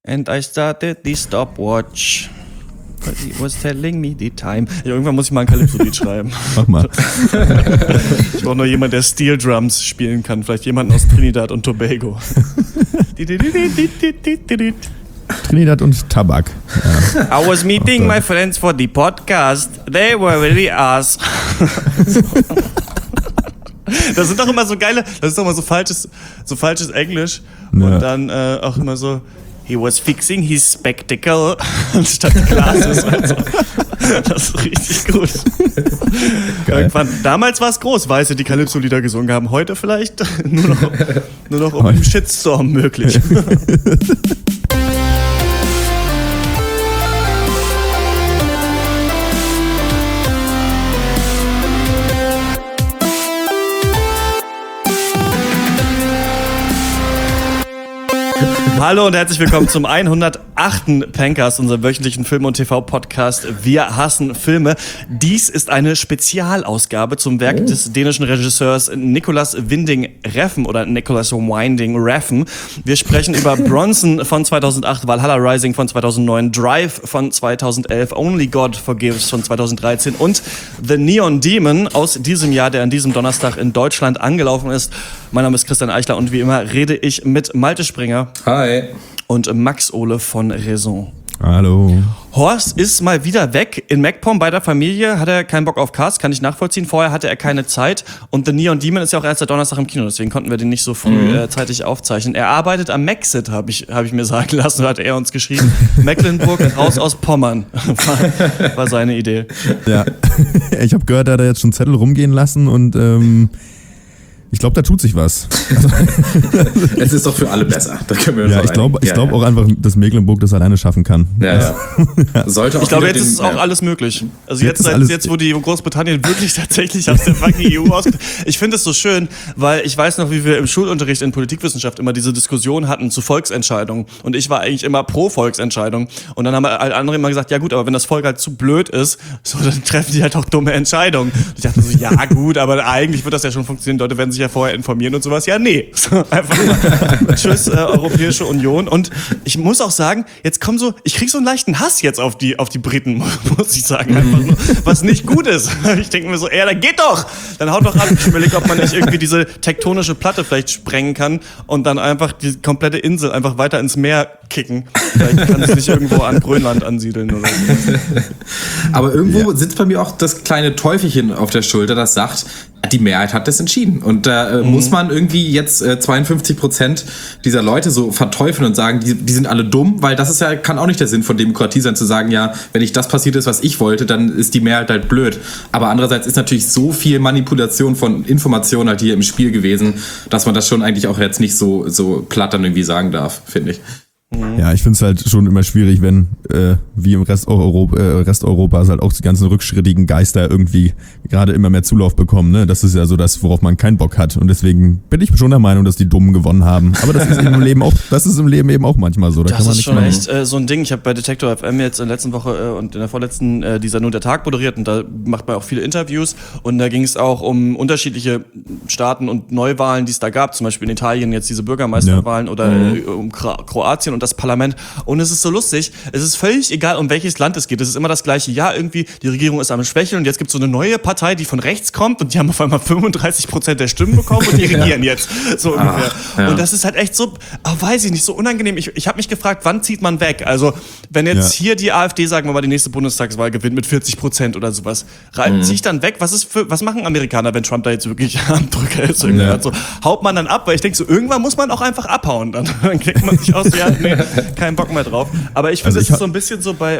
And I started the stopwatch. But he was telling me the time. Ja, irgendwann muss ich mal ein Calypso-Lied schreiben. Mach mal. Ich brauche noch jemanden, der Steel Drums spielen kann. Vielleicht jemanden aus Trinidad und Tobago. Trinidad und Tabak. Ja. I was meeting my friends for the podcast. They were very ass. Das sind doch immer so geile, das ist doch immer so falsches Englisch. Ja. Und dann auch immer so, he was fixing his spectacle anstatt Glasses. Also. Das ist richtig gut. Irgendwann, damals war es groß, Weiße, die Calypso-Lieder gesungen haben. Heute vielleicht nur noch um einen Shitstorm möglich. Hallo und herzlich willkommen zum 108. Pencast, unserem wöchentlichen Film- und TV-Podcast Wir hassen Filme. Dies ist eine Spezialausgabe zum Werk des dänischen Regisseurs Nicolas Winding Refn oder Nicolas Winding Refn. Wir sprechen über Bronson von 2008, Valhalla Rising von 2009, Drive von 2011, Only God Forgives von 2013 und The Neon Demon aus diesem Jahr, der an diesem Donnerstag in Deutschland angelaufen ist. Mein Name ist Christian Eichler und wie immer rede ich mit Malte Springer. Hi. Und Max Ohle von Raison. Hallo. Horst ist mal wieder weg. In MacPom bei der Familie hat er keinen Bock auf Cast, kann ich nachvollziehen. Vorher hatte er keine Zeit. Und The Neon Demon ist ja auch erst der Donnerstag im Kino, deswegen konnten wir den nicht so früh zeitig aufzeichnen. Er arbeitet am Maxit, hab ich mir sagen lassen, hat er uns geschrieben. Mecklenburg, raus aus Pommern, war seine Idee. Ja, ich habe gehört, er hat jetzt schon Zettel rumgehen lassen und ich glaube, da tut sich was. Es ist doch für alle besser. Da können wir uns ich glaube auch einfach, dass Mecklenburg das alleine schaffen kann. Ja. Sollte auch ich glaube, jetzt ist es auch alles möglich. Also jetzt, wo die Großbritannien wirklich tatsächlich aus der fucking EU ausgeht. Ich finde es so schön, weil ich weiß noch, wie wir im Schulunterricht in Politikwissenschaft immer diese Diskussion hatten zu Volksentscheidungen. Und ich war eigentlich immer pro Volksentscheidung. Und dann haben alle anderen immer gesagt, ja gut, aber wenn das Volk halt zu blöd ist, so, dann treffen die halt auch dumme Entscheidungen. Und ich dachte so, ja gut, aber eigentlich wird das ja schon funktionieren. Leute werden sich ja vorher informieren und sowas. Ja, nee. So, einfach mal tschüss, Europäische Union. Und ich muss auch sagen, jetzt ich krieg so einen leichten Hass jetzt auf die Briten, muss ich sagen. Einfach nur, was nicht gut ist. Ich denke mir so, dann geht doch! Dann haut doch ab. Ich überlege, ob man nicht irgendwie diese tektonische Platte vielleicht sprengen kann und dann einfach die komplette Insel einfach weiter ins Meer kicken. Vielleicht kann es nicht irgendwo an Grönland ansiedeln oder so. Aber irgendwo sitzt bei mir auch das kleine Teufelchen auf der Schulter, das sagt, die Mehrheit hat das entschieden. Und da muss man irgendwie jetzt 52% dieser Leute so verteufeln und sagen, die sind alle dumm, weil das kann auch nicht der Sinn von Demokratie sein, zu sagen, ja, wenn nicht das passiert ist, was ich wollte, dann ist die Mehrheit halt blöd. Aber andererseits ist natürlich so viel Manipulation von Informationen halt hier im Spiel gewesen, dass man das schon eigentlich auch jetzt nicht so platt dann irgendwie sagen darf, finde ich. Ja, ich finde es halt schon immer schwierig, wenn wie im Rest Europas halt auch die ganzen rückschrittigen Geister irgendwie gerade immer mehr Zulauf bekommen. Ne? Das ist ja so das, worauf man keinen Bock hat. Und deswegen bin ich schon der Meinung, dass die Dummen gewonnen haben. Aber das ist im Leben eben auch manchmal so. Das ist schon echt so ein Ding. Ich habe bei Detektor FM jetzt in der letzten Woche und in der vorletzten dieser Nur der Tag moderiert und da macht man auch viele Interviews und da ging es auch um unterschiedliche Staaten und Neuwahlen, die es da gab. Zum Beispiel in Italien jetzt diese Bürgermeisterwahlen oder um Kroatien und das Parlament. Und es ist so lustig, es ist völlig egal, um welches Land es geht. Es ist immer das gleiche. Ja, irgendwie, die Regierung ist am Schwächeln und jetzt gibt es so eine neue Partei, die von rechts kommt und die haben auf einmal 35% der Stimmen bekommen und die regieren jetzt. So ungefähr. Ja. Und das ist halt echt so, weiß ich nicht, so unangenehm. Ich habe mich gefragt, wann zieht man weg? Also, wenn jetzt hier die AfD, sagen wir mal, die nächste Bundestagswahl gewinnt mit 40% oder sowas, ziehe ich dann weg? Was machen Amerikaner, wenn Trump da jetzt wirklich am Drücker ist? So, haut man dann ab? Weil ich denke so, irgendwann muss man auch einfach abhauen. Dann kriegt man sich aus, keinen Bock mehr drauf. Aber ich finde, es ist so ein bisschen so bei,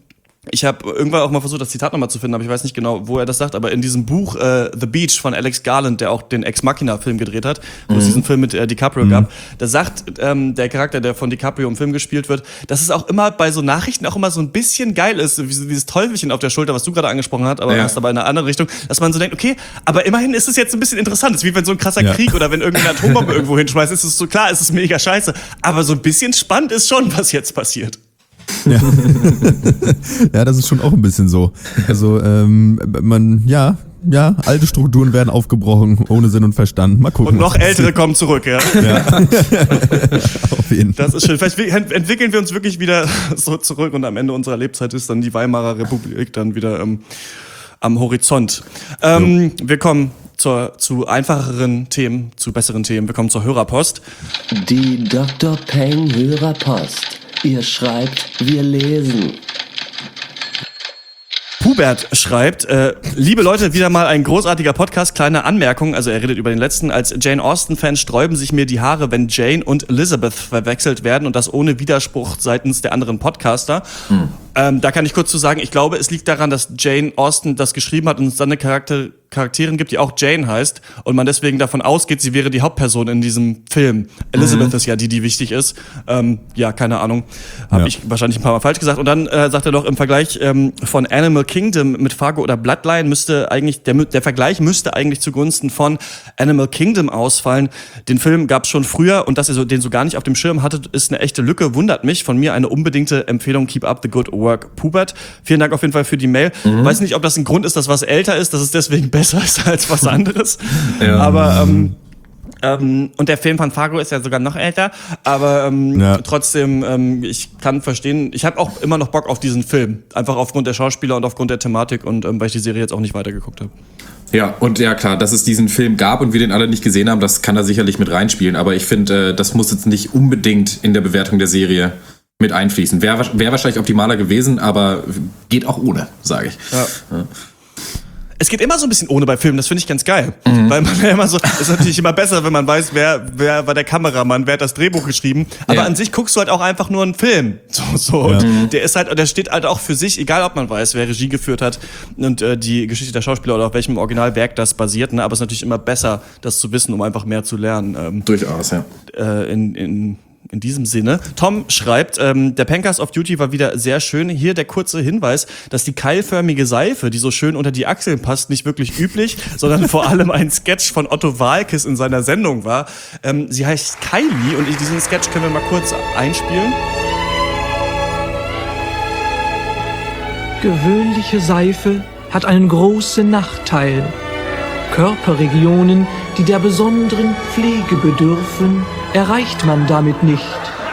ich habe irgendwann auch mal versucht, das Zitat nochmal zu finden, aber ich weiß nicht genau, wo er das sagt, aber in diesem Buch The Beach von Alex Garland, der auch den Ex Machina-Film gedreht hat, wo es diesen Film mit DiCaprio gab, da sagt der Charakter, der von DiCaprio im Film gespielt wird, dass es auch immer bei so Nachrichten auch immer so ein bisschen geil ist, wie dieses Teufelchen auf der Schulter, was du gerade angesprochen hast, aber was dabei in einer anderen Richtung, dass man so denkt, okay, aber immerhin ist es jetzt ein bisschen interessant, es ist wie wenn so ein krasser Krieg oder wenn irgendeine Atombombe irgendwo hinschmeißt, ist es so klar, es ist mega scheiße, aber so ein bisschen spannend ist schon, was jetzt passiert. Ja. Ja, das ist schon auch ein bisschen so. Also, ja, alte Strukturen werden aufgebrochen, ohne Sinn und Verstand. Mal gucken. Und noch ältere kommen zurück, ja. Auf jeden Fall. Das ist schön. Vielleicht entwickeln wir uns wirklich wieder so zurück und am Ende unserer Lebzeit ist dann die Weimarer Republik dann wieder am Horizont. Wir kommen zu einfacheren Themen, zu besseren Themen. Wir kommen zur Hörerpost. Die Dr. Peng Hörerpost. Ihr schreibt, wir lesen. Hubert schreibt, liebe Leute, wieder mal ein großartiger Podcast, kleine Anmerkung, also er redet über den letzten, als Jane Austen-Fan sträuben sich mir die Haare, wenn Jane und Elizabeth verwechselt werden und das ohne Widerspruch seitens der anderen Podcaster. Da kann ich kurz zu sagen, ich glaube, es liegt daran, dass Jane Austen das geschrieben hat und es dann eine Charakterin gibt, die auch Jane heißt und man deswegen davon ausgeht, sie wäre die Hauptperson in diesem Film. Elizabeth ist ja die wichtig ist. Ja, keine Ahnung. Habe ich wahrscheinlich ein paar Mal falsch gesagt. Und dann sagt er noch im Vergleich von Animal Kingdom mit Fargo oder Bloodline müsste eigentlich, der Vergleich müsste eigentlich zugunsten von Animal Kingdom ausfallen. Den Film gab es schon früher und dass ihr den so gar nicht auf dem Schirm hattet, ist eine echte Lücke. Wundert mich. Von mir eine unbedingte Empfehlung. Keep up the good work, Pubert. Vielen Dank auf jeden Fall für die Mail. Weiß nicht, ob das ein Grund ist, dass was älter ist, dass es deswegen besser ist als was anderes. Ja. Aber und der Film von Fargo ist ja sogar noch älter, aber trotzdem, ich kann verstehen, ich habe auch immer noch Bock auf diesen Film, einfach aufgrund der Schauspieler und aufgrund der Thematik und weil ich die Serie jetzt auch nicht weitergeguckt habe. Ja, und ja klar, dass es diesen Film gab und wir den alle nicht gesehen haben, das kann da sicherlich mit reinspielen, aber ich finde, das muss jetzt nicht unbedingt in der Bewertung der Serie mit einfließen. Wäre wahrscheinlich optimaler gewesen, aber geht auch ohne, sage ich. Ja. Es geht immer so ein bisschen ohne bei Filmen, das finde ich ganz geil. Weil man ja immer so, ist natürlich immer besser, wenn man weiß, wer war der Kameramann, wer hat das Drehbuch geschrieben. Aber an sich guckst du halt auch einfach nur einen Film. Und der steht halt auch für sich, egal ob man weiß, wer Regie geführt hat und die Geschichte der Schauspieler oder auf welchem Originalwerk das basiert. Ne? Aber es ist natürlich immer besser, das zu wissen, um einfach mehr zu lernen. Durchaus, ja. In diesem Sinne. Tom schreibt, der Pancast of Duty war wieder sehr schön. Hier der kurze Hinweis, dass die keilförmige Seife, die so schön unter die Achseln passt, nicht wirklich üblich, sondern vor allem ein Sketch von Otto Waalkes in seiner Sendung war. Sie heißt Kylie und diesen Sketch können wir mal kurz einspielen. Gewöhnliche Seife hat einen großen Nachteil. Körperregionen, die der besonderen Pflege bedürfen, erreicht man damit nicht.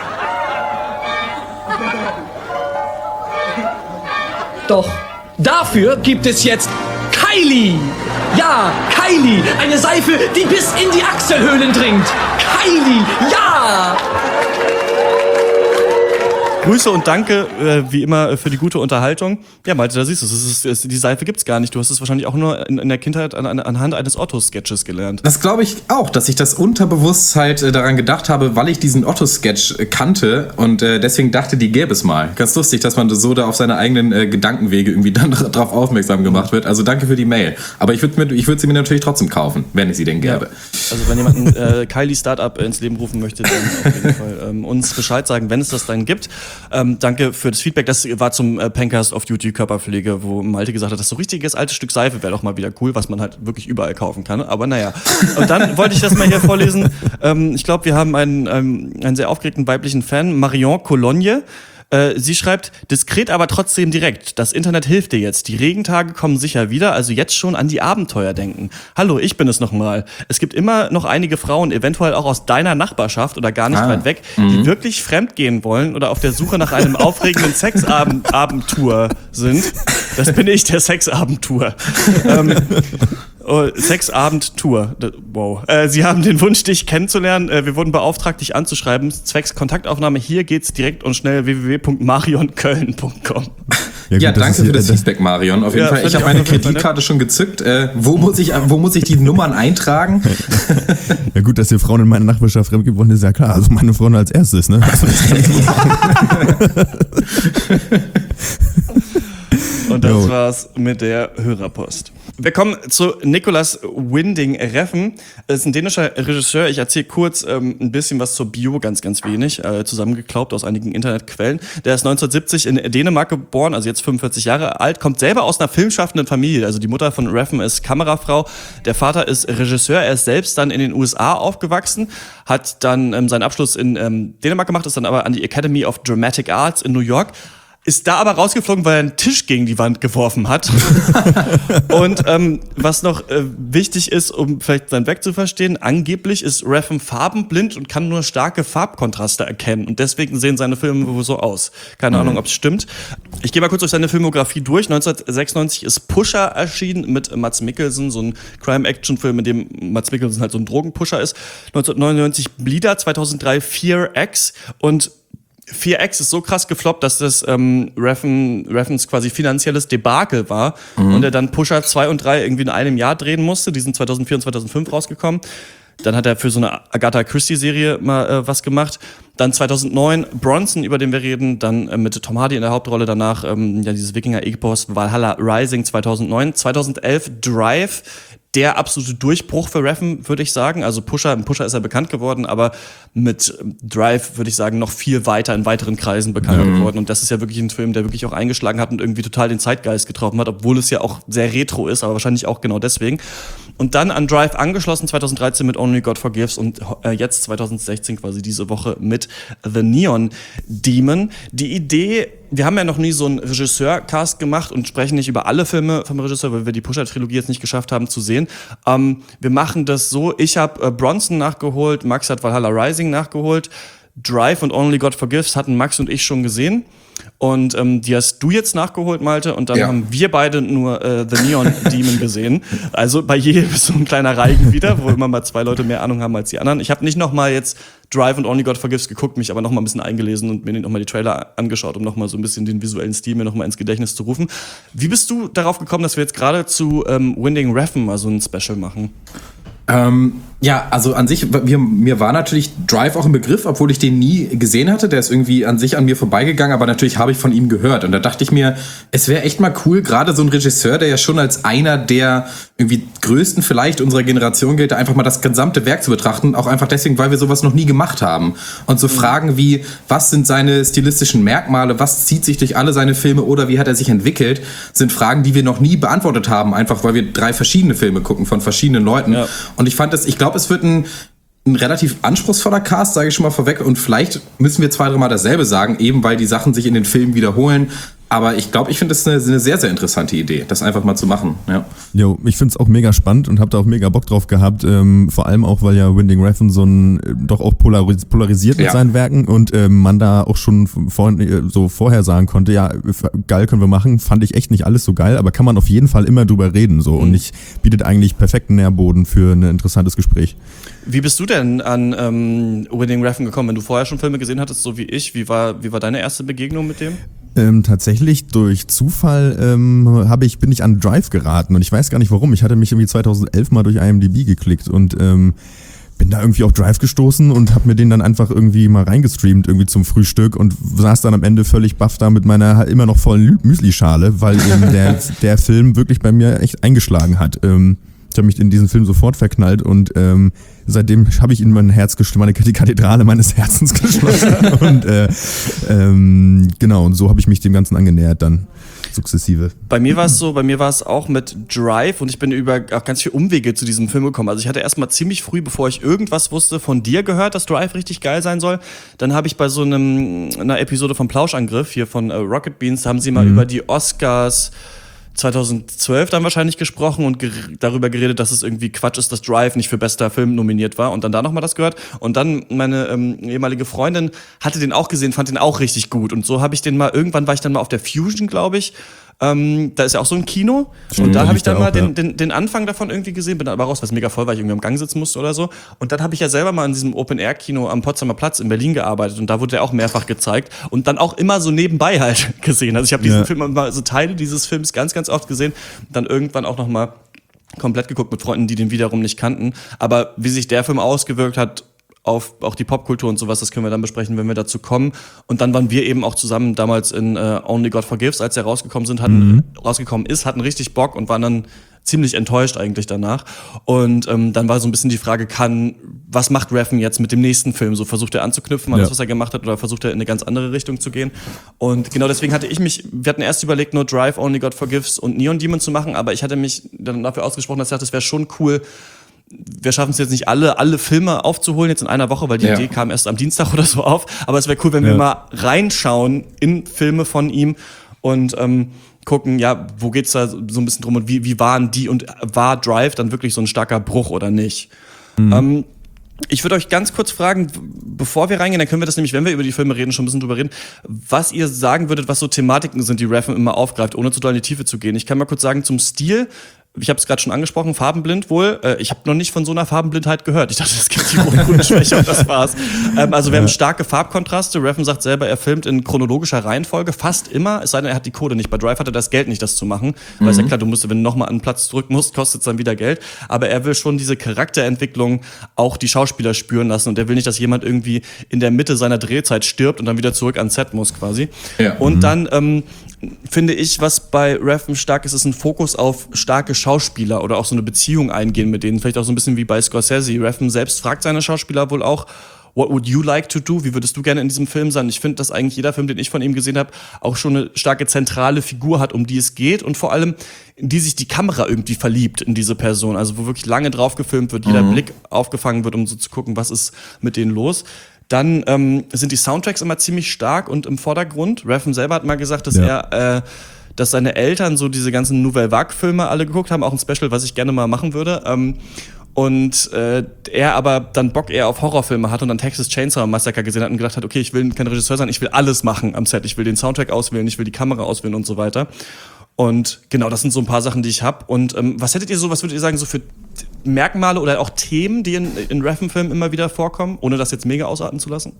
Doch dafür gibt es jetzt Kylie! Ja, Kylie! Eine Seife, die bis in die Achselhöhlen dringt! Kylie! Ja! Grüße und danke, wie immer, für die gute Unterhaltung. Ja, Malte, da siehst du es. Die Seife gibt's gar nicht. Du hast es wahrscheinlich auch nur in der Kindheit anhand eines Otto-Sketches gelernt. Das glaube ich auch, dass ich das unterbewusst halt daran gedacht habe, weil ich diesen Otto-Sketch kannte und deswegen dachte, die gäbe es mal. Ganz lustig, dass man so da auf seine eigenen Gedankenwege irgendwie dann drauf aufmerksam gemacht wird. Also danke für die Mail. Aber ich würd sie mir natürlich trotzdem kaufen, wenn ich sie denn gäbe. Ja. Also wenn jemand Kylie Startup ins Leben rufen möchte, dann auf jeden Fall uns Bescheid sagen, wenn es das dann gibt. Danke für das Feedback. Das war zum Pancast of Duty Körperpflege, wo Malte gesagt hat, das so richtiges altes Stück Seife wäre doch mal wieder cool, was man halt wirklich überall kaufen kann. Aber naja. Und dann wollte ich das mal hier vorlesen. Ich glaube, wir haben einen sehr aufgeregten weiblichen Fan, Marion Cologne. Sie schreibt, diskret, aber trotzdem direkt. Das Internet hilft dir jetzt. Die Regentage kommen sicher wieder, also jetzt schon an die Abenteuer denken. Hallo, ich bin es nochmal. Es gibt immer noch einige Frauen, eventuell auch aus deiner Nachbarschaft oder gar nicht weit weg, die wirklich fremdgehen wollen oder auf der Suche nach einem aufregenden Sexabendtour sind. Das bin ich, der Sexabendtour. Sexabend-Tour. Wow. Sie haben den Wunsch, dich kennenzulernen. Wir wurden beauftragt, dich anzuschreiben. Zwecks Kontaktaufnahme. Hier geht's direkt und schnell www.marionköln.com. Ja, danke für das Feedback, Marion. Auf jeden Fall. Ich habe meine Kreditkarte schon gezückt. Wo muss ich die Nummern eintragen? Ja gut, dass ihr Frauen in meiner Nachbarschaft fremdgehen wollen, ist ja klar. Also meine Frauen als erstes, ne? Also das kann ich nicht Und das war's mit der Hörerpost. Wir kommen zu Nicolas Winding Refn. Das ist ein dänischer Regisseur. Ich erzähle kurz ein bisschen was zur Bio, ganz, ganz wenig, zusammengeklaubt aus einigen Internetquellen. Der ist 1970 in Dänemark geboren, also jetzt 45 Jahre alt, kommt selber aus einer filmschaffenden Familie. Also die Mutter von Refn ist Kamerafrau, der Vater ist Regisseur. Er ist selbst dann in den USA aufgewachsen, hat dann seinen Abschluss in Dänemark gemacht, ist dann aber an die Academy of Dramatic Arts in New York. ist da aber rausgeflogen, weil er einen Tisch gegen die Wand geworfen hat. Und was noch wichtig ist, um vielleicht sein Werk zu verstehen, angeblich ist Refn farbenblind und kann nur starke Farbkontraste erkennen. Und deswegen sehen seine Filme wohl so aus. Keine Ahnung, ob es stimmt. Ich gehe mal kurz durch seine Filmografie durch. 1996 ist Pusher erschienen mit Mads Mikkelsen, so ein Crime-Action-Film, in dem Mads Mikkelsen halt so ein Drogenpusher ist. 1999 Bleeder, 2003 Fear X und 4X ist so krass gefloppt, dass das Refns quasi finanzielles Debakel war und er dann Pusher 2 und 3 irgendwie in einem Jahr drehen musste. Die sind 2004 und 2005 rausgekommen. Dann hat er für so eine Agatha Christie-Serie mal was gemacht. Dann 2009 Bronson, über den wir reden, dann mit Tom Hardy in der Hauptrolle. Danach dieses Wikinger-Epos Valhalla Rising 2009. 2011 Drive, der absolute Durchbruch für Refn, würde ich sagen. Also Pusher ist er bekannt geworden, aber mit Drive, würde ich sagen, noch viel weiter in weiteren Kreisen bekannt geworden. Und das ist ja wirklich ein Film, der wirklich auch eingeschlagen hat und irgendwie total den Zeitgeist getroffen hat, obwohl es ja auch sehr retro ist, aber wahrscheinlich auch genau deswegen. Und dann an Drive angeschlossen 2013 mit Only God Forgives und jetzt 2016 quasi diese Woche mit The Neon Demon. Die Idee, wir haben ja noch nie so einen Regisseur-Cast gemacht und sprechen nicht über alle Filme vom Regisseur, weil wir die Pusher-Trilogie jetzt nicht geschafft haben zu sehen. Wir machen das so, ich habe Bronson nachgeholt, Max hat Valhalla Rising nachgeholt, Drive und Only God Forgives hatten Max und ich schon gesehen. Und die hast du jetzt nachgeholt, Malte, und dann haben wir beide nur The Neon Demon gesehen. Also bei jedem so ein kleiner Reigen wieder, wo immer mal 2 Leute mehr Ahnung haben als die anderen. Ich habe nicht noch mal jetzt Drive und Only God Forgives geguckt, mich aber noch mal ein bisschen eingelesen und mir noch mal die Trailer angeschaut, um noch mal so ein bisschen den visuellen Stil mir noch mal ins Gedächtnis zu rufen. Wie bist du darauf gekommen, dass wir jetzt gerade zu Winding Refn mal so ein Special machen? Ja, also an sich, mir war natürlich Drive auch ein Begriff, obwohl ich den nie gesehen hatte. Der ist irgendwie an sich an mir vorbeigegangen, aber natürlich habe ich von ihm gehört. Und da dachte ich mir, es wäre echt mal cool, gerade so ein Regisseur, der ja schon als einer der irgendwie größten vielleicht unserer Generation gilt, einfach mal das gesamte Werk zu betrachten. Auch einfach deswegen, weil wir sowas noch nie gemacht haben. Und so Fragen wie, was sind seine stilistischen Merkmale, was zieht sich durch alle seine Filme oder wie hat er sich entwickelt, sind Fragen, die wir noch nie beantwortet haben, einfach weil wir 3 verschiedene Filme gucken von verschiedenen Leuten. Ja. Und ich glaube, es wird ein relativ anspruchsvoller Cast, sage ich schon mal vorweg. Und vielleicht müssen wir 2-3 Mal dasselbe sagen, eben weil die Sachen sich in den Filmen wiederholen. Aber ich glaube, ich finde das eine sehr, sehr interessante Idee, das einfach mal zu machen. Ja. Jo, ich finde es auch mega spannend und habe da auch mega Bock drauf gehabt. Vor allem auch, weil ja Winding Refn so doch auch polarisiert mit seinen Werken und man da auch schon vorher sagen konnte, ja, geil können wir machen. Fand ich echt nicht alles so geil, aber kann man auf jeden Fall immer drüber reden so und bietet eigentlich perfekten Nährboden für ein interessantes Gespräch. Wie bist du denn an Winding Refn gekommen, wenn du vorher schon Filme gesehen hattest, so wie ich? Wie war deine erste Begegnung mit dem? Tatsächlich durch Zufall bin ich an Drive geraten und ich weiß gar nicht warum. Ich hatte mich irgendwie 2011 mal durch IMDb geklickt und bin da irgendwie auf Drive gestoßen und habe mir den dann einfach irgendwie mal reingestreamt irgendwie zum Frühstück und saß dann am Ende völlig baff da mit meiner immer noch vollen Müslischale, weil eben der Film wirklich bei mir echt eingeschlagen hat. Ich habe mich in diesen Film sofort verknallt und seitdem habe ich in mein Herz die Kathedrale meines Herzens geschlossen und genau, und so habe ich mich dem Ganzen angenähert dann sukzessive. Bei mir war es auch mit Drive und ich bin über auch ganz viele Umwege zu diesem Film gekommen. Also ich hatte erstmal ziemlich früh, bevor ich irgendwas wusste, von dir gehört, dass Drive richtig geil sein soll. Dann habe ich bei so einer Episode vom Plauschangriff hier von Rocket Beans, da haben sie mal über die Oscars 2012 dann wahrscheinlich gesprochen und darüber geredet, dass es irgendwie Quatsch ist, dass Drive nicht für bester Film nominiert war und dann da nochmal das gehört und dann meine ehemalige Freundin hatte den auch gesehen, fand den auch richtig gut und so habe ich den mal, irgendwann war ich dann mal auf der Fusion, glaube ich, da ist ja auch so ein Kino und da habe ich dann mal den Anfang davon irgendwie gesehen, bin dann aber raus, weil es mega voll war, ich irgendwie am Gang sitzen musste oder so und dann habe ich ja selber mal in diesem Open-Air-Kino am Potsdamer Platz in Berlin gearbeitet und da wurde der auch mehrfach gezeigt und dann auch immer so nebenbei halt gesehen, also ich habe diesen Film mal so Teile dieses Films ganz, ganz oft gesehen, dann irgendwann auch nochmal komplett geguckt mit Freunden, die den wiederum nicht kannten, aber wie sich der Film ausgewirkt hat auf auch die Popkultur und sowas, das können wir dann besprechen, wenn wir dazu kommen. Und dann waren wir eben auch zusammen damals in Only God Forgives, als der rausgekommen ist, hatten richtig Bock und waren dann ziemlich enttäuscht eigentlich danach. Und dann war so ein bisschen die Frage, was macht Refn jetzt mit dem nächsten Film? So versucht er anzuknüpfen an das, was er gemacht hat, oder versucht er in eine ganz andere Richtung zu gehen? Und genau deswegen wir hatten erst überlegt, nur Drive, Only God Forgives und Neon Demon zu machen, aber ich hatte mich dann dafür ausgesprochen, dass ich dachte, es wäre schon cool, wir schaffen es jetzt nicht alle Filme aufzuholen jetzt in einer Woche, weil die Idee kam erst am Dienstag oder so auf. Aber es wäre cool, wenn wir mal reinschauen in Filme von ihm und gucken, ja, wo geht's da so ein bisschen drum und wie waren die und war Drive dann wirklich so ein starker Bruch oder nicht? Ich würde euch ganz kurz fragen, bevor wir reingehen, dann können wir das nämlich, wenn wir über die Filme reden, schon ein bisschen drüber reden, was ihr sagen würdet, was so Thematiken sind, die Refn immer aufgreift, ohne zu doll in die Tiefe zu gehen. Ich kann mal kurz sagen, zum Stil, ich habe es gerade schon angesprochen, farbenblind wohl. Ich habe noch nicht von so einer Farbenblindheit gehört. Ich dachte, es gibt die Grundschwäche und das war's. Also wir haben starke Farbkontraste. Refn sagt selber, er filmt in chronologischer Reihenfolge, fast immer, es sei denn, er hat die Kohle nicht. Bei Drive hat er das Geld nicht, das zu machen. Weil ist ja klar, wenn du nochmal an den Platz drücken musst, kostet es dann wieder Geld. Aber er will schon diese Charakterentwicklung auch die Schauspieler spüren lassen. Und er will nicht, dass jemand irgendwie in der Mitte seiner Drehzeit stirbt und dann wieder zurück ans Set muss quasi. Ja. Und dann finde ich, was bei Refn stark ist ein Fokus auf starke Schauspieler oder auch so eine Beziehung eingehen mit denen. Vielleicht auch so ein bisschen wie bei Scorsese. Refn selbst fragt seine Schauspieler wohl auch, what would you like to do? Wie würdest du gerne in diesem Film sein? Ich finde, dass eigentlich jeder Film, den ich von ihm gesehen habe, auch schon eine starke zentrale Figur hat, um die es geht und vor allem, in die sich die Kamera irgendwie verliebt in diese Person. Also wo wirklich lange drauf gefilmt wird, jeder Blick aufgefangen wird, um so zu gucken, was ist mit denen los. Dann sind die Soundtracks immer ziemlich stark und im Vordergrund. Refn selber hat mal gesagt, dass dass seine Eltern so diese ganzen Nouvelle Vague-Filme alle geguckt haben, auch ein Special, was ich gerne mal machen würde. Und er aber dann Bock eher auf Horrorfilme hat und dann Texas Chainsaw Massacre gesehen hat und gedacht hat, okay, ich will kein Regisseur sein, ich will alles machen am Set. Ich will den Soundtrack auswählen, ich will die Kamera auswählen und so weiter. Und genau, das sind so ein paar Sachen, die ich habe. Und was würdet ihr sagen, so für Merkmale oder auch Themen, die in Refn-Filmen immer wieder vorkommen, ohne das jetzt mega ausarten zu lassen?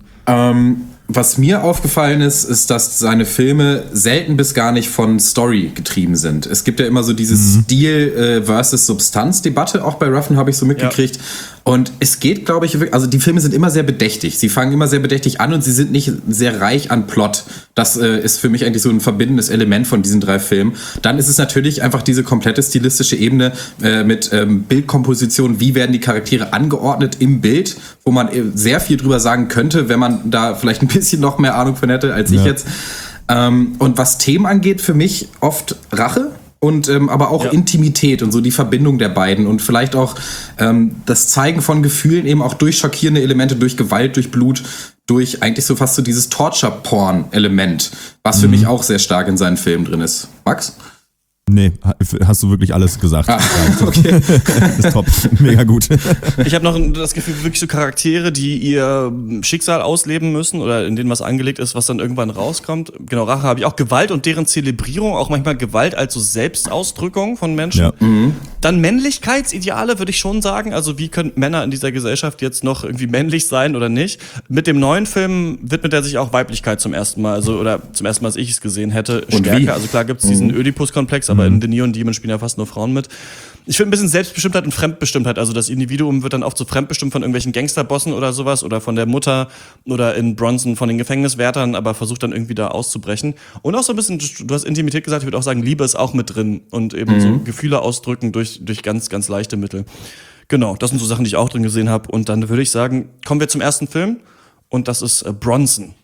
Was mir aufgefallen ist, dass seine Filme selten bis gar nicht von Story getrieben sind. Es gibt ja immer so dieses Stil versus Substanz-Debatte, auch bei Refn habe ich so mitgekriegt. Ja. Und es geht, glaube ich, also die Filme sind immer sehr bedächtig. Sie fangen immer sehr bedächtig an und sie sind nicht sehr reich an Plot. Das ist für mich eigentlich so ein verbindendes Element von diesen 3 Filmen. Dann ist es natürlich einfach diese komplette stilistische Ebene mit Bildkomposition. Wie werden die Charaktere angeordnet im Bild, wo man sehr viel drüber sagen könnte, wenn man da vielleicht ein bisschen noch mehr Ahnung von hätte als ich jetzt. Und was Themen angeht, für mich oft Rache. Und aber auch Intimität und so die Verbindung der beiden und vielleicht auch das Zeigen von Gefühlen eben auch durch schockierende Elemente, durch Gewalt, durch Blut, durch eigentlich so fast so dieses Torture-Porn-Element, was für mich auch sehr stark in seinen Filmen drin ist. Max? Nee, hast du wirklich alles gesagt. Okay. Das ist top, mega gut. Ich habe noch das Gefühl, wirklich so Charaktere, die ihr Schicksal ausleben müssen oder in denen was angelegt ist, was dann irgendwann rauskommt. Genau, Rache habe ich auch. Gewalt und deren Zelebrierung, auch manchmal Gewalt als so Selbstausdrückung von Menschen. Ja. Dann Männlichkeitsideale, würde ich schon sagen. Also wie können Männer in dieser Gesellschaft jetzt noch irgendwie männlich sein oder nicht? Mit dem neuen Film widmet er sich auch Weiblichkeit zum ersten Mal, also oder zum ersten Mal, als ich es gesehen hätte, stärker. Wie? Also klar gibt's diesen Ödipus-Komplex, aber in The Neon Demon spielen ja fast nur Frauen mit. Ich finde ein bisschen Selbstbestimmtheit und Fremdbestimmtheit. Also das Individuum wird dann oft so fremdbestimmt von irgendwelchen Gangsterbossen oder sowas oder von der Mutter oder in Bronson von den Gefängniswärtern, aber versucht dann irgendwie da auszubrechen. Und auch so ein bisschen, du hast Intimität gesagt, ich würde auch sagen, Liebe ist auch mit drin und eben so Gefühle ausdrücken durch ganz, ganz leichte Mittel. Genau, das sind so Sachen, die ich auch drin gesehen habe. Und dann würde ich sagen, kommen wir zum ersten Film und das ist Bronson.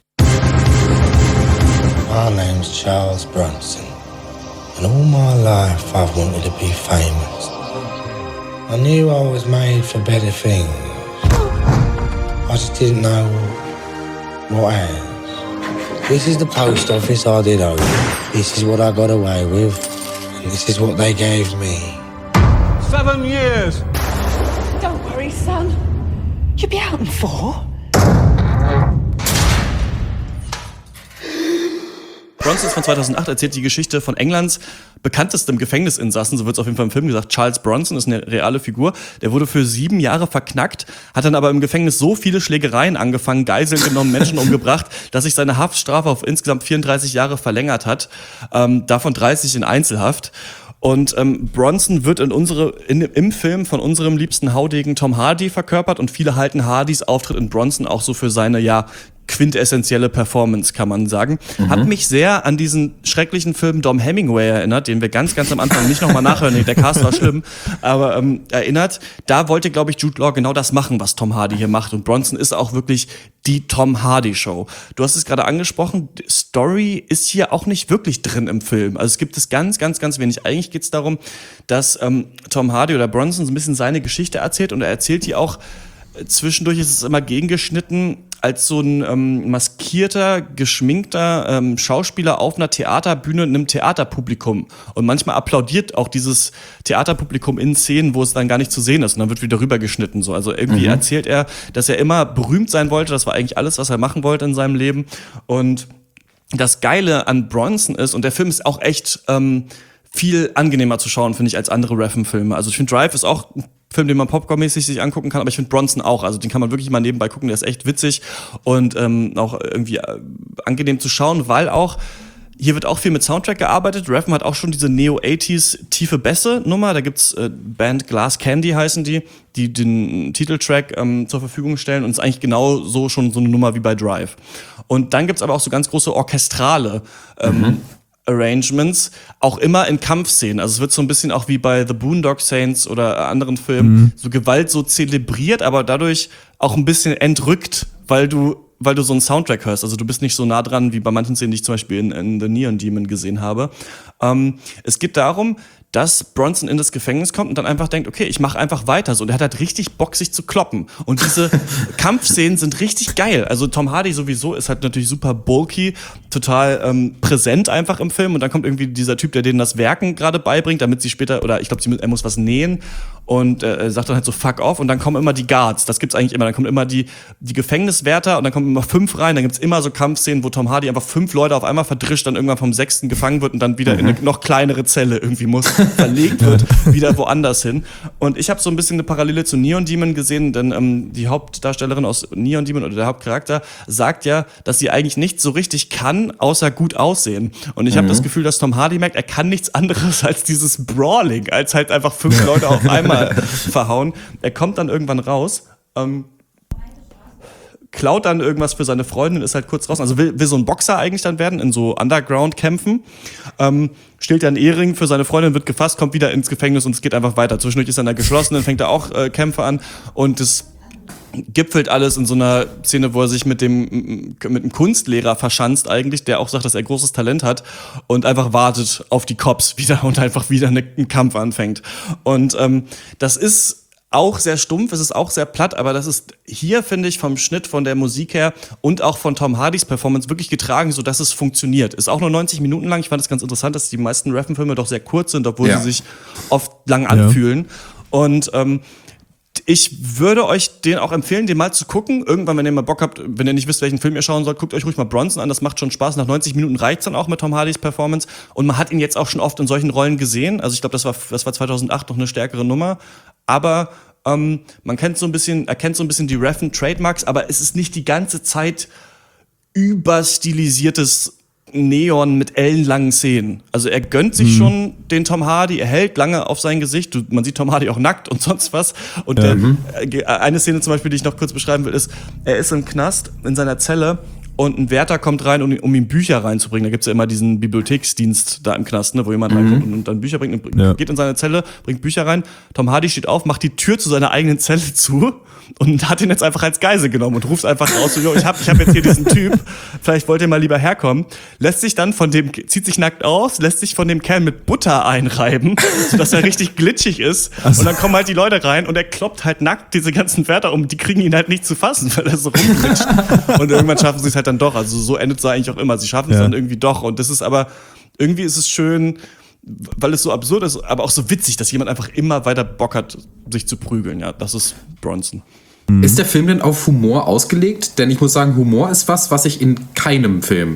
My name's Charles Bronson. And all my life I've wanted to be famous. I knew I was made for better things. I just didn't know what else. This is the post office I did own. This is what I got away with. And this is what they gave me. 7 years. Don't worry, son. You'll be out in 4. Bronson ist von 2008, erzählt die Geschichte von Englands bekanntestem Gefängnisinsassen, so wird es auf jeden Fall im Film gesagt. Charles Bronson ist eine reale Figur. Der wurde für 7 Jahre verknackt, hat dann aber im Gefängnis so viele Schlägereien angefangen, Geiseln genommen, Menschen umgebracht, dass sich seine Haftstrafe auf insgesamt 34 Jahre verlängert hat, davon 30 in Einzelhaft. Und Bronson wird im Film von unserem liebsten Haudegen Tom Hardy verkörpert und viele halten Hardys Auftritt in Bronson auch so für seine, quintessentielle Performance, kann man sagen. Hat mich sehr an diesen schrecklichen Film Dom Hemingway erinnert, den wir ganz, ganz am Anfang nicht nochmal nachhören, der Cast war schlimm, aber erinnert. Da wollte, glaube ich, Jude Law genau das machen, was Tom Hardy hier macht. Und Bronson ist auch wirklich die Tom Hardy Show. Du hast es gerade angesprochen, Story ist hier auch nicht wirklich drin im Film. Also es gibt es ganz, ganz, ganz wenig. Eigentlich geht es darum, dass Tom Hardy oder Bronson so ein bisschen seine Geschichte erzählt und er erzählt die auch, zwischendurch ist es immer gegengeschnitten als so ein maskierter, geschminkter Schauspieler auf einer Theaterbühne in einem Theaterpublikum. Und manchmal applaudiert auch dieses Theaterpublikum in Szenen, wo es dann gar nicht zu sehen ist. Und dann wird wieder rübergeschnitten. So. Also irgendwie erzählt er, dass er immer berühmt sein wollte. Das war eigentlich alles, was er machen wollte in seinem Leben. Und das Geile an Bronson ist, und der Film ist auch echt viel angenehmer zu schauen, finde ich, als andere Refn-Filme. Also ich finde, Drive ist auch ein Film, den man popcornmäßig sich angucken kann, aber ich finde Bronson auch. Also den kann man wirklich mal nebenbei gucken, der ist echt witzig und auch irgendwie angenehm zu schauen, weil auch hier wird auch viel mit Soundtrack gearbeitet. Refn hat auch schon diese Neo-80s tiefe Bässe-Nummer. Da gibt's Band Glass Candy heißen die den Titeltrack zur Verfügung stellen. Und es ist eigentlich genau so schon so eine Nummer wie bei Drive. Und dann gibt's aber auch so ganz große orchestrale Arrangements, auch immer in Kampfszenen. Also es wird so ein bisschen auch wie bei The Boondock Saints oder anderen Filmen so Gewalt so zelebriert, aber dadurch auch ein bisschen entrückt, weil du so einen Soundtrack hörst. Also du bist nicht so nah dran wie bei manchen Szenen, die ich zum Beispiel in The Neon Demon gesehen habe. Es geht darum, dass Bronson in das Gefängnis kommt und dann einfach denkt, okay, ich mache einfach weiter so. Und er hat halt richtig Bock, sich zu kloppen. Und diese Kampfszenen sind richtig geil. Also Tom Hardy sowieso ist halt natürlich super bulky, total präsent einfach im Film. Und dann kommt irgendwie dieser Typ, der denen das Werken gerade beibringt, damit sie später, oder ich glaube, er muss was nähen. Und sagt dann halt so, fuck off. Und dann kommen immer die Guards. Das gibt's eigentlich immer. Dann kommen immer die Gefängniswärter und dann kommen immer 5 rein. Dann gibt's immer so Kampfszenen, wo Tom Hardy einfach 5 Leute auf einmal verdrischt, dann irgendwann vom 6. gefangen wird und dann wieder in eine noch kleinere Zelle irgendwie verlegt wird, wieder woanders hin. Und ich habe so ein bisschen eine Parallele zu Neon Demon gesehen, denn die Hauptdarstellerin aus Neon Demon oder der Hauptcharakter sagt ja, dass sie eigentlich nichts so richtig kann, außer gut aussehen. Und ich habe das Gefühl, dass Tom Hardy merkt, er kann nichts anderes als dieses Brawling, als halt einfach 5 Leute auf einmal verhauen. Er kommt dann irgendwann raus, klaut dann irgendwas für seine Freundin, ist halt kurz raus. Also will so ein Boxer eigentlich dann werden, in so Underground-Kämpfen. Stellt ja einen Ehering für seine Freundin, wird gefasst, kommt wieder ins Gefängnis und es geht einfach weiter. Zwischendurch ist er in der geschlossenen, fängt er auch Kämpfe an und das gipfelt alles in so einer Szene, wo er sich mit einem Kunstlehrer verschanzt eigentlich, der auch sagt, dass er großes Talent hat und einfach wartet auf die Cops wieder und einfach wieder einen Kampf anfängt. Und das ist auch sehr stumpf, es ist auch sehr platt, aber das ist hier, finde ich, vom Schnitt, von der Musik her und auch von Tom Hardys Performance wirklich getragen, sodass es funktioniert. Ist auch nur 90 Minuten lang. Ich fand es ganz interessant, dass die meisten Refn-Filme doch sehr kurz sind, obwohl sie sich oft lang anfühlen. Und ich würde euch den auch empfehlen, den mal zu gucken. Irgendwann, wenn ihr mal Bock habt, wenn ihr nicht wisst, welchen Film ihr schauen sollt, guckt euch ruhig mal Bronson an. Das macht schon Spaß. Nach 90 Minuten reicht's dann auch mit Tom Hardys Performance. Und man hat ihn jetzt auch schon oft in solchen Rollen gesehen. Also ich glaube, das war 2008 noch eine stärkere Nummer. Aber man erkennt so ein bisschen die Refn-Trademarks, aber es ist nicht die ganze Zeit überstilisiertes Neon mit ellenlangen Szenen. Also er gönnt sich schon den Tom Hardy, er hält lange auf sein Gesicht, man sieht Tom Hardy auch nackt und sonst was. Und eine Szene zum Beispiel, die ich noch kurz beschreiben will, ist, er ist im Knast in seiner Zelle und ein Wärter kommt rein, um ihm Bücher reinzubringen. Da gibt's ja immer diesen Bibliotheksdienst da im Knast, ne, wo jemand reinkommt und dann Bücher bringt. Geht in seine Zelle, bringt Bücher rein. Tom Hardy steht auf, macht die Tür zu seiner eigenen Zelle zu und hat ihn jetzt einfach als Geisel genommen und ruft einfach raus, so, ich hab jetzt hier diesen Typ, vielleicht wollt ihr mal lieber herkommen. Lässt sich dann zieht sich nackt aus, lässt sich von dem Kerl mit Butter einreiben, sodass er richtig glitschig ist. Und dann kommen halt die Leute rein und er kloppt halt nackt diese ganzen Wärter um, die kriegen ihn halt nicht zu fassen, weil er so rumglitscht. Und irgendwann schaffen sie es halt dann doch. Also so endet es eigentlich auch immer. Sie schaffen es dann irgendwie doch. Und das ist aber, irgendwie ist es schön, weil es so absurd ist, aber auch so witzig, dass jemand einfach immer weiter Bock hat, sich zu prügeln. Ja, das ist Bronson. Ist der Film denn auf Humor ausgelegt? Denn ich muss sagen, Humor ist was ich in keinem Film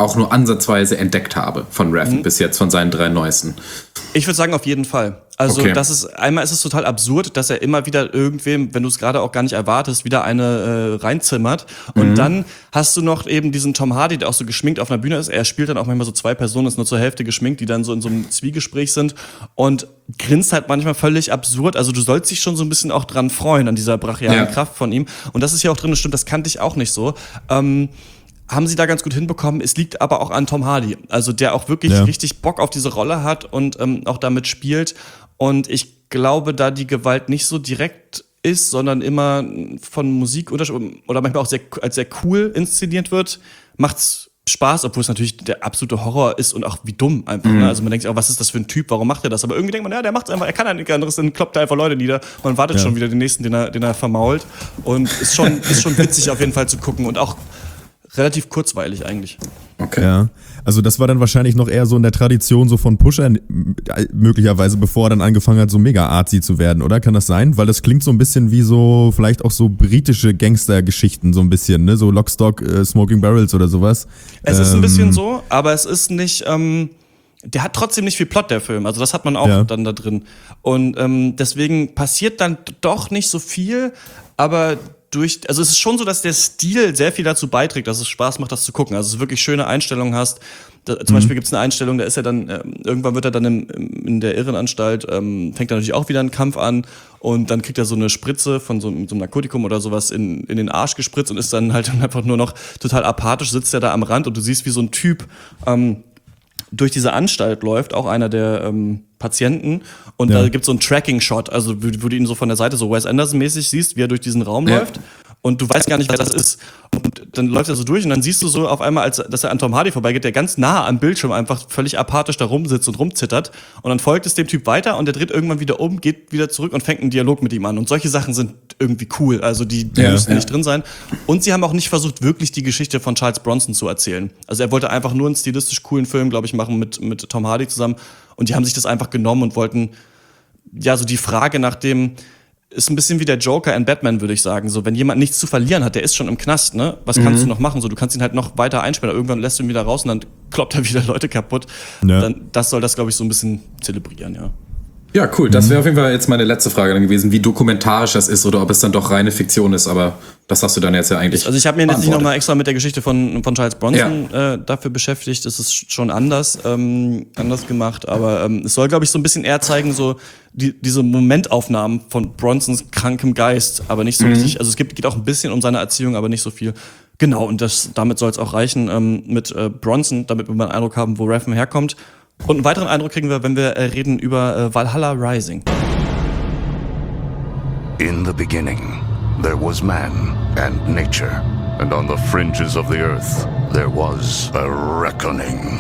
auch nur ansatzweise entdeckt habe von Refn bis jetzt, von seinen 3 neuesten. Ich würde sagen, auf jeden Fall. Also Okay. einmal ist es total absurd, dass er immer wieder irgendwem, wenn du es gerade auch gar nicht erwartest, wieder eine reinzimmert. Und dann hast du noch eben diesen Tom Hardy, der auch so geschminkt auf einer Bühne ist. Er spielt dann auch manchmal so 2 Personen, ist nur zur Hälfte geschminkt, die dann so in so einem Zwiegespräch sind und grinst halt manchmal völlig absurd. Also du sollst dich schon so ein bisschen auch dran freuen, an dieser brachialen Kraft von ihm. Und das ist ja auch drin, das stimmt, das kannte ich auch nicht so. Haben sie da ganz gut hinbekommen. Es liegt aber auch an Tom Hardy, also der auch wirklich richtig Bock auf diese Rolle hat und auch damit spielt. Und ich glaube, da die Gewalt nicht so direkt ist, sondern immer von Musik oder manchmal auch als sehr cool inszeniert wird, macht's Spaß, obwohl es natürlich der absolute Horror ist und auch wie dumm einfach. Ne? Also man denkt sich auch, was ist das für ein Typ, warum macht er das? Aber irgendwie denkt man, ja, der macht's einfach, er kann ja nichts anderes, dann kloppt er einfach Leute nieder. Man wartet schon wieder den nächsten, den er vermault. Und ist schon witzig auf jeden Fall zu gucken und auch relativ kurzweilig eigentlich. Okay. Ja, also das war dann wahrscheinlich noch eher so in der Tradition so von Pusher möglicherweise, bevor er dann angefangen hat, so mega artsy zu werden, oder? Kann das sein? Weil das klingt so ein bisschen wie so, vielleicht auch so britische Gangstergeschichten so ein bisschen, ne? So Lockstock, Smoking Barrels oder sowas. Es ist ein bisschen so, aber es ist nicht, der hat trotzdem nicht viel Plot, der Film. Also das hat man auch dann da drin. Und deswegen passiert dann doch nicht so viel, aber also es ist schon so, dass der Stil sehr viel dazu beiträgt, dass es Spaß macht, das zu gucken. Also es wirklich schöne Einstellungen hast. Zum Beispiel gibt es eine Einstellung, da ist er dann, irgendwann wird er dann in der Irrenanstalt, fängt er natürlich auch wieder einen Kampf an und dann kriegt er so eine Spritze von so einem Narkotikum oder sowas in den Arsch gespritzt und ist dann halt einfach nur noch total apathisch, sitzt er da am Rand und du siehst, wie so ein Typ durch diese Anstalt läuft, auch einer der Patienten. Und da gibt's so einen Tracking-Shot, also wo du ihn so von der Seite so Wes Anderson-mäßig siehst, wie er durch diesen Raum läuft. Und du weißt gar nicht, wer das ist. Und dann läuft er so durch und dann siehst du so auf einmal, dass er an Tom Hardy vorbeigeht, der ganz nah am Bildschirm einfach völlig apathisch da rumsitzt und rumzittert. Und dann folgt es dem Typ weiter und der dreht irgendwann wieder um, geht wieder zurück und fängt einen Dialog mit ihm an. Und solche Sachen sind irgendwie cool. Also die müssen nicht drin sein. Und sie haben auch nicht versucht, wirklich die Geschichte von Charles Bronson zu erzählen. Also er wollte einfach nur einen stilistisch coolen Film, glaube ich, machen mit Tom Hardy zusammen. Und die haben sich das einfach genommen und wollten, ja, so die Frage nach dem, ist ein bisschen wie der Joker in Batman, würde ich sagen. So, wenn jemand nichts zu verlieren hat, der ist schon im Knast, ne? Was kannst du noch machen? So, du kannst ihn halt noch weiter einsperren. Irgendwann lässt du ihn wieder raus und dann kloppt er wieder Leute kaputt. Ja. Das soll das, glaube ich, so ein bisschen zelebrieren, ja. Ja, cool. Das wäre auf jeden Fall jetzt meine letzte Frage dann gewesen, wie dokumentarisch das ist oder ob es dann doch reine Fiktion ist. Aber das hast du dann jetzt ja eigentlich. Also ich habe mir jetzt nicht nochmal extra mit der Geschichte von Charles Bronson dafür beschäftigt. Das ist schon anders gemacht. Aber es soll, glaube ich, so ein bisschen eher zeigen, so diese Momentaufnahmen von Bronsons krankem Geist. Aber nicht so richtig. Also es geht auch ein bisschen um seine Erziehung, aber nicht so viel. Genau, und damit soll es auch reichen mit Bronson, damit wir mal einen Eindruck haben, wo Refn herkommt. Und einen weiteren Eindruck kriegen wir, wenn wir reden über Valhalla Rising. In the beginning, there was man and nature, and on the fringes of the earth, there was a reckoning.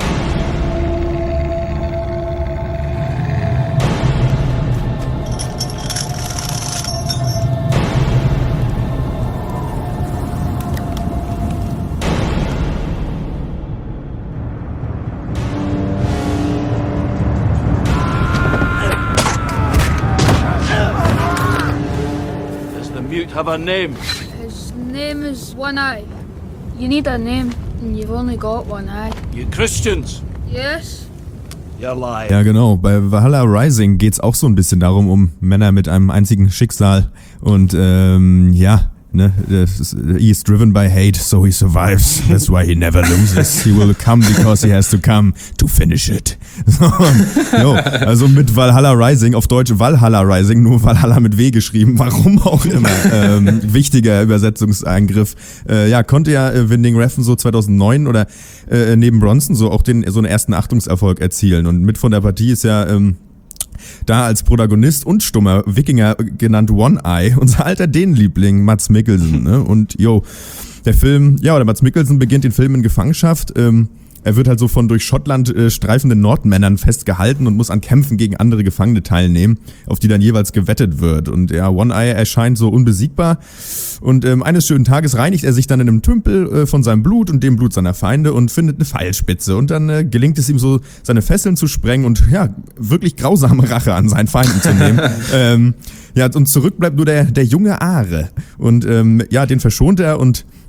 Have a name. His name is One Eye. You need a name, and you've only got one eye. You Christians. Yes? You're lying. Ja, genau. Bei Valhalla Rising geht's auch so ein bisschen darum, um Männer mit einem einzigen Schicksal. Und ne, he is driven by hate, so he survives. That's why he never loses. He will come because he has to come to finish it. Also mit Valhalla Rising, auf Deutsch Valhalla Rising, nur Valhalla mit W geschrieben, warum auch immer. Wichtiger Übersetzungseingriff. Konnte ja Winding Refn so 2009 oder neben Bronson so auch so einen ersten Achtungserfolg erzielen. Und mit von der Partie ist ja da als Protagonist und stummer Wikinger genannt One-Eye, unser alter Dänenliebling Mads Mikkelsen. Ne? Und der Film, oder Mads Mikkelsen beginnt den Film in Gefangenschaft. Er wird halt so von durch Schottland streifenden Nordmännern festgehalten und muss an Kämpfen gegen andere Gefangene teilnehmen, auf die dann jeweils gewettet wird. Und One-Eye erscheint so unbesiegbar. Und eines schönen Tages reinigt er sich dann in einem Tümpel von seinem Blut und dem Blut seiner Feinde und findet eine Pfeilspitze. Und dann gelingt es ihm so, seine Fesseln zu sprengen und wirklich grausame Rache an seinen Feinden zu nehmen. Und zurück bleibt nur der junge Are. Und den verschont er und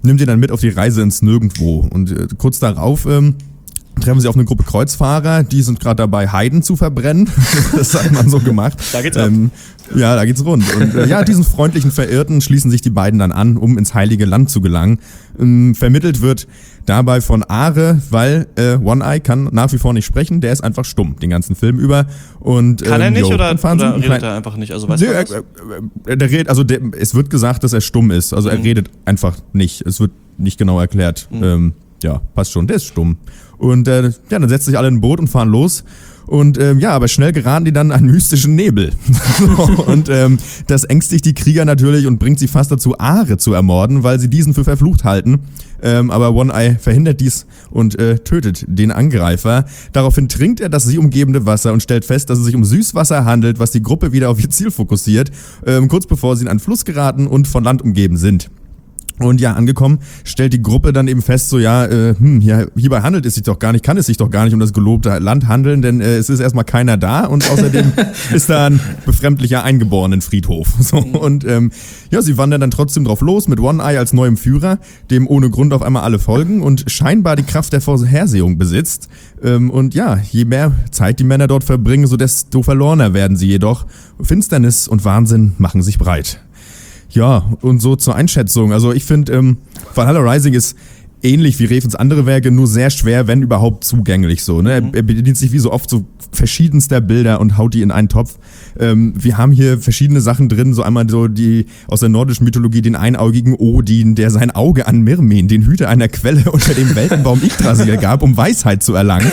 nimmt ihn dann mit auf die Reise ins Nirgendwo. Und kurz darauf treffen sie auf eine Gruppe Kreuzfahrer, die sind gerade dabei, Heiden zu verbrennen. Das hat man so gemacht. Da geht's ab. Ja, da geht's rund. Und diesen freundlichen Verirrten schließen sich die beiden dann an, um ins Heilige Land zu gelangen. Vermittelt wird dabei von Are, weil One-Eye kann nach wie vor nicht sprechen, der ist einfach stumm den ganzen Film über. Und, kann er nicht oder redet er einfach nicht? Also weißt du der redet, es wird gesagt, dass er stumm ist. Also er redet einfach nicht. Es wird nicht genau erklärt. Ja, passt schon, der ist stumm. Und dann setzen sich alle in ein Boot und fahren los. Und aber schnell geraten die dann an mystischen Nebel. Und das ängstigt die Krieger natürlich und bringt sie fast dazu, Are zu ermorden, weil sie diesen für verflucht halten. Aber One-Eye verhindert dies und tötet den Angreifer. Daraufhin trinkt er das sie umgebende Wasser und stellt fest, dass es sich um Süßwasser handelt, was die Gruppe wieder auf ihr Ziel fokussiert, kurz bevor sie in einen Fluss geraten und von Land umgeben sind. Und ja, angekommen, stellt die Gruppe dann eben fest, so hierbei handelt es sich doch gar nicht, kann es sich doch gar nicht um das gelobte Land handeln, denn es ist erstmal keiner da und außerdem ist da ein befremdlicher Eingeborenenfriedhof. So, und sie wandern dann trotzdem drauf los mit One-Eye als neuem Führer, dem ohne Grund auf einmal alle folgen und scheinbar die Kraft der Vorhersehung besitzt. Je mehr Zeit die Männer dort verbringen, so desto verlorener werden sie jedoch. Finsternis und Wahnsinn machen sich breit. Ja, und so zur Einschätzung. Also ich finde, Valhalla Rising ist ähnlich wie Refns andere Werke, nur sehr schwer, wenn überhaupt zugänglich so. Ne? Er bedient sich wie so oft so verschiedenster Bilder und haut die in einen Topf. Wir haben hier verschiedene Sachen drin, so einmal so die aus der nordischen Mythologie, den einaugigen Odin, der sein Auge an Mirmin, den Hüter einer Quelle unter dem Weltenbaum Yggdrasil gab, um Weisheit zu erlangen.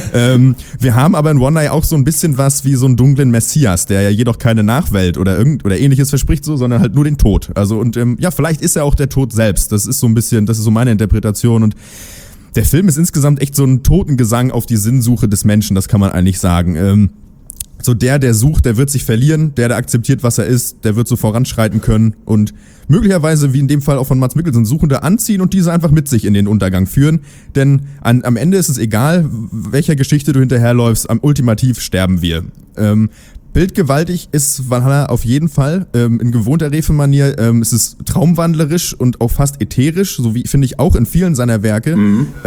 Wir haben aber in One-Eye auch so ein bisschen was wie so einen dunklen Messias, der ja jedoch keine Nachwelt oder ähnliches verspricht, so, sondern halt nur den Tod. Also vielleicht ist er auch der Tod selbst. Das ist so meine Interpretation. Und der Film ist insgesamt echt so ein Totengesang auf die Sinnsuche des Menschen, das kann man eigentlich sagen. So der sucht, der wird sich verlieren, der akzeptiert, was er ist, der wird so voranschreiten können und möglicherweise, wie in dem Fall auch von Mads Mikkelsen, Suchende anziehen und diese einfach mit sich in den Untergang führen. Denn am Ende ist es egal, welcher Geschichte du hinterherläufst, ultimativ sterben wir. Bildgewaltig ist Valhalla auf jeden Fall, in gewohnter Refe-Manier. Es ist traumwandlerisch und auch fast ätherisch, so wie, finde ich, auch in vielen seiner Werke.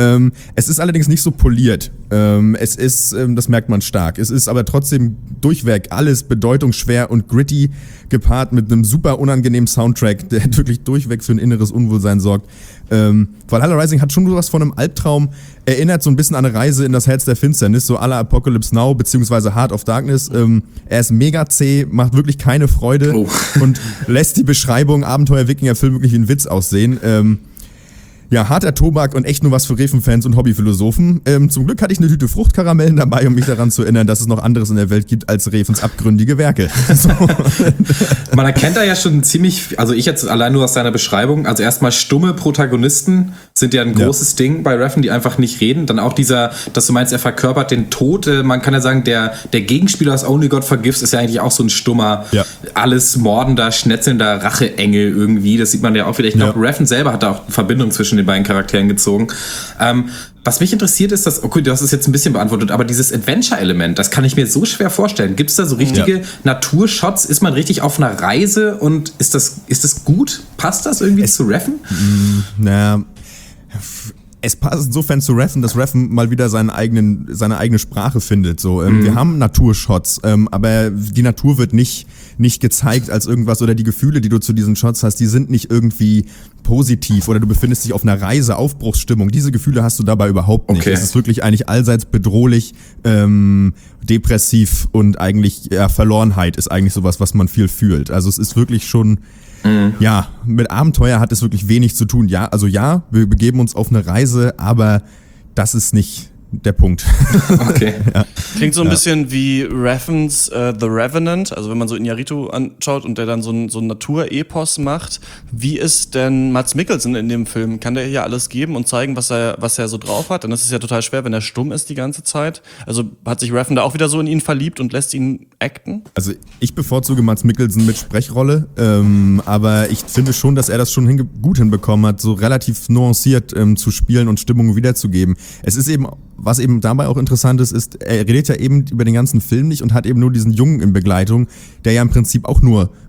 Es ist allerdings nicht so poliert. Es ist, das merkt man stark. Es ist aber trotzdem durchweg alles bedeutungsschwer und gritty, gepaart mit einem super unangenehmen Soundtrack, der wirklich durchweg für ein inneres Unwohlsein sorgt. Valhalla Rising hat schon nur was von einem Albtraum, erinnert so ein bisschen an eine Reise in das Herz der Finsternis, so à la Apocalypse Now, beziehungsweise Heart of Darkness. Er ist mega zäh, macht wirklich keine Freude und lässt die Beschreibung Abenteuer-Wikinger-Film wirklich wie ein Witz aussehen. Harter Tobak und echt nur was für Refen-Fans und Hobbyphilosophen. Zum Glück hatte ich eine Tüte Fruchtkaramellen dabei, um mich daran zu erinnern, dass es noch anderes in der Welt gibt als Refens abgründige Werke. So. Man erkennt da ja schon ziemlich, also ich jetzt allein nur aus seiner Beschreibung, also erstmal stumme Protagonisten sind ja ein großes Ding bei Refn, die einfach nicht reden. Dann auch dass du meinst, er verkörpert den Tod. Man kann ja sagen, der Gegenspieler aus Only God Forgives ist ja eigentlich auch so ein stummer, alles mordender, schnetzelnder Racheengel irgendwie. Das sieht man ja auch wieder. Ich glaube, Refn selber hat da auch eine Verbindung zwischen den beiden Charakteren gezogen. Was mich interessiert ist, okay, du hast es jetzt ein bisschen beantwortet, aber dieses Adventure-Element, das kann ich mir so schwer vorstellen. Gibt es da so richtige Naturshots? Ist man richtig auf einer Reise und ist das gut? Passt das irgendwie zu Refn? Es passt insofern zu Refn, dass Refn mal wieder seine eigene Sprache findet. So, wir haben Naturshots, aber die Natur wird nicht gezeigt als irgendwas, oder die Gefühle, die du zu diesen Shots hast, die sind nicht irgendwie positiv oder du befindest dich auf einer Reise, Aufbruchsstimmung. Diese Gefühle hast du dabei überhaupt nicht. Es ist wirklich eigentlich allseits bedrohlich, depressiv und eigentlich Verlorenheit ist eigentlich sowas, was man viel fühlt. Also es ist wirklich schon mit Abenteuer hat es wirklich wenig zu tun. Wir begeben uns auf eine Reise, aber das ist nicht der Punkt. Okay. Klingt so ein bisschen wie Refns The Revenant, also wenn man so Iñárritu anschaut und der dann so ein Naturepos macht. Wie ist denn Mads Mikkelsen in dem Film? Kann der hier alles geben und zeigen, was er so drauf hat? Dann ist es ja total schwer, wenn er stumm ist die ganze Zeit. Also hat sich Refn da auch wieder so in ihn verliebt und lässt ihn acten? Also ich bevorzuge Mads Mikkelsen mit Sprechrolle, aber ich finde schon, dass er das schon gut hinbekommen hat, so relativ nuanciert zu spielen und Stimmung wiederzugeben. Es ist eben, was eben dabei auch interessant ist, er redet ja eben über den ganzen Film nicht und hat eben nur diesen Jungen in Begleitung, der ja im Prinzip auch nur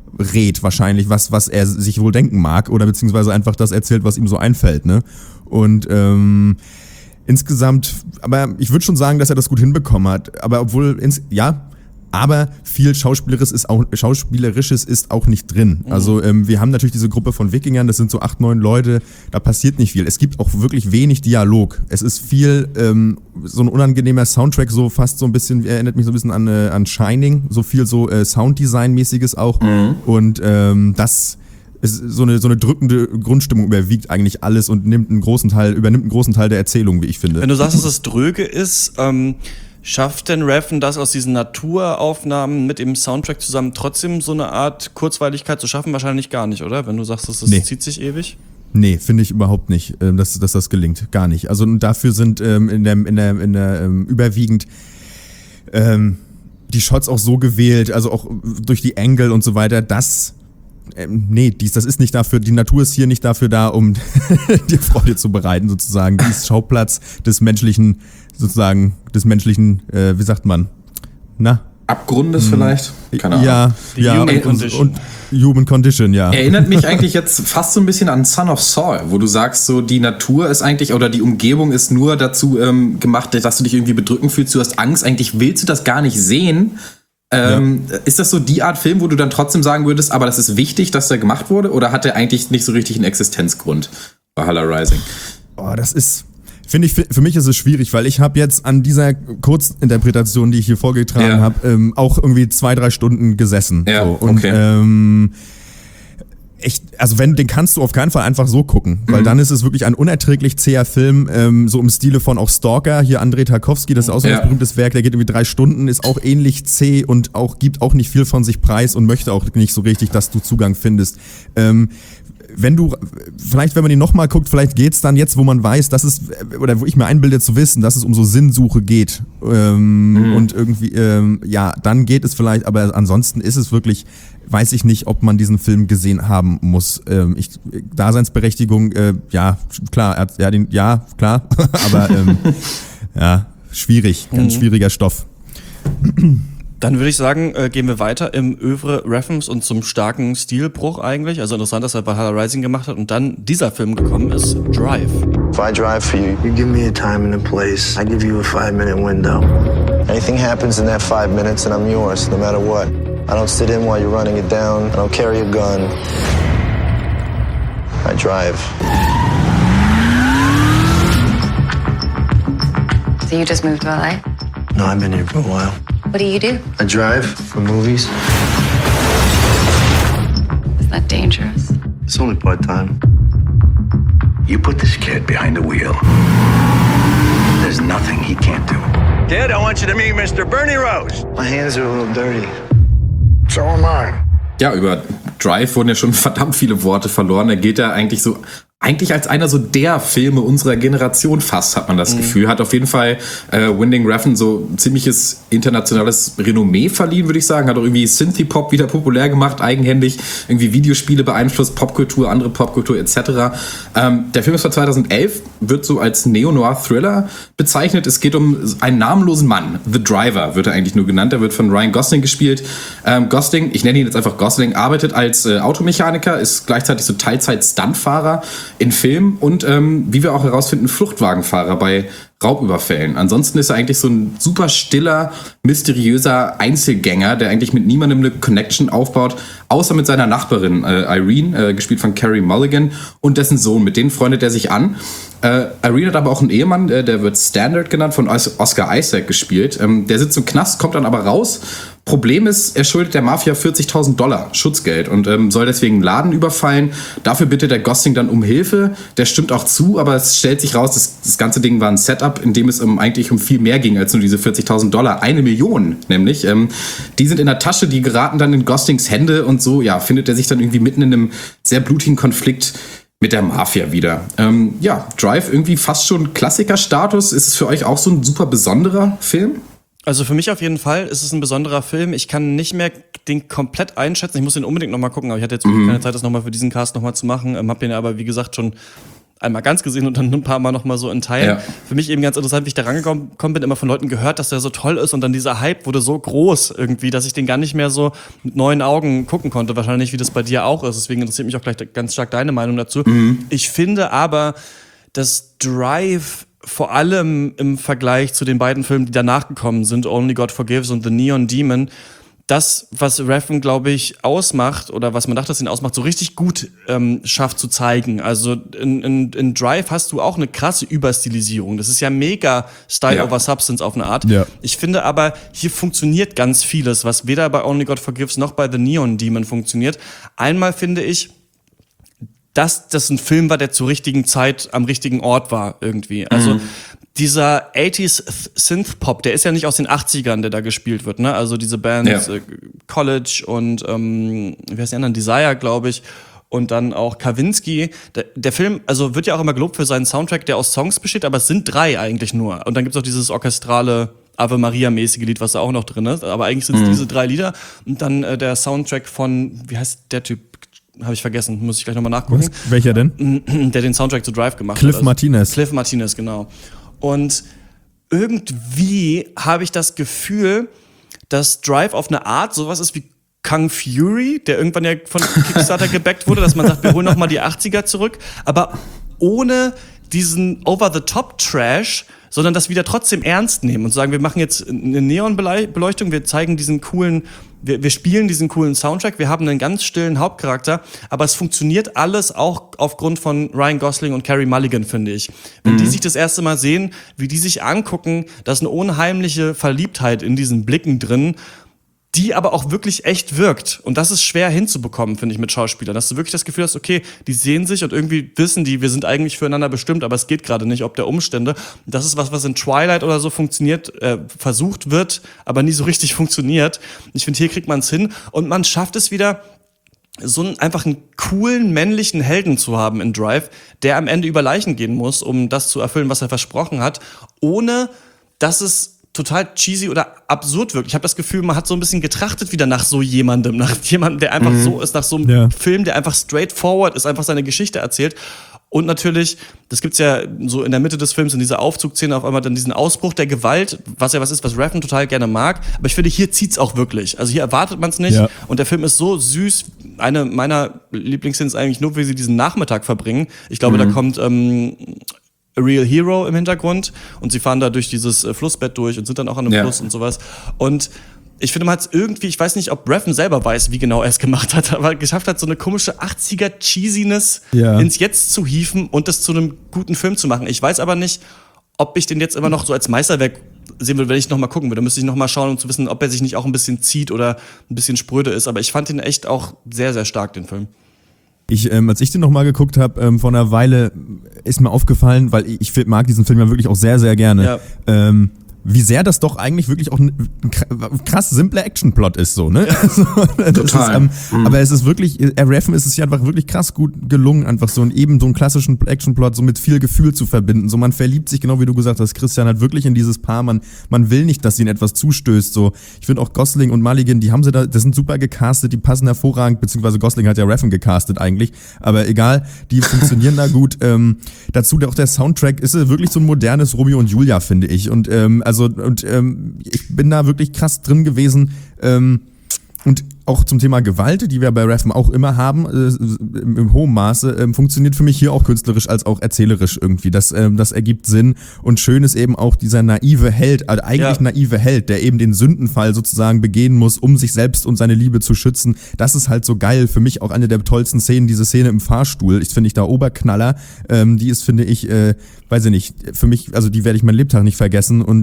rät wahrscheinlich, was er sich wohl denken mag oder beziehungsweise einfach das erzählt, was ihm so einfällt, ne? Und insgesamt, aber ich würde schon sagen, dass er das gut hinbekommen hat, aber aber viel Schauspielerisches ist auch nicht drin. Also wir haben natürlich diese Gruppe von Wikingern, das sind so 8, 9 Leute, da passiert nicht viel. Es gibt auch wirklich wenig Dialog. Es ist viel so ein unangenehmer Soundtrack, so fast so ein bisschen, erinnert mich so ein bisschen an Shining, so viel so Sounddesign-mäßiges auch. Und das ist so eine drückende Grundstimmung überwiegt eigentlich alles und übernimmt einen großen Teil der Erzählung, wie ich finde. Wenn du sagst, dass es dröge ist, schafft denn Refn das aus diesen Naturaufnahmen mit dem Soundtrack zusammen trotzdem so eine Art Kurzweiligkeit zu schaffen? Wahrscheinlich gar nicht, oder? Wenn du sagst, das zieht sich ewig? Nee, finde ich überhaupt nicht, dass das gelingt. Gar nicht. Also dafür sind in der überwiegend die Shots auch so gewählt, also auch durch die Angle und so weiter, dass das ist nicht dafür, die Natur ist hier nicht dafür da, um dir Freude zu bereiten, sozusagen. Die ist Schauplatz des menschlichen, wie sagt man? Abgrundes vielleicht? Keine Ahnung. Ja, und Human Condition, ja. Erinnert mich eigentlich jetzt fast so ein bisschen an Son of Saul, wo du sagst, so die Natur ist eigentlich, oder die Umgebung ist nur dazu gemacht, dass du dich irgendwie bedrückend fühlst, du hast Angst, eigentlich willst du das gar nicht sehen. Ist das so die Art Film, wo du dann trotzdem sagen würdest, aber das ist wichtig, dass der gemacht wurde, oder hat der eigentlich nicht so richtig einen Existenzgrund bei Valhalla Rising? Oh, das ist, finde ich, für mich ist es schwierig, weil ich habe jetzt an dieser Kurzinterpretation, die ich hier vorgetragen habe, auch irgendwie 2-3 Stunden gesessen. Ja, so. Und, okay. Den kannst du auf keinen Fall einfach so gucken, weil dann ist es wirklich ein unerträglich zäher Film, so im Stile von auch Stalker, hier Andrei Tarkovsky, das ist auch so ein berühmtes Werk, der geht irgendwie 3 Stunden, ist auch ähnlich zäh und gibt auch nicht viel von sich preis und möchte auch nicht so richtig, dass du Zugang findest. Wenn man ihn nochmal guckt, vielleicht geht's dann jetzt, wo man weiß, dass es, oder wo ich mir einbilde zu wissen, dass es um so Sinnsuche geht. Und irgendwie, dann geht es vielleicht, aber ansonsten ist es wirklich, weiß ich nicht, ob man diesen Film gesehen haben muss. Daseinsberechtigung, klar, klar, aber schwierig, ganz schwieriger Stoff. Dann würde ich sagen, gehen wir weiter im Œuvre Refns und zum starken Stilbruch eigentlich. Also interessant, dass er Valhalla Rising gemacht hat und dann dieser Film gekommen ist, Drive. If I drive for you, you give me a time and a place. I give you a 5-minute window. Anything happens in that 5 minutes and I'm yours, no matter what. I don't sit in while you're running it down. I don't carry a gun. I drive. So you just moved to LA? No, I've been here for a while. What do you do? I drive for movies. Is that dangerous? It's only part-time. You put this kid behind the wheel. There's nothing he can't do. Kid, I want you to meet Mr. Bernie Rose. My hands are a little dirty. So am I. Ja, über Drive wurden ja schon verdammt viele Worte verloren. Er gilt ja eigentlich als einer so der Filme unserer Generation fast, hat man das Gefühl. Hat auf jeden Fall Winding Refn so ein ziemliches internationales Renommee verliehen, würde ich sagen. Hat auch irgendwie Synthie-Pop wieder populär gemacht, eigenhändig. Irgendwie Videospiele beeinflusst, Popkultur, andere Popkultur etc. Der Film ist von 2011, wird so als Neo-Noir-Thriller bezeichnet. Es geht um einen namenlosen Mann. The Driver wird er eigentlich nur genannt. Er wird von Ryan Gosling gespielt. Gosling, ich nenne ihn jetzt einfach Gosling, arbeitet als Automechaniker, ist gleichzeitig so Teilzeit-Stuntfahrer in Filmen und wie wir auch herausfinden, Fluchtwagenfahrer bei Raubüberfällen. Ansonsten ist er eigentlich so ein super stiller, mysteriöser Einzelgänger, der eigentlich mit niemandem eine Connection aufbaut, außer mit seiner Nachbarin Irene, gespielt von Carey Mulligan, und dessen Sohn. Mit denen freundet er sich an. Irene hat aber auch einen Ehemann, der wird Standard genannt, von Oscar Isaac gespielt. Der sitzt im Knast, kommt dann aber raus. Problem ist, er schuldet der Mafia $40.000 Schutzgeld und soll deswegen einen Laden überfallen. Dafür bittet der Gosling dann um Hilfe. Der stimmt auch zu, aber es stellt sich raus, das ganze Ding war ein Setup, in dem es eigentlich um viel mehr ging als nur diese $40.000. 1 Million nämlich. Die sind in der Tasche, die geraten dann in Goslings Hände und so, findet er sich dann irgendwie mitten in einem sehr blutigen Konflikt mit der Mafia wieder. Drive irgendwie fast schon Klassikerstatus. Ist es für euch auch so ein super besonderer Film? Also für mich auf jeden Fall ist es ein besonderer Film. Ich kann nicht mehr den komplett einschätzen. Ich muss den unbedingt nochmal gucken, aber ich hatte jetzt keine Zeit, das nochmal für diesen Cast nochmal zu machen. Hab den aber, wie gesagt, schon einmal ganz gesehen und dann ein paar Mal nochmal so in Teilen. Ja. Für mich eben ganz interessant, wie ich da rangekommen bin, immer von Leuten gehört, dass der so toll ist und dann dieser Hype wurde so groß irgendwie, dass ich den gar nicht mehr so mit neuen Augen gucken konnte. Wahrscheinlich, wie das bei dir auch ist. Deswegen interessiert mich auch gleich ganz stark deine Meinung dazu. Ich finde aber, dass Drive vor allem im Vergleich zu den beiden Filmen, die danach gekommen sind, Only God Forgives und The Neon Demon, das, was Refn, glaube ich, ausmacht oder was man dachte, dass ihn ausmacht, so richtig gut schafft zu zeigen. Also in Drive hast du auch eine krasse Überstilisierung. Das ist ja mega Style over Substance auf eine Art. Ja. Ich finde aber, hier funktioniert ganz vieles, was weder bei Only God Forgives noch bei The Neon Demon funktioniert. Einmal finde ich, dass das ein Film war, der zur richtigen Zeit am richtigen Ort war irgendwie. Also dieser 80s Synth-Pop, der ist ja nicht aus den 80ern, der da gespielt wird, ne? Also diese Bands College und wie heißt die anderen? Desire, glaube ich. Und dann auch Kavinsky. Der Film, also wird ja auch immer gelobt für seinen Soundtrack, der aus Songs besteht, aber es sind 3 eigentlich nur. Und dann gibt's auch dieses orchestrale Ave Maria-mäßige Lied, was da auch noch drin ist. Aber eigentlich sind es diese 3 Lieder. Und dann der Soundtrack von, wie heißt der Typ? Habe ich vergessen, muss ich gleich nochmal nachgucken. Was? Welcher denn? Der den Soundtrack zu Drive gemacht Cliff hat. Martinez. Cliff Martinez, genau. Und irgendwie habe ich das Gefühl, dass Drive auf eine Art sowas ist wie Kung Fury, der irgendwann ja von Kickstarter gebackt wurde, dass man sagt, wir holen nochmal die 80er zurück, aber ohne diesen Over-the-Top-Trash, sondern das wieder trotzdem ernst nehmen und sagen, wir machen jetzt eine Neonbeleuchtung, wir zeigen diesen coolen, wir spielen diesen coolen Soundtrack, wir haben einen ganz stillen Hauptcharakter, aber es funktioniert alles auch aufgrund von Ryan Gosling und Carey Mulligan, finde ich. Wenn die sich das erste Mal sehen, wie die sich angucken, da ist eine unheimliche Verliebtheit in diesen Blicken drin, die aber auch wirklich echt wirkt. Und das ist schwer hinzubekommen, finde ich, mit Schauspielern. Dass du wirklich das Gefühl hast, okay, die sehen sich und irgendwie wissen die, wir sind eigentlich füreinander bestimmt, aber es geht gerade nicht, ob der Umstände. Das ist was in Twilight oder so funktioniert, versucht wird, aber nie so richtig funktioniert. Ich finde, hier kriegt man es hin und man schafft es wieder, so einfach einen coolen männlichen Helden zu haben in Drive, der am Ende über Leichen gehen muss, um das zu erfüllen, was er versprochen hat, ohne dass es total cheesy oder absurd wirkt. Ich habe das Gefühl, man hat so ein bisschen getrachtet wieder nach so jemandem, der einfach so ist, nach so einem Film, der einfach straightforward ist, einfach seine Geschichte erzählt. Und natürlich, das gibt's ja so in der Mitte des Films, in dieser Aufzugsszene auf einmal dann diesen Ausbruch der Gewalt, was ja was ist, was Refn total gerne mag. Aber ich finde, hier zieht's auch wirklich. Also hier erwartet man es nicht. Ja. Und der Film ist so süß. Eine meiner Lieblingsszenen ist eigentlich nur, wie sie diesen Nachmittag verbringen. Ich glaube, da kommt A Real Hero im Hintergrund und sie fahren da durch dieses Flussbett durch und sind dann auch an einem Fluss und sowas. Und ich finde, man hat es irgendwie, ich weiß nicht, ob Refn selber weiß, wie genau er es gemacht hat, aber geschafft hat, so eine komische 80er-Cheesiness ins Jetzt zu hieven und das zu einem guten Film zu machen. Ich weiß aber nicht, ob ich den jetzt immer noch so als Meisterwerk sehen würde, wenn ich noch mal gucken würde. Müsste ich noch mal schauen, um zu wissen, ob er sich nicht auch ein bisschen zieht oder ein bisschen spröde ist. Aber ich fand ihn echt auch sehr, sehr stark, den Film. Als ich den nochmal geguckt habe, vor einer Weile ist mir aufgefallen, weil ich mag diesen Film ja wirklich auch sehr, sehr gerne, wie sehr das doch eigentlich wirklich auch ein krass simpler Actionplot ist, so, ne? Also, total. Aber es ist wirklich, Refn ist es ja einfach wirklich krass gut gelungen, einfach so eben so einen klassischen Actionplot so mit viel Gefühl zu verbinden. So, man verliebt sich, genau wie du gesagt hast, Christian, halt wirklich in dieses Paar. Man will nicht, dass ihnen etwas zustößt, so. Ich finde auch Gosling und Mulligan, das sind super gecastet, die passen hervorragend, beziehungsweise Gosling hat ja Refn gecastet eigentlich, aber egal, die funktionieren da gut. Dazu auch der Soundtrack ist wirklich so ein modernes Romeo und Julia, finde ich. Und ich bin da wirklich krass drin gewesen. Und auch zum Thema Gewalt, die wir bei Refn auch immer haben, im hohen Maße, funktioniert für mich hier auch künstlerisch als auch erzählerisch irgendwie. Das ergibt Sinn. Und schön ist eben auch dieser naive Held, also eigentlich naive Held, der eben den Sündenfall sozusagen begehen muss, um sich selbst und seine Liebe zu schützen. Das ist halt so geil. Für mich auch eine der tollsten Szenen, diese Szene im Fahrstuhl. Finde ich da Oberknaller. Die ist, finde ich, weiß ich nicht, für mich, also die werde ich mein Lebtag nicht vergessen. Und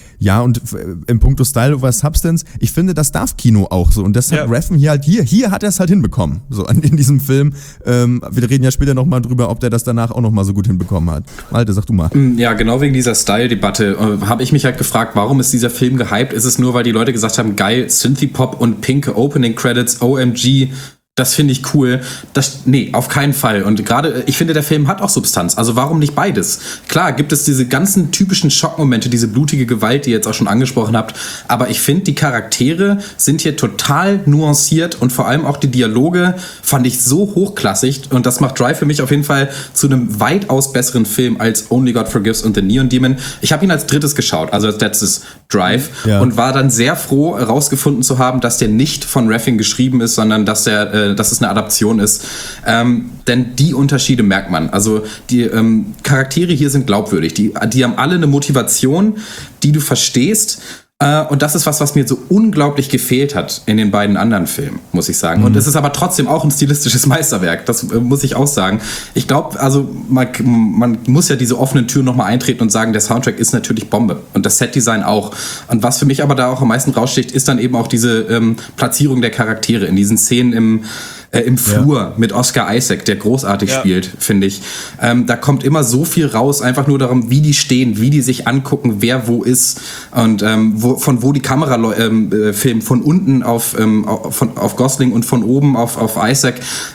im Puncto Style over Substance, ich finde, das darf Kino auch so. Und das hat Refn hier hat er es halt hinbekommen, so in diesem Film. Wir reden ja später nochmal drüber, ob der das danach auch nochmal so gut hinbekommen hat. Malte, sag du mal. Ja, genau wegen dieser Style-Debatte habe ich mich halt gefragt, warum ist dieser Film gehypt? Ist es nur, weil die Leute gesagt haben, geil, Synthie-Pop und pinke Opening-Credits, OMG, Das finde ich cool. Nee, auf keinen Fall. Und gerade, ich finde, der Film hat auch Substanz. Also warum nicht beides? Klar, gibt es diese ganzen typischen Schockmomente, diese blutige Gewalt, die ihr jetzt auch schon angesprochen habt. Aber ich finde, die Charaktere sind hier total nuanciert und vor allem auch die Dialoge fand ich so hochklassig. Und das macht Drive für mich auf jeden Fall zu einem weitaus besseren Film als Only God Forgives und The Neon Demon. Ich habe ihn als drittes geschaut, also als letztes Drive. Ja. Und war dann sehr froh, herausgefunden zu haben, dass der nicht von Refn geschrieben ist, sondern dass es eine Adaption ist. Denn die Unterschiede merkt man. Also die Charaktere hier sind glaubwürdig. Die haben alle eine Motivation, die du verstehst. Und das ist was mir so unglaublich gefehlt hat in den beiden anderen Filmen, muss ich sagen. Und es ist aber trotzdem auch ein stilistisches Meisterwerk. Das muss ich auch sagen. Ich glaube, also man muss ja diese offenen Türen nochmal eintreten und sagen, der Soundtrack ist natürlich Bombe. Und das Setdesign auch. Und was für mich aber da auch am meisten raussticht, ist dann eben auch diese Platzierung der Charaktere in diesen Szenen im Flur mit Oscar Isaac, der großartig spielt, finde ich. Da kommt immer so viel raus, einfach nur darum, wie die stehen, wie die sich angucken, wer wo ist und von wo die Kamera filmt, von unten auf Gosling und von oben auf Isaac.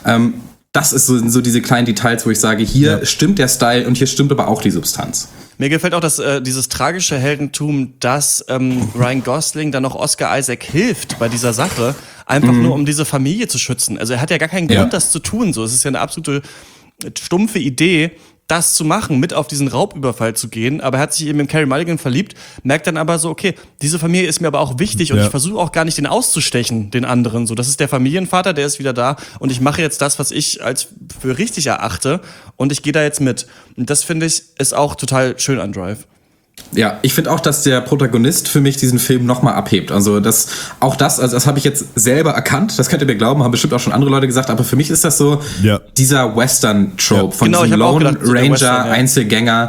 Das ist so diese kleinen Details, wo ich sage, hier stimmt der Style und hier stimmt aber auch die Substanz. Mir gefällt auch dieses tragische Heldentum, dass Ryan Gosling dann noch Oscar Isaac hilft bei dieser Sache, einfach nur um diese Familie zu schützen. Also er hat ja gar keinen Grund, das zu tun. So, es ist ja eine absolute stumpfe Idee, das zu machen, mit auf diesen Raubüberfall zu gehen. Aber er hat sich eben in Carey Mulligan verliebt, merkt dann aber so, okay, diese Familie ist mir aber auch wichtig und ich versuche auch gar nicht, den auszustechen, den anderen. So, das ist der Familienvater, der ist wieder da und ich mache jetzt das, was ich als für richtig erachte und ich gehe da jetzt mit. Und das, finde ich, ist auch total schön an Drive. Ja, ich finde auch, dass der Protagonist für mich diesen Film nochmal abhebt. Also das habe ich jetzt selber erkannt, das könnt ihr mir glauben, haben bestimmt auch schon andere Leute gesagt, aber für mich ist das so dieser Western-Trope von diesem Lone Ranger, Einzelgänger.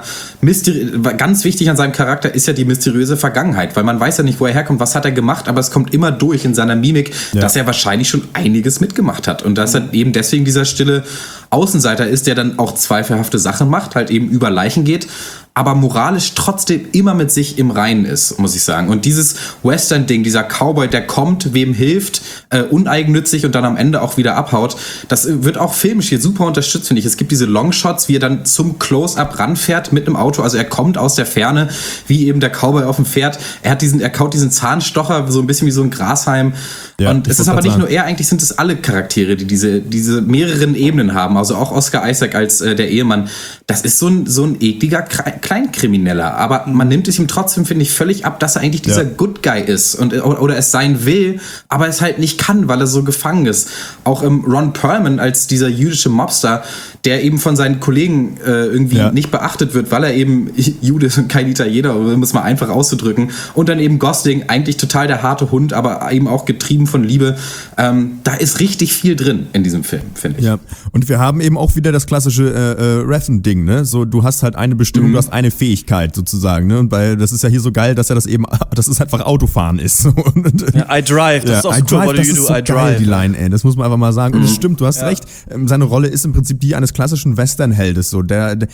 Ganz wichtig an seinem Charakter ist ja die mysteriöse Vergangenheit, weil man weiß ja nicht, wo er herkommt, was hat er gemacht, aber es kommt immer durch in seiner Mimik, dass er wahrscheinlich schon einiges mitgemacht hat und dass er eben deswegen dieser stille Außenseiter ist, der dann auch zweifelhafte Sachen macht, halt eben über Leichen geht, aber moralisch trotzdem immer mit sich im Reinen ist, muss ich sagen. Und dieses Western-Ding, dieser Cowboy, der kommt, wem hilft, uneigennützig und dann am Ende auch wieder abhaut, das wird auch filmisch hier super unterstützt, finde ich. Es gibt diese Longshots, wie er dann zum Close-Up ranfährt mit einem Auto, also er kommt aus der Ferne, wie eben der Cowboy auf dem Pferd. Er kaut diesen Zahnstocher, so ein bisschen wie so ein Grashalm. Ja, und es ist aber nicht nur er, eigentlich sind es alle Charaktere, die diese mehreren Ebenen haben. Also auch Oscar Isaac als der Ehemann. Das ist so ein ekliger Kleinkrimineller. Aber man nimmt es ihm trotzdem, finde ich, völlig ab, dass er eigentlich dieser Good Guy ist oder es sein will, aber es halt nicht kann, weil er so gefangen ist. Auch Ron Perlman als dieser jüdische Mobster, der eben von seinen Kollegen irgendwie nicht beachtet wird, weil er eben Jude ist und kein Italiener, um es mal einfach auszudrücken. Und dann eben Gosling, eigentlich total der harte Hund, aber eben auch getrieben von Liebe. Da ist richtig viel drin in diesem Film, finde ich. Ja, und wir haben eben auch wieder das klassische Refn-Ding, ne? So, du hast halt eine Bestimmung, du hast eine Fähigkeit sozusagen, ne? Und das ist ja hier so geil, dass das ist einfach Autofahren ist. I drive, das ist auch so cool, das ist so geil, die Line, ey. Das muss man einfach mal sagen. Und es stimmt, du hast recht. Seine Rolle ist im Prinzip die eines klassischen Western-Heldes. So,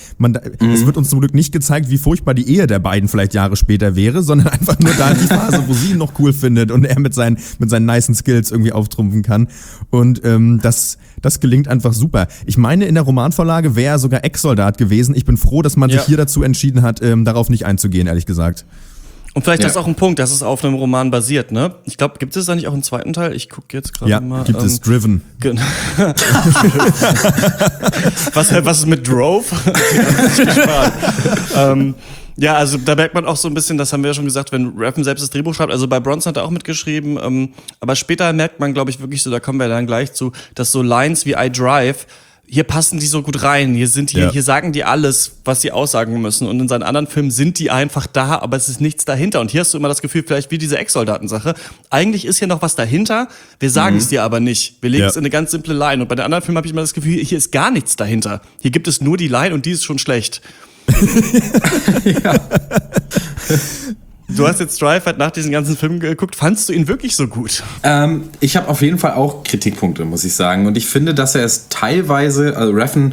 es wird uns zum Glück nicht gezeigt, wie furchtbar die Ehe der beiden vielleicht Jahre später wäre, sondern einfach nur da die Phase, wo sie ihn noch cool findet und er mit seinen nicen Skills irgendwie auftrumpfen kann. Und das gelingt einfach super. Ich meine, in der Romanvorlage wäre er sogar Ex-Soldat gewesen. Ich bin froh, dass man sich hier dazu entschieden hat, darauf nicht einzugehen, ehrlich gesagt. Und vielleicht ist auch ein Punkt, dass es auf einem Roman basiert, ne? Ich glaube, gibt es da nicht auch einen zweiten Teil? Ich gucke jetzt gerade mal. Ja, gibt es Driven. Was ist mit Drove? Ja, also da merkt man auch so ein bisschen, das haben wir ja schon gesagt, wenn Refn selbst das Drehbuch schreibt, also bei Bronson hat er auch mitgeschrieben, aber später merkt man, glaube ich, wirklich so, da kommen wir dann gleich zu, dass so Lines wie I Drive, hier passen die so gut rein, hier sagen die alles, was sie aussagen müssen und in seinen anderen Filmen sind die einfach da, aber es ist nichts dahinter und hier hast du immer das Gefühl, vielleicht wie diese Ex-Soldaten-Sache, eigentlich ist hier noch was dahinter, wir sagen es dir aber nicht, wir legen es in eine ganz simple Line und bei den anderen Filmen habe ich immer das Gefühl, hier ist gar nichts dahinter, hier gibt es nur die Line und die ist schon schlecht. Du hast jetzt Drive halt nach diesen ganzen Filmen geguckt. Fandst du ihn wirklich so gut? Ich habe auf jeden Fall auch Kritikpunkte, muss ich sagen. Und ich finde, dass er es teilweise, also Refn,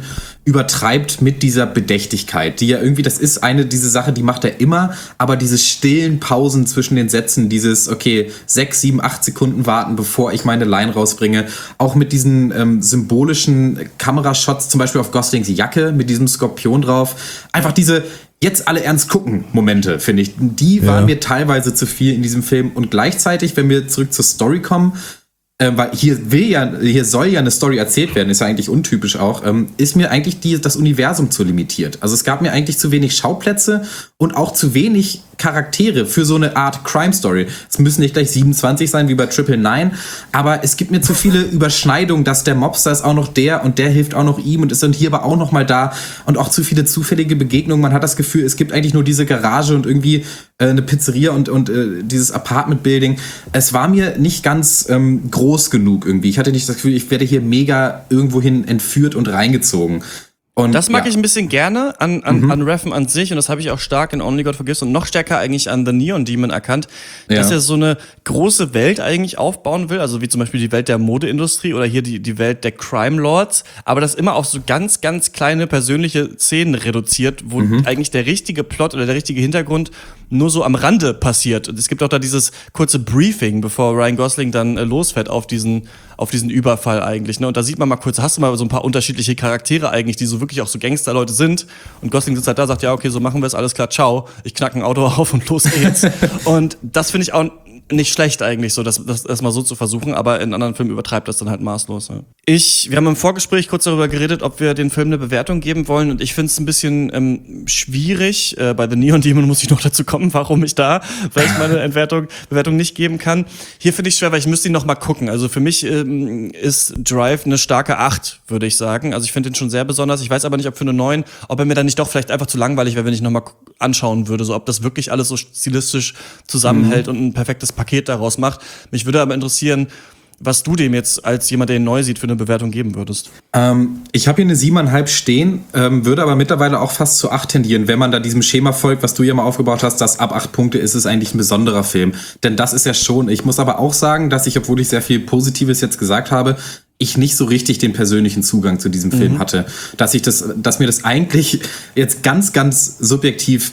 übertreibt mit dieser Bedächtigkeit, die ja irgendwie, das ist diese Sache, die macht er immer, aber diese stillen Pausen zwischen den Sätzen, dieses, okay, 6, 7, 8 Sekunden warten, bevor ich meine Line rausbringe, auch mit diesen symbolischen Kamerashots, zum Beispiel auf Goslings Jacke, mit diesem Skorpion drauf, einfach diese jetzt alle ernst gucken Momente, finde ich, die waren mir teilweise zu viel in diesem Film und gleichzeitig, wenn wir zurück zur Story kommen, weil hier soll ja eine Story erzählt werden, ist ja eigentlich untypisch auch, ist mir eigentlich das Universum zu limitiert. Also es gab mir eigentlich zu wenig Schauplätze und auch zu wenig Charaktere für so eine Art Crime-Story. Es müssen nicht gleich 27 sein, wie bei 999, aber es gibt mir zu viele Überschneidungen, dass der Mobster ist auch noch der und der hilft auch noch ihm und ist dann hier aber auch noch mal da und auch zu viele zufällige Begegnungen. Man hat das Gefühl, es gibt eigentlich nur diese Garage und irgendwie eine Pizzeria und dieses Apartment-Building. Es war mir nicht ganz groß genug irgendwie. Ich hatte nicht das Gefühl, ich werde hier mega irgendwohin entführt und reingezogen. Und das mag ich ein bisschen gerne an Refn an sich und das habe ich auch stark in Only God Forgives und noch stärker eigentlich an The Neon Demon erkannt, dass er so eine große Welt eigentlich aufbauen will, also wie zum Beispiel die Welt der Modeindustrie oder hier die Welt der Crime Lords, aber das immer auf so ganz, ganz kleine persönliche Szenen reduziert, wo eigentlich der richtige Plot oder der richtige Hintergrund nur so am Rande passiert. Und es gibt auch da dieses kurze Briefing, bevor Ryan Gosling dann losfährt auf diesen Überfall eigentlich. Ne? Und da sieht man mal kurz, hast du mal so ein paar unterschiedliche Charaktere eigentlich, die so wirklich auch so Gangsterleute sind. Und Gosling sitzt halt da, sagt, ja, okay, so machen wir es, alles klar, ciao. Ich knack ein Auto auf und los geht's. Und das finde ich auch nicht schlecht eigentlich, so das mal so zu versuchen, aber in anderen Filmen übertreibt das dann halt maßlos. Ja. Wir haben im Vorgespräch kurz darüber geredet, ob wir den Film eine Bewertung geben wollen und ich finde es ein bisschen schwierig. Bei The Neon Demon muss ich noch dazu kommen, warum ich da vielleicht meine Bewertung nicht geben kann. Hier finde ich es schwer, weil ich müsste ihn noch mal gucken. Also für mich ist Drive eine starke 8, würde ich sagen. Also ich finde ihn schon sehr besonders. Ich weiß aber nicht, ob für eine 9, ob er mir dann nicht doch vielleicht einfach zu langweilig wäre, wenn ich noch mal anschauen würde, so ob das wirklich alles so stilistisch zusammenhält und ein perfektes Paket daraus macht. Mich würde aber interessieren, was du dem jetzt als jemand, der ihn neu sieht, für eine Bewertung geben würdest. Ich habe hier eine 7,5 stehen, würde aber mittlerweile auch fast zu 8 tendieren, wenn man da diesem Schema folgt, was du ja mal aufgebaut hast, dass ab 8 Punkte ist es eigentlich ein besonderer Film. Denn das ist ja schon, ich muss aber auch sagen, dass ich, obwohl ich sehr viel Positives jetzt gesagt habe, ich nicht so richtig den persönlichen Zugang zu diesem Film hatte. Dass mir das eigentlich jetzt ganz, ganz subjektiv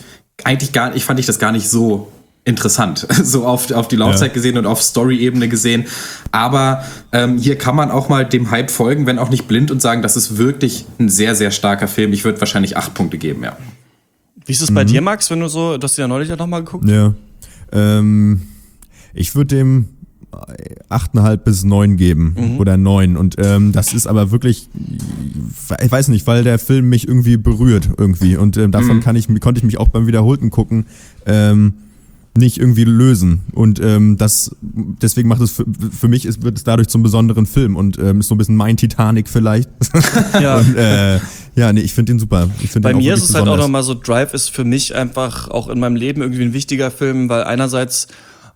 fand ich das gar nicht so interessant, so auf die Laufzeit gesehen und auf Story-Ebene gesehen. Aber hier kann man auch mal dem Hype folgen, wenn auch nicht blind und sagen, das ist wirklich ein sehr, sehr starker Film. Ich würde wahrscheinlich 8 Punkte geben, ja. Wie ist es bei dir, Max, wenn du hast du ja neulich noch mal geguckt? Ja, ich würde dem 8,5 bis 9 geben oder 9 und das ist aber wirklich, ich weiß nicht, weil der Film mich irgendwie berührt irgendwie und davon konnte ich mich auch beim wiederholten Gucken nicht irgendwie lösen und deswegen macht es für mich wird es dadurch zum besonderen Film und ist so ein bisschen mein Titanic vielleicht. Ja. Und, ich finde ihn super. Bei mir ist es halt auch nochmal so, Drive ist für mich einfach auch in meinem Leben irgendwie ein wichtiger Film, weil einerseits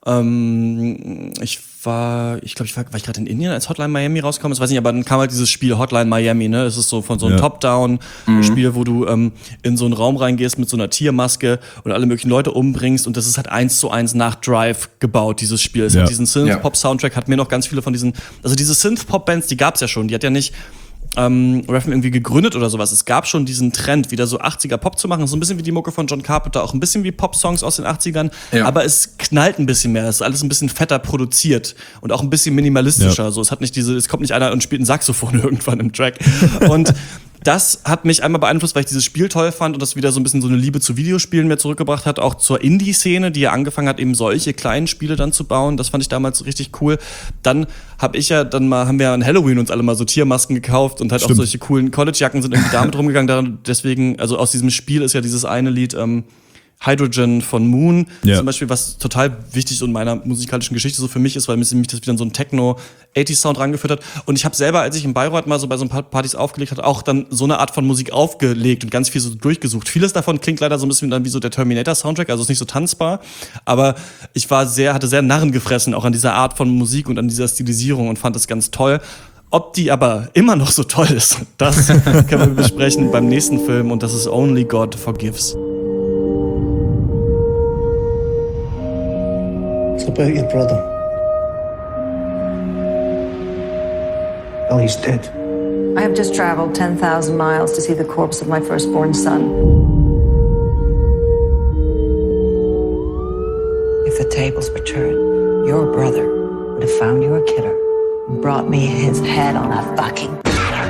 ich war ich gerade in Indien, als Hotline Miami rauskam, ich weiß nicht, aber dann kam halt dieses Spiel Hotline Miami, ne? Es ist so von so einem Top-Down-Spiel, wo du in so einen Raum reingehst mit so einer Tiermaske und alle möglichen Leute umbringst und das ist halt 1:1 nach Drive gebaut, dieses Spiel. Es hat diesen Synth-Pop-Soundtrack, hat mir noch ganz viele von diesen, also diese Synth-Pop-Bands, die gab's ja schon, die hat ja nicht Refn irgendwie gegründet oder sowas. Es gab schon diesen Trend, wieder so 80er Pop zu machen, so ein bisschen wie die Mucke von John Carpenter, auch ein bisschen wie Pop-Songs aus den 80ern, aber es knallt ein bisschen mehr, es ist alles ein bisschen fetter produziert und auch ein bisschen minimalistischer, so, es kommt nicht einer und spielt ein Saxophon irgendwann im Track und das hat mich einmal beeinflusst, weil ich dieses Spiel toll fand und das wieder so ein bisschen so eine Liebe zu Videospielen mir zurückgebracht hat, auch zur Indie-Szene, die ja angefangen hat, eben solche kleinen Spiele dann zu bauen. Das fand ich damals richtig cool. Dann haben wir an Halloween uns alle mal so Tiermasken gekauft und halt auch solche coolen College-Jacken sind irgendwie damit rumgegangen. Deswegen, also aus diesem Spiel ist ja dieses eine Lied Hydrogen von Moon, zum Beispiel, was total wichtig in meiner musikalischen Geschichte so für mich ist, weil mich das wieder in so einen Techno-80s-Sound rangeführt hat. Und ich habe selber, als ich in Bayreuth mal so bei so ein paar Partys aufgelegt habe, auch dann so eine Art von Musik aufgelegt und ganz viel so durchgesucht. Vieles davon klingt leider so ein bisschen dann wie so der Terminator-Soundtrack, also ist nicht so tanzbar, aber ich hatte sehr Narren gefressen, auch an dieser Art von Musik und an dieser Stilisierung und fand das ganz toll. Ob die aber immer noch so toll ist, das können wir besprechen beim nächsten Film und das ist Only God Forgives. It's about your brother. Oh, he's dead. I have just traveled 10,000 miles to see the corpse of my firstborn son. If the tables were turned, your brother would have found you a killer and brought me his head on a fucking platter.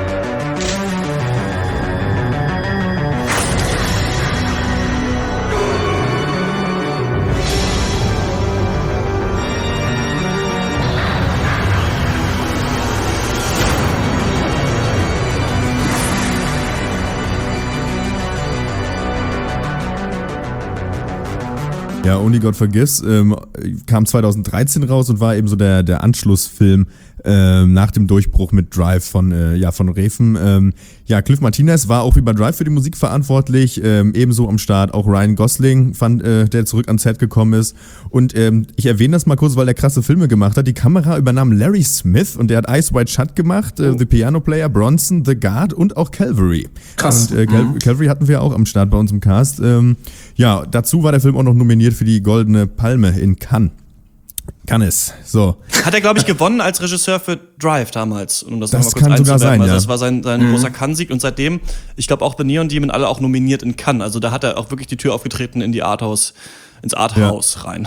Ja, Only God Forgives kam 2013 raus und war eben so der Anschlussfilm nach dem Durchbruch mit Drive von Refn. Cliff Martinez war auch wie bei Drive für die Musik verantwortlich, ebenso am Start auch Ryan Gosling, der zurück ans Set gekommen ist. Und ich erwähne das mal kurz, weil der krasse Filme gemacht hat. Die Kamera übernahm Larry Smith und der hat Eyes Wide Shut gemacht, The Piano Player, Bronson, The Guard und auch Calvary. Krass. Und Calvary hatten wir auch am Start bei uns im Cast. Dazu war der Film auch noch nominiert für die Goldene Palme in Cannes. So. Hat er, glaube ich, gewonnen als Regisseur für Drive damals, um das nochmal kurz kann sogar sein, Also ja. das war sein großer Cannes-Sieg und seitdem, ich glaube auch The Neon Demon, alle auch nominiert in Cannes. Also da hat er auch wirklich die Tür aufgetreten in die ins Arthouse rein.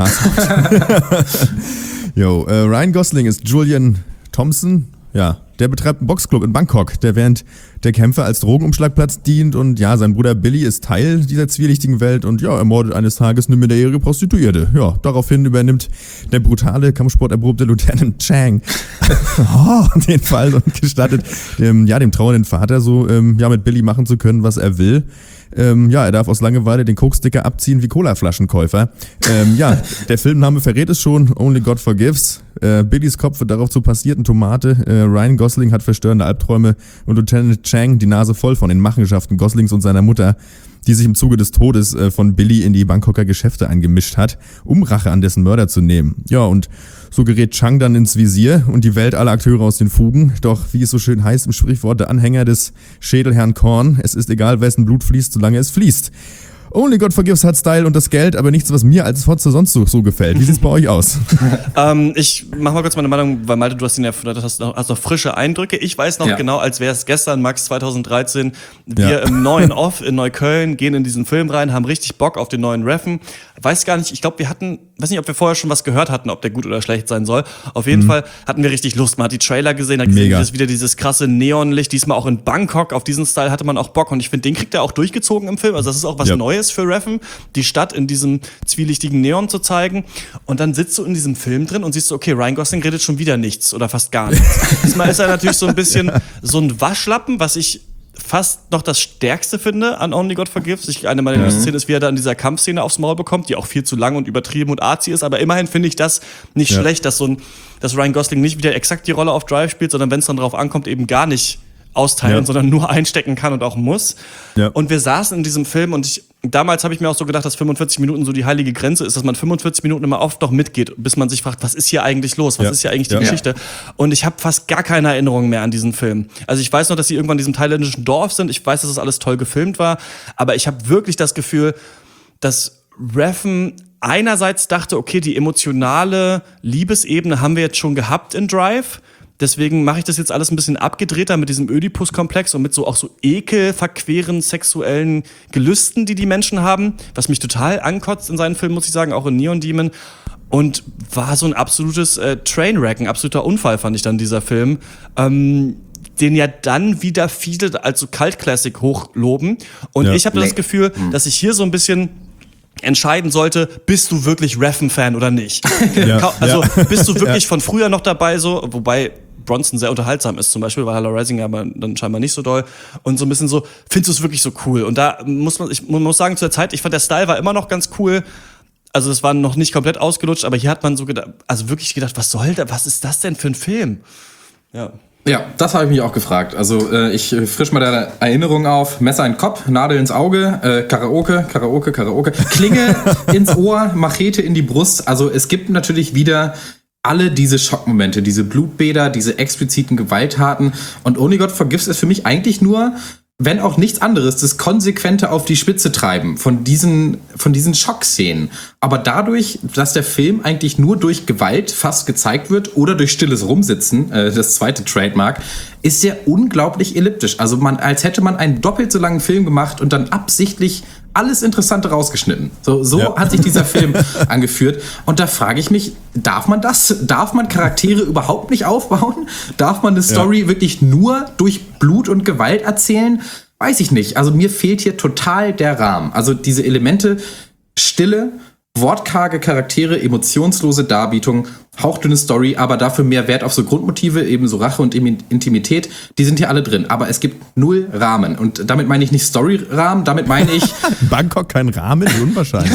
Ryan Gosling ist Julian Thompson. Ja, der betreibt einen Boxclub in Bangkok, der während der Kämpfe als Drogenumschlagplatz dient und ja, sein Bruder Billy ist Teil dieser zwielichtigen Welt und ja, ermordet eines Tages eine minderjährige Prostituierte. Ja, daraufhin übernimmt der brutale, kampfsporterprobte Lieutenant Chang den Fall und gestattet dem trauernden Vater mit Billy machen zu können, was er will. Er darf aus Langeweile den Coke-Sticker abziehen wie Cola-Flaschenkäufer. Der Filmname verrät es schon, Only God Forgives. Billys Kopf wird darauf zur passierten Tomate. Ryan Gosling hat verstörende Albträume und Lieutenant Chang die Nase voll von den Machenschaften Goslings und seiner Mutter, die sich im Zuge des Todes von Billy in die Bangkoker Geschäfte eingemischt hat, um Rache an dessen Mörder zu nehmen. Ja, und so gerät Chang dann ins Visier und die Welt aller Akteure aus den Fugen. Doch, wie es so schön heißt im Sprichwort, der Anhänger des Schädelherrn Korn, es ist egal, wessen Blut fließt, solange es fließt. Only God Forgives hat Style und das Geld, aber nichts, was mir als Fotze sonst so gefällt. Wie sieht's bei euch aus? Ich mach mal kurz meine Meinung, weil Malte, du hast ihn ja hast noch frische Eindrücke. Ich weiß noch genau, als wäre es gestern, Max 2013, wir im neuen Off in Neukölln gehen in diesen Film rein, haben richtig Bock auf den neuen Refn. Weiß gar nicht, ich glaube, weiß nicht, ob wir vorher schon was gehört hatten, ob der gut oder schlecht sein soll. Auf jeden Fall hatten wir richtig Lust. Man hat die Trailer gesehen, hat gesehen, dass wieder dieses krasse Neonlicht, diesmal auch in Bangkok, auf diesen Style hatte man auch Bock. Und ich finde, den kriegt er auch durchgezogen im Film. Also das ist auch was Neues für Refn, die Stadt in diesem zwielichtigen Neon zu zeigen. Und dann sitzt du in diesem Film drin und siehst so, okay, Ryan Gosling redet schon wieder nichts oder fast gar nichts. Diesmal ist er natürlich so ein bisschen so ein Waschlappen, was ich fast noch das Stärkste finde an Only God Forgives. Eine meiner liebsten Szenen ist, wie er da in dieser Kampfszene aufs Maul bekommt, die auch viel zu lang und übertrieben und arzi ist, aber immerhin finde ich das nicht schlecht, dass Ryan Gosling nicht wieder exakt die Rolle auf Drive spielt, sondern wenn es dann drauf ankommt, eben gar nicht austeilen, sondern nur einstecken kann und auch muss. Ja. Und wir saßen in diesem Film und damals habe ich mir auch so gedacht, dass 45 Minuten so die heilige Grenze ist, dass man 45 Minuten immer oft noch mitgeht, bis man sich fragt, was ist hier eigentlich los? Was ist hier eigentlich die Geschichte? Und ich habe fast gar keine Erinnerungen mehr an diesen Film. Also ich weiß noch, dass sie irgendwann in diesem thailändischen Dorf sind. Ich weiß, dass das alles toll gefilmt war. Aber ich habe wirklich das Gefühl, dass Refn einerseits dachte, okay, die emotionale Liebesebene haben wir jetzt schon gehabt in Drive. Deswegen mache ich das jetzt alles ein bisschen abgedrehter mit diesem Ödipus-Komplex und mit so auch so ekelverqueren sexuellen Gelüsten, die Menschen haben, was mich total ankotzt in seinen Filmen, muss ich sagen, auch in Neon Demon. Und war so ein absolutes Trainwreck, ein absoluter Unfall, fand ich dann, dieser Film. Den ja dann wieder viele als so Cult-Classic hochloben. Und ich habe das Gefühl, dass ich hier so ein bisschen entscheiden sollte, bist du wirklich Refn-Fan oder nicht? Also bist du wirklich von früher noch dabei, so, wobei Bronson sehr unterhaltsam ist zum Beispiel, bei Hello Rising aber dann scheinbar nicht so doll. Und so ein bisschen so, findest du es wirklich so cool? Und da muss man sagen, zu der Zeit, ich fand, der Style war immer noch ganz cool. Also es war noch nicht komplett ausgelutscht, aber hier hat man so gedacht, also wirklich gedacht, was ist das denn für ein Film? Ja, das habe ich mich auch gefragt. Also ich frisch mal deine Erinnerung auf. Messer in den Kopf, Nadel ins Auge, Karaoke, Klinge ins Ohr, Machete in die Brust. Also es gibt natürlich wieder alle diese Schockmomente, diese Blutbäder, diese expliziten Gewalttaten. Und Only God Forgives ist für mich eigentlich nur, wenn auch nichts anderes, das konsequente auf die Spitze treiben von diesen Schockszenen. Aber dadurch, dass der Film eigentlich nur durch Gewalt fast gezeigt wird oder durch stilles Rumsitzen, das zweite Trademark, ist der unglaublich elliptisch. Also als hätte man einen doppelt so langen Film gemacht und dann absichtlich alles Interessante rausgeschnitten. So hat sich dieser Film angeführt. Und da frage ich mich, darf man das? Darf man Charaktere überhaupt nicht aufbauen? Darf man eine Story wirklich nur durch Blut und Gewalt erzählen? Weiß ich nicht. Also mir fehlt hier total der Rahmen. Also diese Elemente, Stille, wortkarge Charaktere, emotionslose Darbietung, hauchdünne Story, aber dafür mehr Wert auf so Grundmotive, eben so Rache und Intimität, die sind hier alle drin. Aber es gibt 0 Rahmen. Und damit meine ich nicht Story-Rahmen, damit meine ich... Bangkok kein Rahmen? Unwahrscheinlich.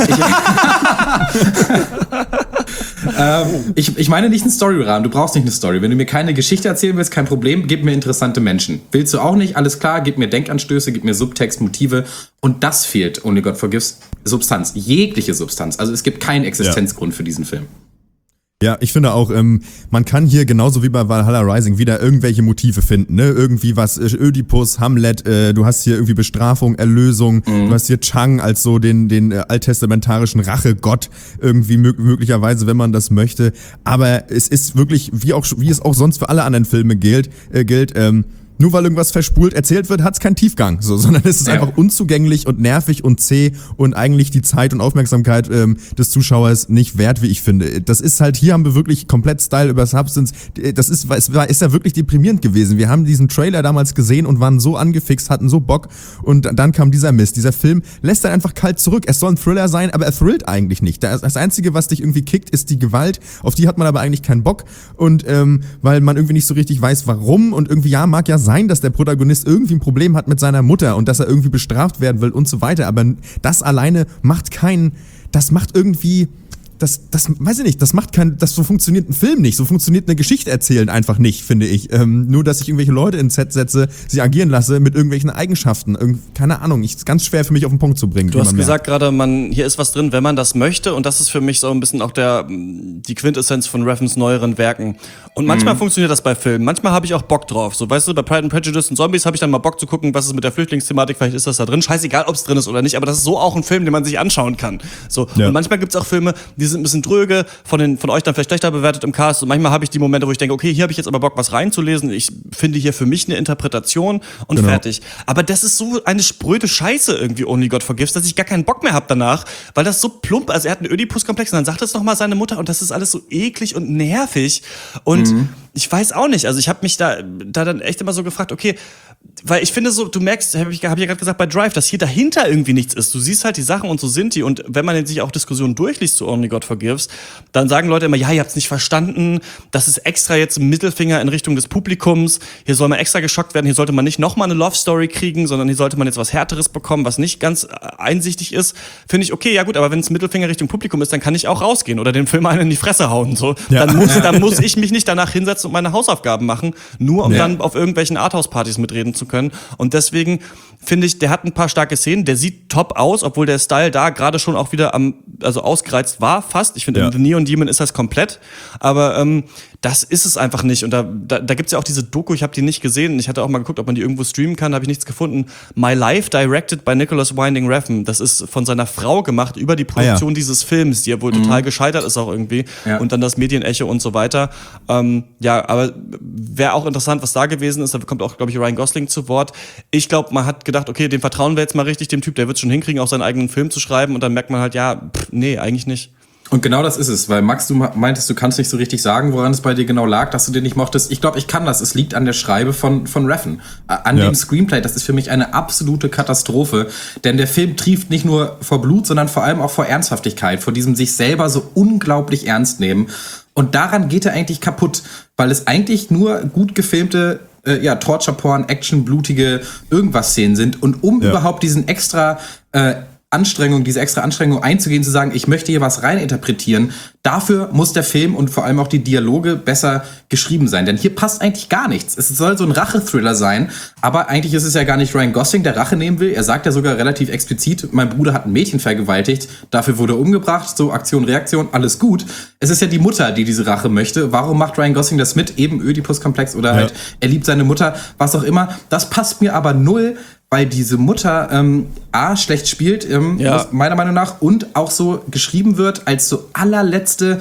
Ich meine nicht einen Story-Rahmen. Du brauchst nicht eine Story. Wenn du mir keine Geschichte erzählen willst, kein Problem, gib mir interessante Menschen. Willst du auch nicht? Alles klar, gib mir Denkanstöße, gib mir Subtext, Motive. Und das fehlt, Only God Forgives, Substanz. Jegliche Substanz. Also es gibt keinen Existenzgrund für diesen Film. Ja, ich finde auch, man kann hier genauso wie bei Valhalla Rising wieder irgendwelche Motive finden, ne? Irgendwie was, Ödipus, Hamlet, du hast hier irgendwie Bestrafung, Erlösung, du hast hier Chang als so den alttestamentarischen Rachegott irgendwie möglicherweise, wenn man das möchte. Aber es ist wirklich, wie es auch sonst für alle anderen Filme gilt, nur weil irgendwas verspult erzählt wird, hat es keinen Tiefgang, sondern es ist einfach unzugänglich und nervig und zäh und eigentlich die Zeit und Aufmerksamkeit des Zuschauers nicht wert, wie ich finde. Das ist halt, hier haben wir wirklich komplett Style über Substance. Das ist ja wirklich deprimierend gewesen. Wir haben diesen Trailer damals gesehen und waren so angefixt, hatten so Bock und dann kam dieser Mist. Dieser Film lässt dann einfach kalt zurück. Es soll ein Thriller sein, aber er thrillt eigentlich nicht. Das Einzige, was dich irgendwie kickt, ist die Gewalt. Auf die hat man aber eigentlich keinen Bock und weil man irgendwie nicht so richtig weiß, warum und irgendwie, mag ja sein, dass der Protagonist irgendwie ein Problem hat mit seiner Mutter und dass er irgendwie bestraft werden will und so weiter, aber das alleine macht so funktioniert ein Film nicht, so funktioniert eine Geschichte erzählen einfach nicht, finde ich. Nur, dass ich irgendwelche Leute ins Set setze, sie agieren lasse mit irgendwelchen Eigenschaften, keine Ahnung, ist ganz schwer für mich auf den Punkt zu bringen. Du hast gesagt gerade, hier ist was drin, wenn man das möchte und das ist für mich so ein bisschen auch die Quintessenz von Refns neueren Werken. Und manchmal funktioniert das bei Filmen, manchmal habe ich auch Bock drauf. So, weißt du, bei Pride and Prejudice und Zombies habe ich dann mal Bock zu gucken, was ist mit der Flüchtlingsthematik, vielleicht ist das da drin. Scheißegal, ob es drin ist oder nicht, aber das ist so auch ein Film, den man sich anschauen kann. So. Ja. Und manchmal gibt es auch Filme, die sind ein bisschen dröge, von euch dann vielleicht schlechter bewertet im Cast. Und manchmal habe ich die Momente, wo ich denke, okay, hier habe ich jetzt aber Bock, was reinzulesen. Ich finde hier für mich eine Interpretation und fertig. Aber das ist so eine spröde Scheiße irgendwie, Only God Forgives, dass ich gar keinen Bock mehr habe danach, weil das so plump, also er hat einen Ödipus-Komplex und dann sagt es nochmal seine Mutter und das ist alles so eklig und nervig. Und ich weiß auch nicht, also ich habe mich da dann echt immer so gefragt, okay, weil ich finde so, du merkst, hab ich ja gerade gesagt bei Drive, dass hier dahinter irgendwie nichts ist. Du siehst halt die Sachen und so sind die. Und wenn man sich auch Diskussionen durchliest zu Only God Forgives, dann sagen Leute immer, ja, ihr habt's nicht verstanden, das ist extra jetzt ein Mittelfinger in Richtung des Publikums, hier soll man extra geschockt werden, hier sollte man nicht nochmal eine Love-Story kriegen, sondern hier sollte man jetzt was Härteres bekommen, was nicht ganz einsichtig ist. Finde ich, okay, ja gut, aber wenn es Mittelfinger Richtung Publikum ist, dann kann ich auch rausgehen oder den Film einen in die Fresse hauen. So. Ja. Dann muss ich mich nicht danach hinsetzen und meine Hausaufgaben machen, nur um dann auf irgendwelchen Arthouse-Partys mitreden zu können. Und deswegen finde ich, der hat ein paar starke Szenen, der sieht top aus, obwohl der Style da gerade schon auch wieder ausgereizt war, fast. Ich finde, in The Neon Demon ist das komplett, aber das ist es einfach nicht. Und da gibt's ja auch diese Doku, ich habe die nicht gesehen. Ich hatte auch mal geguckt, ob man die irgendwo streamen kann, habe ich nichts gefunden. My Life, directed by Nicholas Winding Refn. Das ist von seiner Frau gemacht über die Produktion dieses Films, die ja wohl total gescheitert ist auch irgendwie. Ja. Und dann das Medienecho und so weiter. Aber wäre auch interessant, was da gewesen ist. Da kommt auch, glaube ich, Ryan Gosling zu Wort. Ich glaube, man hat gedacht, okay, dem vertrauen wir jetzt mal richtig, dem Typ, der wird schon hinkriegen, auch seinen eigenen Film zu schreiben. Und dann merkt man halt, nee, eigentlich nicht. Und genau das ist es, weil Max, du meintest, du kannst nicht so richtig sagen, woran es bei dir genau lag, dass du den nicht mochtest. Ich glaube, ich kann das. Es liegt an der Schreibe von Refn. An dem Screenplay, das ist für mich eine absolute Katastrophe. Denn der Film trieft nicht nur vor Blut, sondern vor allem auch vor Ernsthaftigkeit, vor diesem sich selber so unglaublich ernst nehmen. Und daran geht er eigentlich kaputt, weil es eigentlich nur gut gefilmte Torture-Porn, Action, blutige Irgendwas-Szenen sind. Und überhaupt diese extra Anstrengung einzugehen, zu sagen, ich möchte hier was reininterpretieren, dafür muss der Film und vor allem auch die Dialoge besser geschrieben sein. Denn hier passt eigentlich gar nichts. Es soll so ein Rache-Thriller sein, aber eigentlich ist es ja gar nicht Ryan Gosling, der Rache nehmen will. Er sagt ja sogar relativ explizit, mein Bruder hat ein Mädchen vergewaltigt, dafür wurde er umgebracht, so Aktion, Reaktion, alles gut. Es ist ja die Mutter, die diese Rache möchte. Warum macht Ryan Gosling das mit? Eben Ödipus-Komplex oder halt, er liebt seine Mutter, was auch immer. Das passt mir aber null, weil diese Mutter schlecht spielt, meiner Meinung nach, und auch so geschrieben wird als so allerletzte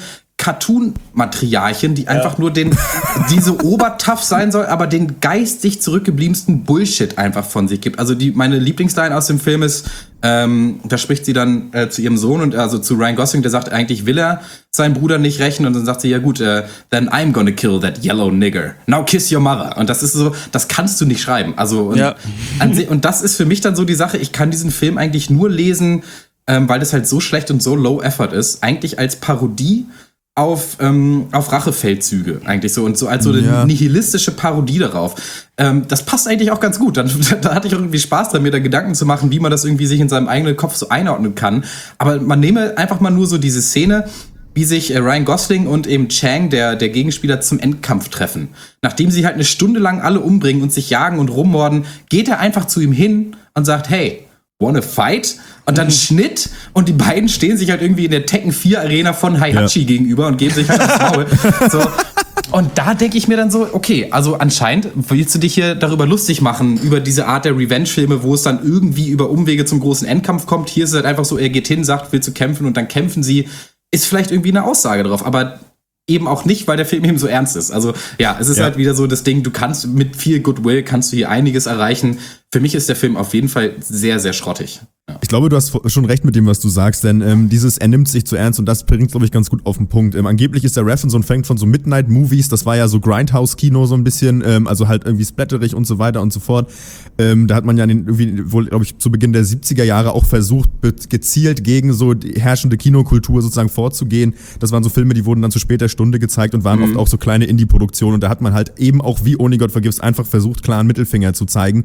Cartoon-Matriarchin, die einfach nur die so obertough sein soll, aber den geistig zurückgebliebensten Bullshit einfach von sich gibt. Also meine Lieblingsline aus dem Film ist, da spricht sie dann zu ihrem Sohn und also zu Ryan Gosling, der sagt, eigentlich will er seinen Bruder nicht rächen und dann sagt sie, ja gut, then I'm gonna kill that yellow nigger. Now kiss your mother. Und das ist so, das kannst du nicht schreiben. Also und das ist für mich dann so die Sache, ich kann diesen Film eigentlich nur lesen, weil das halt so schlecht und so low effort ist, eigentlich als Parodie auf Rachefeldzüge eigentlich so und so als so eine nihilistische Parodie darauf. Das passt eigentlich auch ganz gut. Da hatte ich auch irgendwie Spaß dran, mir da Gedanken zu machen, wie man das irgendwie sich in seinem eigenen Kopf so einordnen kann. Aber man nehme einfach mal nur so diese Szene, wie sich Ryan Gosling und eben Chang, der Gegenspieler, zum Endkampf treffen. Nachdem sie halt eine Stunde lang alle umbringen und sich jagen und rummorden, geht er einfach zu ihm hin und sagt, hey, wanna fight? Und dann Schnitt und die beiden stehen sich halt irgendwie in der Tekken 4 Arena von Heihachi gegenüber und geben sich halt aufs Maul. So. Und da denke ich mir dann so, okay, also anscheinend willst du dich hier darüber lustig machen, über diese Art der Revenge-Filme, wo es dann irgendwie über Umwege zum großen Endkampf kommt. Hier ist es halt einfach so, er geht hin, sagt, willst du kämpfen und dann kämpfen sie. Ist vielleicht irgendwie eine Aussage drauf, aber eben auch nicht, weil der Film eben so ernst ist. Also ja, es ist halt wieder so das Ding, du kannst mit viel Goodwill kannst du hier einiges erreichen. Für mich ist der Film auf jeden Fall sehr, sehr schrottig. Ja. Ich glaube, du hast schon recht mit dem, was du sagst, denn er nimmt sich zu ernst und das bringt, glaube ich, ganz gut auf den Punkt. Angeblich ist der Refn so ein Fan von so Midnight-Movies, das war ja so Grindhouse-Kino so ein bisschen, also halt irgendwie splatterig und so weiter und so fort. Da hat man ja irgendwie wohl, glaube ich, zu Beginn der 70er Jahre auch versucht, gezielt gegen so die herrschende Kinokultur sozusagen vorzugehen. Das waren so Filme, die wurden dann zu später Stunde gezeigt und waren oft auch so kleine Indie-Produktionen und da hat man halt eben auch wie Only God Forgives einfach versucht, klaren Mittelfinger zu zeigen.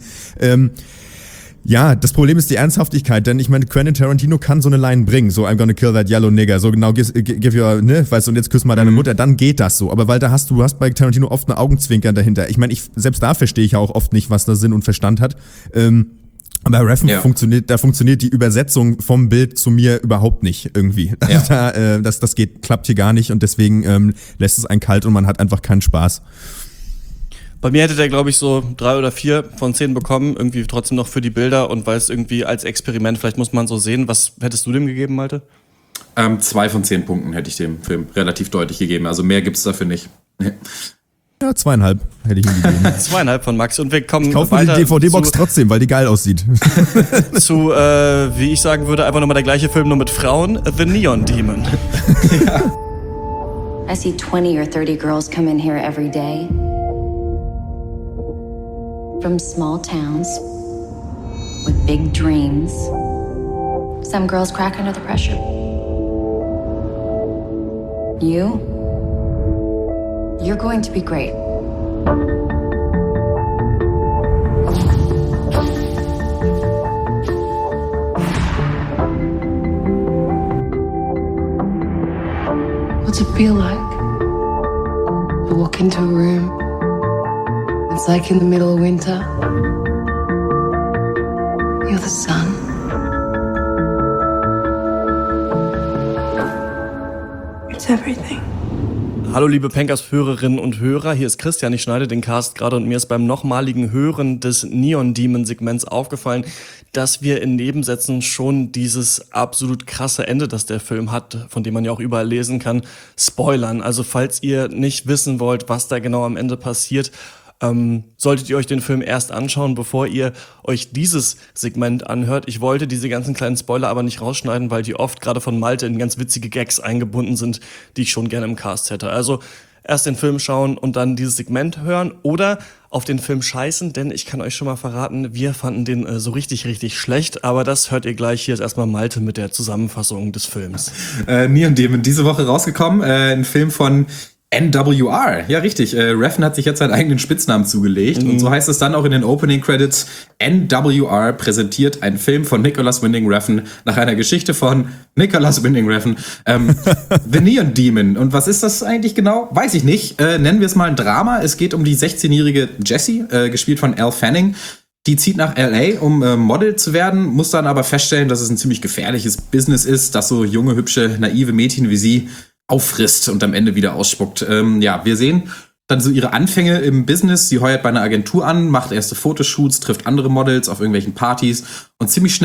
Ja, das Problem ist die Ernsthaftigkeit, denn ich meine, Quentin Tarantino kann so eine Line bringen, so I'm gonna kill that yellow nigger, so genau, give your, ne, weißt du, und jetzt küss mal deine Mutter, dann geht das so, aber weil du hast bei Tarantino oft eine Augenzwinkern dahinter. Ich meine, selbst da verstehe ich ja auch oft nicht, was da Sinn und Verstand hat. Aber bei Refn funktioniert die Übersetzung vom Bild zu mir überhaupt nicht irgendwie. Ja. Das klappt hier gar nicht und deswegen lässt es einen kalt und man hat einfach keinen Spaß. Bei mir hätte der, glaube ich, so 3 oder 4 von 10 bekommen, irgendwie trotzdem noch für die Bilder und weil es irgendwie als Experiment, vielleicht muss man so sehen. Was hättest du dem gegeben, Malte? 2 von 10 Punkten hätte ich dem Film relativ deutlich gegeben, also mehr gibt's dafür nicht. Ja, 2,5 hätte ich ihm gegeben. 2,5 von Max und wir kommen weiter. Ich kaufe mir die DVD-Box trotzdem, weil die geil aussieht. Zu, wie ich sagen würde, einfach nochmal der gleiche Film, nur mit Frauen, The Neon Demon. Ja. I see 20 or 30 girls come in here every day. From small towns with big dreams. Some girls crack under the pressure. You're going to be great. What's it feel like to walk into a room? It's like in the middle of winter. You're the sun. It's everything. Hallo liebe Pencast-Hörerinnen und Hörer, hier ist Christian, ich schneide den Cast gerade und mir ist beim nochmaligen Hören des Neon Demon Segments aufgefallen, dass wir in Nebensätzen schon dieses absolut krasse Ende, das der Film hat, von dem man ja auch überall lesen kann, spoilern. Also falls ihr nicht wissen wollt, was da genau am Ende passiert, solltet ihr euch den Film erst anschauen, bevor ihr euch dieses Segment anhört. Ich wollte diese ganzen kleinen Spoiler aber nicht rausschneiden, weil die oft gerade von Malte in ganz witzige Gags eingebunden sind, die ich schon gerne im Cast hätte. Also erst den Film schauen und dann dieses Segment hören oder auf den Film scheißen, denn ich kann euch schon mal verraten, wir fanden den so richtig, richtig schlecht, aber das hört ihr gleich. Hier ist erstmal Malte mit der Zusammenfassung des Films. Neon Demon, diese Woche rausgekommen, ein Film von NWR, ja richtig. Refn hat sich jetzt seinen eigenen Spitznamen zugelegt und so heißt es dann auch in den Opening Credits. NWR präsentiert einen Film von Nicholas Winding Refn nach einer Geschichte von Nicholas Winding Refn. The Neon Demon. Und was ist das eigentlich genau? Weiß ich nicht. Nennen wir es mal ein Drama. Es geht um die 16-jährige Jessie, gespielt von Elle Fanning. Die zieht nach L.A., um Model zu werden, muss dann aber feststellen, dass es ein ziemlich gefährliches Business ist, das so junge, hübsche, naive Mädchen wie sie auffrisst und am Ende wieder ausspuckt. Wir sehen dann so ihre Anfänge im Business. Sie heuert bei einer Agentur an, macht erste Fotoshoots, trifft andere Models auf irgendwelchen Partys und ziemlich schnell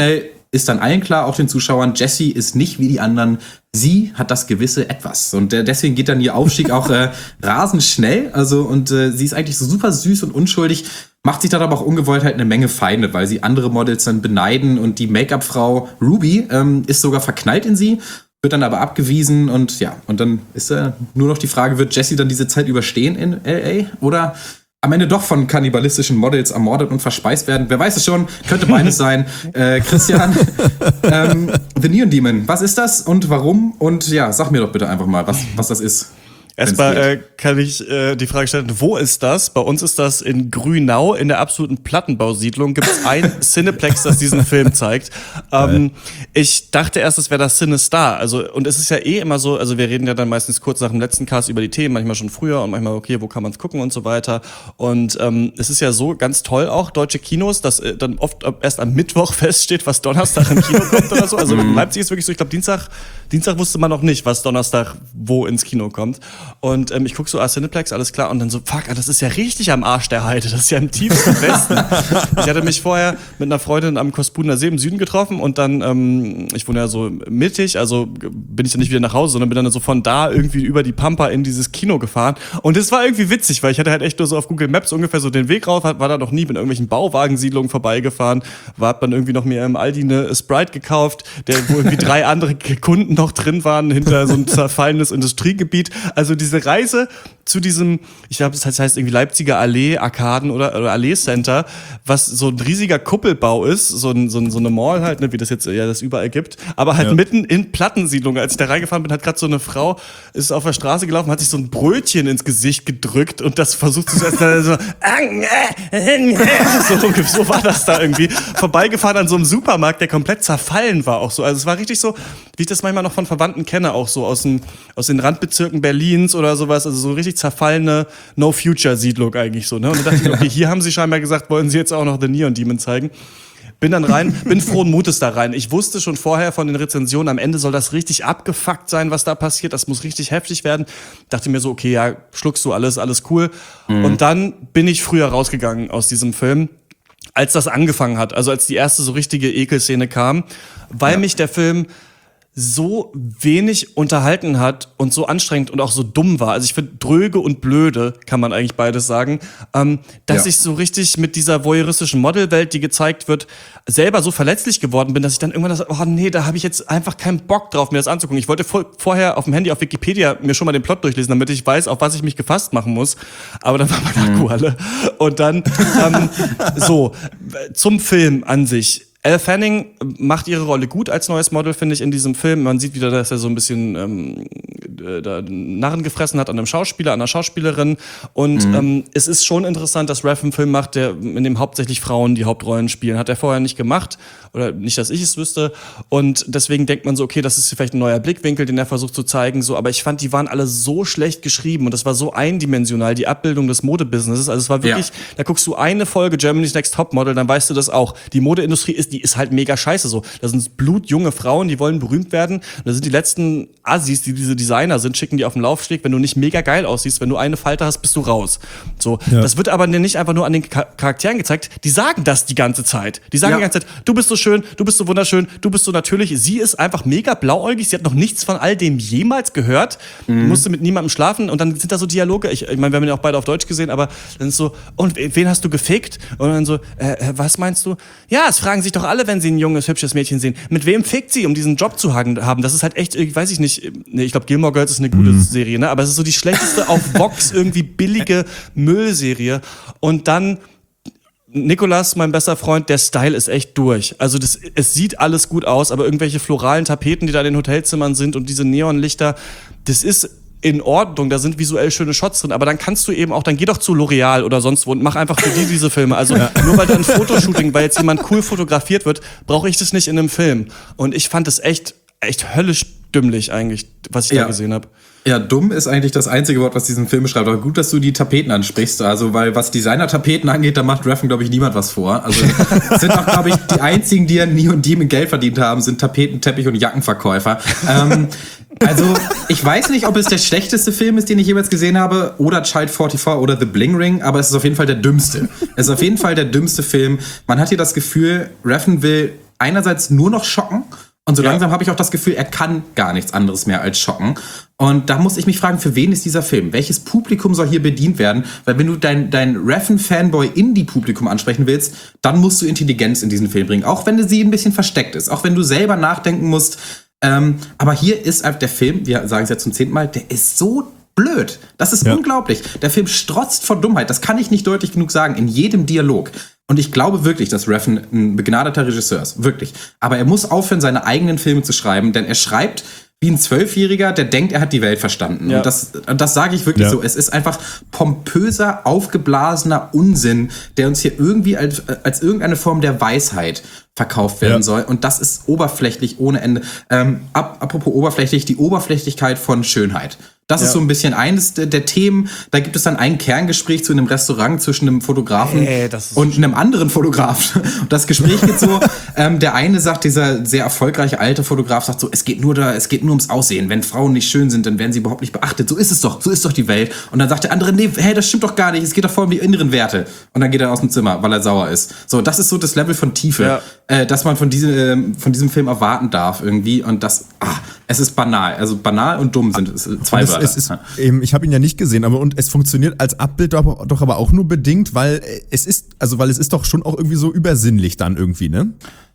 ist dann allen klar, auch den Zuschauern, Jessie ist nicht wie die anderen. Sie hat das gewisse Etwas. Und deswegen geht dann ihr Aufstieg auch rasend schnell. Also, und sie ist eigentlich so super süß und unschuldig, macht sich dann aber auch ungewollt halt eine Menge Feinde, weil sie andere Models dann beneiden. Und die Make-up-Frau Ruby ist sogar verknallt in sie, wird dann aber abgewiesen. Und ja, und dann ist nur noch die Frage, wird Jessie dann diese Zeit überstehen in L.A. oder am Ende doch von kannibalistischen Models ermordet und verspeist werden? Wer weiß es schon, könnte beides sein. Christian, The Neon Demon, was ist das und warum? Und ja, sag mir doch bitte einfach mal, was das ist. Erstmal kann ich die Frage stellen, wo ist das? Bei uns ist das in Grünau, in der absoluten Plattenbausiedlung. Gibt es ein Cineplex, das diesen Film zeigt. Ich dachte erst, es wäre das CineStar. Also, und es ist ja immer so, also wir reden ja dann meistens kurz nach dem letzten Cast über die Themen, manchmal schon früher und manchmal, okay, wo kann man es gucken und so weiter. Und es ist ja so ganz toll auch, deutsche Kinos, dass dann oft erst am Mittwoch feststeht, was Donnerstag im Kino kommt oder so. Also in Leipzig ist wirklich so, ich glaube, Dienstag wusste man noch nicht, was Donnerstag wo ins Kino kommt. Und ich guck so, Cineplex, alles klar. Und dann so, fuck, das ist ja richtig am Arsch der Heide. Das ist ja im tiefsten Westen. Ich hatte mich vorher mit einer Freundin am Kospuner See im Süden getroffen. Und dann, ich wohne ja so mittig, also bin ich dann nicht wieder nach Hause, sondern bin dann so von da irgendwie über die Pampa in dieses Kino gefahren. Und das war irgendwie witzig, weil ich hatte halt echt nur so auf Google Maps ungefähr so den Weg rauf, war da noch nie mit irgendwelchen Bauwagensiedlungen vorbeigefahren. Hab dann irgendwie noch mir im Aldi eine Sprite gekauft, wo irgendwie 3 andere Kunden noch drin waren, hinter so ein zerfallenes Industriegebiet. Also diese Reise zu diesem, ich glaube, das heißt irgendwie Leipziger Allee, Arkaden oder Allee Center, was so ein riesiger Kuppelbau ist, so eine Mall halt, ne, wie das jetzt ja das überall gibt, aber halt mitten in Plattensiedlungen. Als ich da reingefahren bin, hat gerade so eine Frau, ist auf der Straße gelaufen, hat sich so ein Brötchen ins Gesicht gedrückt und das versucht zu essen, so war das da irgendwie. Vorbeigefahren an so einem Supermarkt, der komplett zerfallen war auch so. Also es war richtig so, wie ich das manchmal noch von Verwandten kenne, auch so aus den Randbezirken Berlins oder sowas, also so richtig zerfallene No-Future-Siedlung eigentlich so, ne? Und da dachte ich, okay, hier haben sie scheinbar gesagt, wollen sie jetzt auch noch The Neon Demon zeigen. Bin dann rein, bin frohen Mutes da rein. Ich wusste schon vorher von den Rezensionen, am Ende soll das richtig abgefuckt sein, was da passiert. Das muss richtig heftig werden. Dachte mir so, okay, ja, schluckst du alles cool. Und dann bin ich früher rausgegangen aus diesem Film, als das angefangen hat. Also als die erste so richtige Ekelszene kam, weil mich der Film so wenig unterhalten hat und so anstrengend und auch so dumm war. Also ich finde, dröge und blöde, kann man eigentlich beides sagen, dass ich so richtig mit dieser voyeuristischen Modelwelt, die gezeigt wird, selber so verletzlich geworden bin, dass ich dann irgendwann dachte, oh nee, da habe ich jetzt einfach keinen Bock drauf, mir das anzugucken. Ich wollte vorher auf dem Handy auf Wikipedia mir schon mal den Plot durchlesen, damit ich weiß, auf was ich mich gefasst machen muss. Aber dann war mein Akku alle. Und dann zum Film an sich. Elle Fanning macht ihre Rolle gut als neues Model, finde ich, in diesem Film. Man sieht wieder, dass er so ein bisschen Narren gefressen hat an einem Schauspieler, an einer Schauspielerin. Und es ist schon interessant, dass Ralph einen Film macht, in dem hauptsächlich Frauen die Hauptrollen spielen. Hat er vorher nicht gemacht. Oder nicht, dass ich es wüsste. Und deswegen denkt man so, okay, das ist vielleicht ein neuer Blickwinkel, den er versucht zu zeigen. So, aber ich fand, die waren alle so schlecht geschrieben. Und das war so eindimensional, die Abbildung des Modebusinesses. Also es war wirklich, da guckst du eine Folge Germany's Next Topmodel, dann weißt du das auch. Die Modeindustrie ist halt mega scheiße so. Da sind blutjunge Frauen, die wollen berühmt werden. Und da sind die letzten Assis, die diese Designer sind, schicken die auf den Laufsteg. Wenn du nicht mega geil aussiehst, wenn du eine Falte hast, bist du raus. So, das wird aber nicht einfach nur an den Charakteren gezeigt. Die sagen das die ganze Zeit. Die sagen die ganze Zeit, du bist so schön, du bist so wunderschön, du bist so natürlich. Sie ist einfach mega blauäugig. Sie hat noch nichts von all dem jemals gehört. Musste mit niemandem schlafen. Und dann sind da so Dialoge. Ich meine, wir haben ja auch beide auf Deutsch gesehen, aber dann ist so, und wen hast du gefickt? Und dann so, was meinst du? Ja, es fragen sich doch alle, wenn sie ein junges, hübsches Mädchen sehen. Mit wem fickt sie, um diesen Job zu haben? Das ist halt echt, weiß ich nicht, ich glaube, Gilmore Girls ist eine gute Serie, ne? Aber es ist so die schlechteste auf Vox irgendwie billige Müllserie. Und dann Nicolas, mein bester Freund, der Style ist echt durch. Also es sieht alles gut aus, aber irgendwelche floralen Tapeten, die da in den Hotelzimmern sind und diese Neonlichter, das ist in Ordnung, da sind visuell schöne Shots drin, aber dann kannst du eben auch, dann geh doch zu L'Oreal oder sonst wo und mach einfach für die diese Filme. Also nur weil da ein Fotoshooting, weil jetzt jemand cool fotografiert wird, brauche ich das nicht in einem Film. Und ich fand es echt höllisch dümmlich eigentlich, was ich da gesehen habe. Ja, dumm ist eigentlich das einzige Wort, was diesen Film beschreibt. Aber gut, dass du die Tapeten ansprichst. Also, weil was Designer-Tapeten angeht, da macht Refn, glaube ich, niemand was vor. Also, sind auch, glaube ich, die einzigen, die an Neon Demon Geld verdient haben, sind Tapeten-, Teppich- und Jackenverkäufer. Also, ich weiß nicht, ob es der schlechteste Film ist, den ich jemals gesehen habe, oder Child 44 oder The Bling Ring, aber es ist auf jeden Fall der dümmste. Es ist auf jeden Fall der dümmste Film. Man hat hier das Gefühl, Refn will einerseits nur noch schocken und so langsam habe ich auch das Gefühl, er kann gar nichts anderes mehr als schocken. Und da muss ich mich fragen, für wen ist dieser Film? Welches Publikum soll hier bedient werden? Weil wenn du dein Refn-Fanboy-Indie-Publikum ansprechen willst, dann musst du Intelligenz in diesen Film bringen. Auch wenn sie ein bisschen versteckt ist. Auch wenn du selber nachdenken musst. Aber hier ist einfach der Film, wir sagen es jetzt zum 10. Mal, der ist so blöd. Das ist unglaublich. Der Film strotzt vor Dummheit. Das kann ich nicht deutlich genug sagen. In jedem Dialog. Und ich glaube wirklich, dass Refn ein begnadeter Regisseur ist. Wirklich. Aber er muss aufhören, seine eigenen Filme zu schreiben, denn er schreibt wie ein 12-Jähriger, der denkt, er hat die Welt verstanden. Ja. Und das sage ich wirklich so. Es ist einfach pompöser, aufgeblasener Unsinn, der uns hier irgendwie als irgendeine Form der Weisheit verkauft werden soll. Und das ist oberflächlich ohne Ende. Apropos oberflächlich, die Oberflächlichkeit von Schönheit. Das ist so ein bisschen eines der Themen. Da gibt es dann ein Kerngespräch zu einem Restaurant zwischen einem Fotografen und einem anderen Fotografen. Und das Gespräch geht so, der eine sagt, dieser sehr erfolgreiche alte Fotograf sagt so, es geht nur ums Aussehen. Wenn Frauen nicht schön sind, dann werden sie überhaupt nicht beachtet. So ist doch die Welt. Und dann sagt der andere, nee, hey, das stimmt doch gar nicht. Es geht doch voll um die inneren Werte. Und dann geht er aus dem Zimmer, weil er sauer ist. So, das ist so das Level von Tiefe, dass man von diesem Film erwarten darf irgendwie. Und es ist banal. Also banal und dumm sind zwei Wörter. Ich habe ihn ja nicht gesehen, und es funktioniert als Abbild doch aber auch nur bedingt, weil es ist doch schon auch irgendwie so übersinnlich dann irgendwie, ne?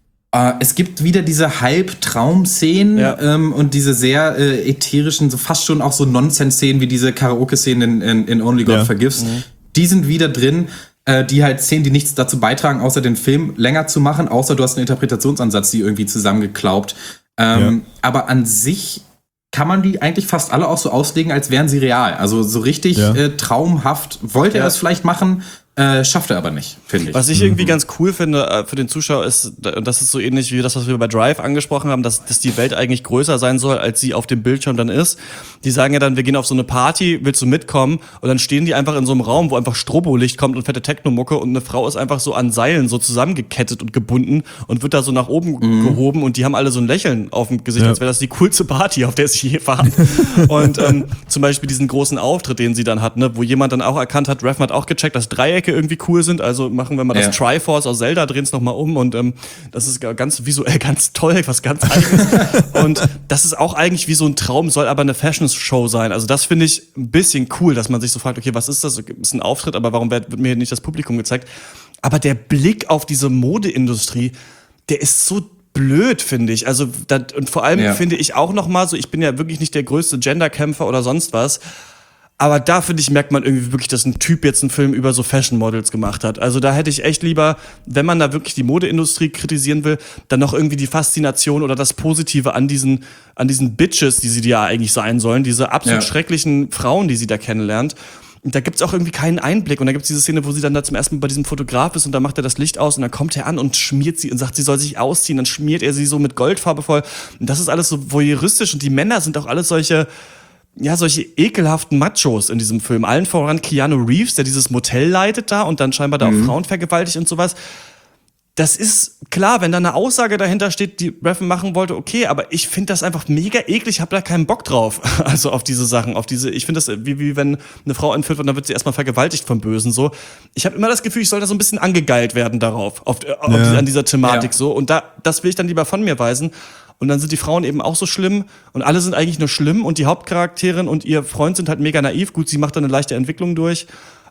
Es gibt wieder diese Halbtraum-Szenen und diese sehr ätherischen, so fast schon auch so Nonsense-Szenen wie diese Karaoke-Szenen in Only God Forgives. Die sind wieder drin. Die halt Szenen, die nichts dazu beitragen, außer den Film länger zu machen, außer du hast einen Interpretationsansatz, die irgendwie zusammengeklaubt. Aber an sich kann man die eigentlich fast alle auch so auslegen, als wären sie real. Also so richtig traumhaft wollte er das vielleicht machen, schafft er aber nicht, finde ich. Was ich irgendwie ganz cool finde für den Zuschauer ist, und das ist so ähnlich wie das, was wir bei Drive angesprochen haben, dass die Welt eigentlich größer sein soll, als sie auf dem Bildschirm dann ist. Die sagen ja dann, wir gehen auf so eine Party, willst du mitkommen? Und dann stehen die einfach in so einem Raum, wo einfach Strobolicht kommt und fette Technomucke und eine Frau ist einfach so an Seilen so zusammengekettet und gebunden und wird da so nach oben gehoben und die haben alle so ein Lächeln auf dem Gesicht, als wäre das die coolste Party, auf der sie je waren. Und zum Beispiel diesen großen Auftritt, den sie dann hat, ne, wo jemand dann auch erkannt hat, Refn hat auch gecheckt, dass Dreiecke irgendwie cool sind, also machen wir mal das Triforce aus Zelda, drehen es nochmal um und das ist ganz visuell ganz toll, was ganz eigenes. Und das ist auch eigentlich wie so ein Traum, soll aber eine Fashion-Show sein. Also das finde ich ein bisschen cool, dass man sich so fragt, okay, was ist das? Ist ein Auftritt, aber warum wird mir nicht das Publikum gezeigt? Aber der Blick auf diese Modeindustrie, der ist so blöd, finde ich. Also und vor allem finde ich auch noch mal so, ich bin ja wirklich nicht der größte Genderkämpfer oder sonst was, aber da, finde ich, merkt man irgendwie wirklich, dass ein Typ jetzt einen Film über so Fashion-Models gemacht hat. Also da hätte ich echt lieber, wenn man da wirklich die Modeindustrie kritisieren will, dann noch irgendwie die Faszination oder das Positive an diesen Bitches, die sie ja eigentlich sein sollen, diese absolut schrecklichen Frauen, die sie da kennenlernt. Und da gibt's auch irgendwie keinen Einblick. Und da gibt's diese Szene, wo sie dann da zum ersten Mal bei diesem Fotograf ist und dann macht er das Licht aus und dann kommt er an und schmiert sie und sagt, sie soll sich ausziehen. Dann schmiert er sie so mit Goldfarbe voll. Und das ist alles so voyeuristisch und die Männer sind auch alles solche ekelhaften Machos in diesem Film. Allen voran Keanu Reeves, der dieses Motel leitet da und dann scheinbar da auch Frauen vergewaltigt und sowas. Das ist klar, wenn da eine Aussage dahinter steht, die Refn machen wollte, okay, aber ich finde das einfach mega eklig, ich habe da keinen Bock drauf. Also auf diese Sachen, ich finde das wie wenn eine Frau entführt wird und dann wird sie erstmal vergewaltigt vom Bösen so. Ich habe immer das Gefühl, ich soll da so ein bisschen angegeilt werden darauf, an dieser Thematik so. Und das will ich dann lieber von mir weisen. Und dann sind die Frauen eben auch so schlimm und alle sind eigentlich nur schlimm und die Hauptcharakterin und ihr Freund sind halt mega naiv. Gut, sie macht da eine leichte Entwicklung durch.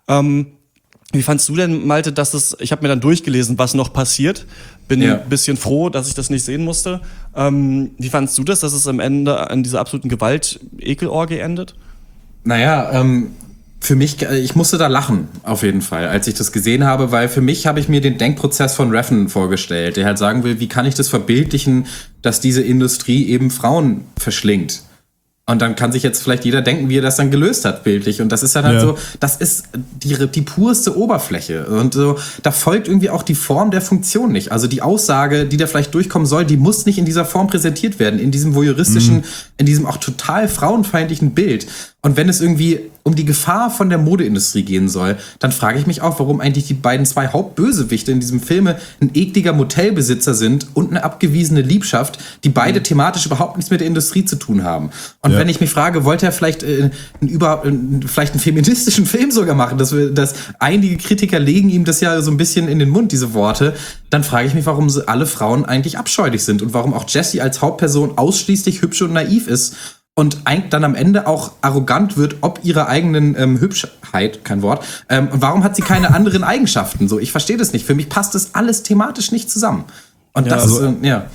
Wie fandst du denn, Malte, ich habe mir dann durchgelesen, was noch passiert. Bin ein bisschen froh, dass ich das nicht sehen musste. Wie fandst du das, dass es am Ende an dieser absoluten Gewalt-Ekelorgie endet? Naja, für mich, ich musste da lachen, auf jeden Fall, als ich das gesehen habe, weil für mich habe ich mir den Denkprozess von Refn vorgestellt, der halt sagen will, wie kann ich das verbildlichen, dass diese Industrie eben Frauen verschlingt. Und dann kann sich jetzt vielleicht jeder denken, wie er das dann gelöst hat, bildlich. Und das ist dann halt so, das ist die purste Oberfläche. Und so, da folgt irgendwie auch die Form der Funktion nicht. Also die Aussage, die da vielleicht durchkommen soll, die muss nicht in dieser Form präsentiert werden, in diesem voyeuristischen, in diesem auch total frauenfeindlichen Bild. Und wenn es irgendwie um die Gefahr von der Modeindustrie gehen soll, dann frage ich mich auch, warum eigentlich die beiden zwei Hauptbösewichte in diesem Filme ein ekliger Motelbesitzer sind und eine abgewiesene Liebschaft, die beide thematisch überhaupt nichts mit der Industrie zu tun haben. Und wenn ich mich frage, wollte er vielleicht vielleicht einen feministischen Film sogar machen, dass einige Kritiker legen ihm das ja so ein bisschen in den Mund, diese Worte, dann frage ich mich, warum alle Frauen eigentlich abscheulich sind und warum auch Jessie als Hauptperson ausschließlich hübsch und naiv ist und eigentlich dann am Ende auch arrogant wird, ob ihrer eigenen Hübschheit, kein Wort. Und warum hat sie keine anderen Eigenschaften? So, ich verstehe das nicht. Für mich passt das alles thematisch nicht zusammen. Und das ist,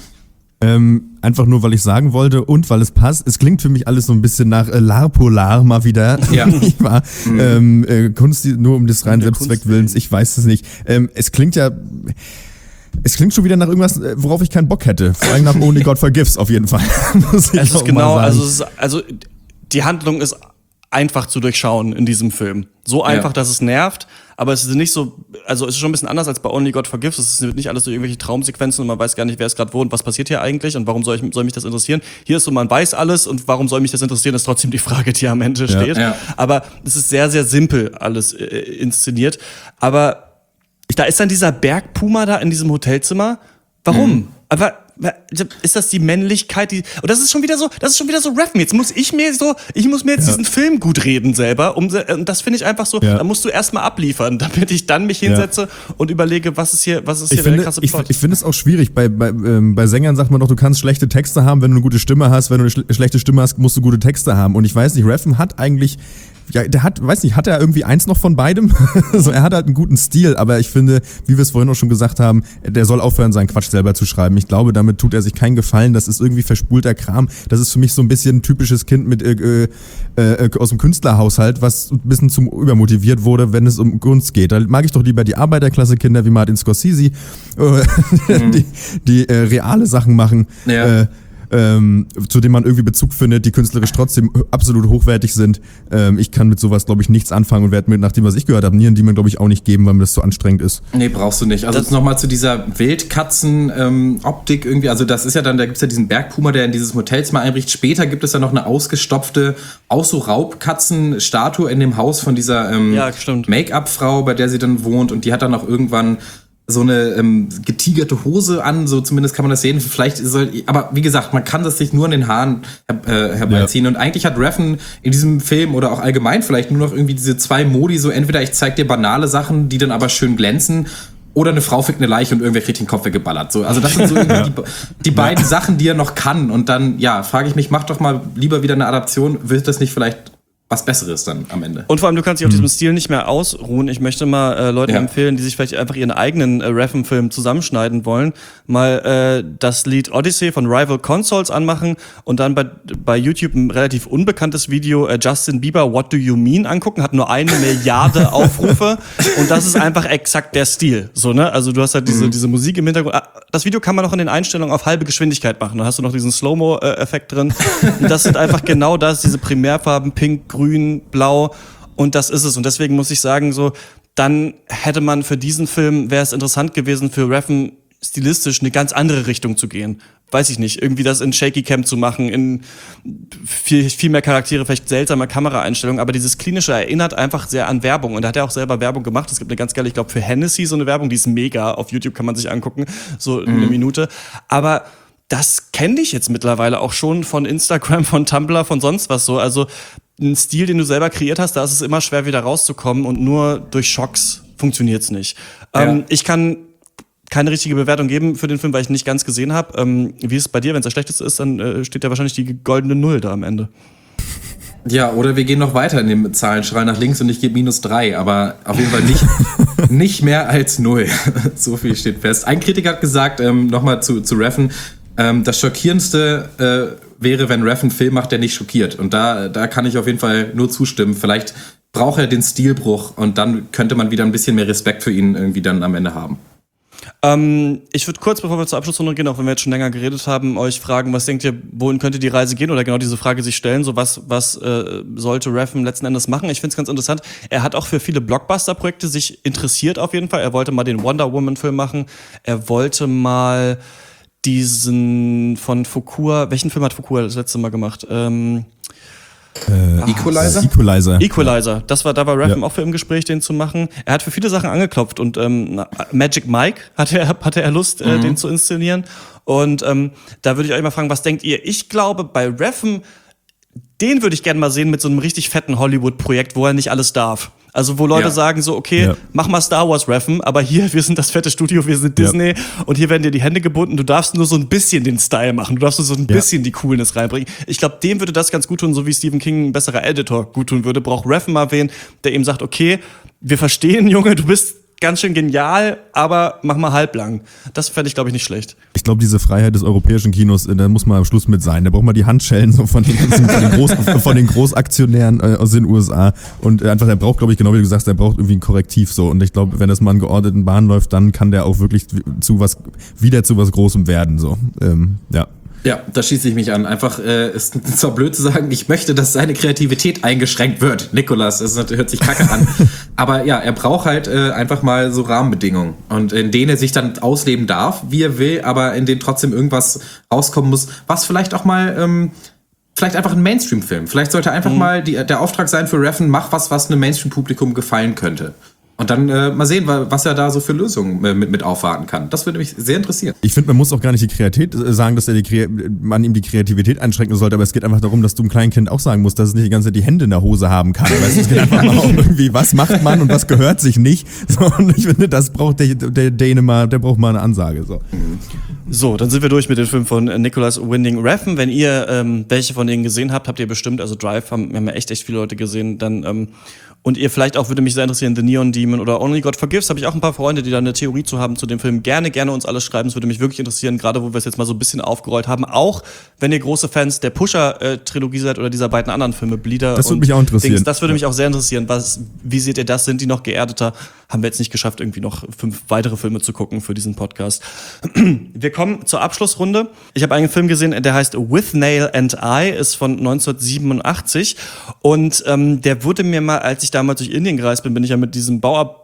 einfach nur, weil ich sagen wollte und weil es passt. Es klingt für mich alles so ein bisschen nach Larpolar mal wieder. Ja. Kunst, nur um des reinen Selbstzweckwillens, ich weiß es nicht. Es klingt schon wieder nach irgendwas, worauf ich keinen Bock hätte. Vor allem nach Only God Forgives auf jeden Fall. Es ist genau, also die Handlung ist einfach zu durchschauen in diesem Film. So einfach, dass es nervt, aber es ist nicht so, also es ist schon ein bisschen anders als bei Only God Forgives. Es ist nicht alles so irgendwelche Traumsequenzen und man weiß gar nicht, wer ist gerade wo und was passiert hier eigentlich und warum soll mich das interessieren. Hier ist so, man weiß alles und warum soll mich das interessieren, ist trotzdem die Frage, die am Ende steht. Ja. Aber es ist sehr, sehr simpel alles inszeniert. Aber da ist dann dieser Bergpuma da in diesem Hotelzimmer. Warum? Aber ist das die Männlichkeit, und das ist schon wieder so Reffen. Jetzt muss ich muss mir jetzt diesen Film gut reden selber, und das finde ich einfach so, da musst du erstmal abliefern, damit ich dann mich hinsetze und überlege, was ist hier der krasse Plot. Ich finde es auch schwierig, bei Sängern sagt man doch, du kannst schlechte Texte haben, wenn du eine gute Stimme hast, wenn du eine schlechte Stimme hast, musst du gute Texte haben, und ich weiß nicht, Reffen hat eigentlich, hat er irgendwie eins noch von beidem? So, er hat halt einen guten Stil, aber ich finde, wie wir es vorhin auch schon gesagt haben, der soll aufhören, seinen Quatsch selber zu schreiben. Ich glaube, damit tut er sich keinen Gefallen. Das ist irgendwie verspulter Kram. Das ist für mich so ein bisschen ein typisches Kind aus dem Künstlerhaushalt, was ein bisschen zum übermotiviert wurde, wenn es um Kunst geht. Da mag ich doch lieber die Arbeiterklasse-Kinder wie Martin Scorsese, die reale Sachen machen. Ja. Zu dem man irgendwie Bezug findet, die künstlerisch trotzdem absolut hochwertig sind. Ich kann mit sowas, glaube ich, nichts anfangen und werde mir, nach dem, was ich gehört habe, die mir, glaube ich, auch nicht geben, weil mir das so anstrengend ist. Nee, brauchst du nicht. Also jetzt nochmal zu dieser Wildkatzen-Optik irgendwie. Also das ist ja dann, da gibt's ja diesen Bergpuma, der in dieses Hotelzimmer einbricht. Später gibt es ja noch eine ausgestopfte, auch so Raubkatzen-Statue in dem Haus von dieser Make-up-Frau, bei der sie dann wohnt. Und die hat dann auch irgendwann so eine getigerte Hose an, so zumindest kann man das sehen. Aber wie gesagt, man kann das sich nur an den Haaren herbeiziehen. Ja. Und eigentlich hat Reffen in diesem Film oder auch allgemein vielleicht nur noch irgendwie diese zwei Modi, so entweder ich zeig dir banale Sachen, die dann aber schön glänzen, oder eine Frau fickt eine Leiche und irgendwer kriegt den Kopf weggeballert. So, also das sind so irgendwie die beiden Sachen, die er noch kann. Und dann, frage ich mich, mach doch mal lieber wieder eine Adaption. Wird das nicht vielleicht was Besseres dann am Ende? Und vor allem, du kannst dich auf diesem Stil nicht mehr ausruhen. Ich möchte mal Leuten empfehlen, die sich vielleicht einfach ihren eigenen Reffen-Film zusammenschneiden wollen, mal das Lied Odyssey von Rival Consoles anmachen und dann bei YouTube ein relativ unbekanntes Video Justin Bieber What Do You Mean angucken. Hat nur 1 Milliarde Aufrufe und das ist einfach exakt der Stil. So, ne? Also du hast halt diese Musik im Hintergrund. Das Video kann man noch in den Einstellungen auf halbe Geschwindigkeit machen. Dann hast du noch diesen Slow-Mo-Effekt drin. Und das sind einfach genau das, diese Primärfarben, Pink, Grün, Blau, und das ist es. Und deswegen muss ich sagen, so, dann hätte man für diesen Film, wäre es interessant gewesen, für Reffen stilistisch eine ganz andere Richtung zu gehen. Weiß ich nicht, irgendwie das in Shaky Cam zu machen, in viel mehr Charaktere, vielleicht seltsame Kameraeinstellungen, aber dieses Klinische erinnert einfach sehr an Werbung, und da hat er auch selber Werbung gemacht. Es gibt eine ganz geile, ich glaube für Hennessy so eine Werbung, die ist mega, auf YouTube kann man sich angucken, so eine Minute, aber das kenne ich jetzt mittlerweile auch schon von Instagram, von Tumblr, von sonst was so, also ein Stil, den du selber kreiert hast, da ist es immer schwer wieder rauszukommen, und nur durch Schocks funktioniert's nicht. Ich kann keine richtige Bewertung geben für den Film, weil ich ihn nicht ganz gesehen habe. Wie ist es bei dir? Wenn es der schlechteste ist, dann steht ja wahrscheinlich die goldene Null da am Ende. Ja, oder wir gehen noch weiter in dem Zahlenschrei nach links und ich gebe -3, aber auf jeden Fall nicht mehr als 0. So viel steht fest. Ein Kritiker hat gesagt, nochmal zu Reffen, das Schockierendste wäre, wenn Reffen einen Film macht, der nicht schockiert. Und da kann ich auf jeden Fall nur zustimmen. Vielleicht braucht er den Stilbruch und dann könnte man wieder ein bisschen mehr Respekt für ihn irgendwie dann am Ende haben. Ich würde kurz, bevor wir zur Abschlussrunde gehen, auch wenn wir jetzt schon länger geredet haben, euch fragen, was denkt ihr, wohin könnte die Reise gehen? Oder genau diese Frage sich stellen, so was sollte Reffen letzten Endes machen? Ich finde es ganz interessant. Er hat auch für viele Blockbuster-Projekte sich interessiert auf jeden Fall. Er wollte mal den Wonder Woman-Film machen. Er wollte mal diesen von Fuqua, welchen Film hat Fuqua das letzte Mal gemacht? Equalizer? Equalizer. Da war Refn auch für im Gespräch, den zu machen. Er hat für viele Sachen angeklopft und Magic Mike hatte er Lust, den zu inszenieren. Und da würde ich euch mal fragen, was denkt ihr? Ich glaube, bei Refn, den würde ich gerne mal sehen mit so einem richtig fetten Hollywood-Projekt, wo er nicht alles darf. Also wo Leute sagen so, okay, mach mal Star Wars Refn, aber hier, wir sind das fette Studio, wir sind Disney und hier werden dir die Hände gebunden, du darfst nur so ein bisschen den Style machen, du darfst nur so ein bisschen die Coolness reinbringen. Ich glaube, dem würde das ganz gut tun, so wie Stephen King ein besserer Editor gut tun würde, braucht Refn mal wen, der ihm sagt, okay, wir verstehen, Junge, du bist ganz schön genial, aber mach mal halblang. Das fände ich, glaube ich, nicht schlecht. Ich glaube, diese Freiheit des europäischen Kinos, da muss man am Schluss mit sein. Da braucht man die Handschellen so von den Großaktionären aus den USA. Und einfach, er braucht, glaube ich, genau wie du sagst, er braucht irgendwie ein Korrektiv so. Und ich glaube, wenn das mal in geordneten Bahnen läuft, dann kann der auch wirklich wieder zu was Großem werden. So. Ja, da schließe ich mich an. Einfach ist zwar blöd zu sagen, ich möchte, dass seine Kreativität eingeschränkt wird. Nicolas, das hört sich kacke an. Aber ja, er braucht halt einfach mal so Rahmenbedingungen. Und in denen er sich dann ausleben darf, wie er will, aber in denen trotzdem irgendwas rauskommen muss, was vielleicht auch mal, vielleicht einfach ein Mainstream-Film. Vielleicht sollte einfach mal der Auftrag sein für Refn, mach was einem Mainstream-Publikum gefallen könnte. Und dann mal sehen, was er da so für Lösungen mit aufwarten kann. Das würde mich sehr interessieren. Ich finde, man muss auch gar nicht die Kreativität sagen, dass man ihm die Kreativität einschränken sollte, aber es geht einfach darum, dass du einem kleinen Kind auch sagen musst, dass es nicht die ganze Zeit die Hände in der Hose haben kann. Weißt du, es geht einfach mal um irgendwie, was macht man und was gehört sich nicht. So, und ich finde, das braucht der Dänemark, der braucht mal eine Ansage. So, dann sind wir durch mit den Filmen von Nicolas Winding Refn. Wenn ihr welche von denen gesehen habt ihr bestimmt, also Drive haben ja echt viele Leute gesehen, dann und ihr vielleicht auch, würde mich sehr interessieren, The Neon Demon oder Only God Forgives, habe ich auch ein paar Freunde, die da eine Theorie zu haben zu dem Film. Gerne uns alles schreiben, es würde mich wirklich interessieren, gerade wo wir es jetzt mal so ein bisschen aufgerollt haben. Auch wenn ihr große Fans der Pusher-Trilogie seid oder dieser beiden anderen Filme, Bleeder das würde mich auch interessieren. Dings, das würde mich auch sehr interessieren. Wie seht ihr das? Sind die noch geerdeter? Haben wir jetzt nicht geschafft, irgendwie noch 5 weitere Filme zu gucken für diesen Podcast. Wir kommen zur Abschlussrunde. Ich habe einen Film gesehen, der heißt With Nail and I, ist von 1987 und der wurde mir mal, als ich damals durch Indien gereist bin ich ja mit diesem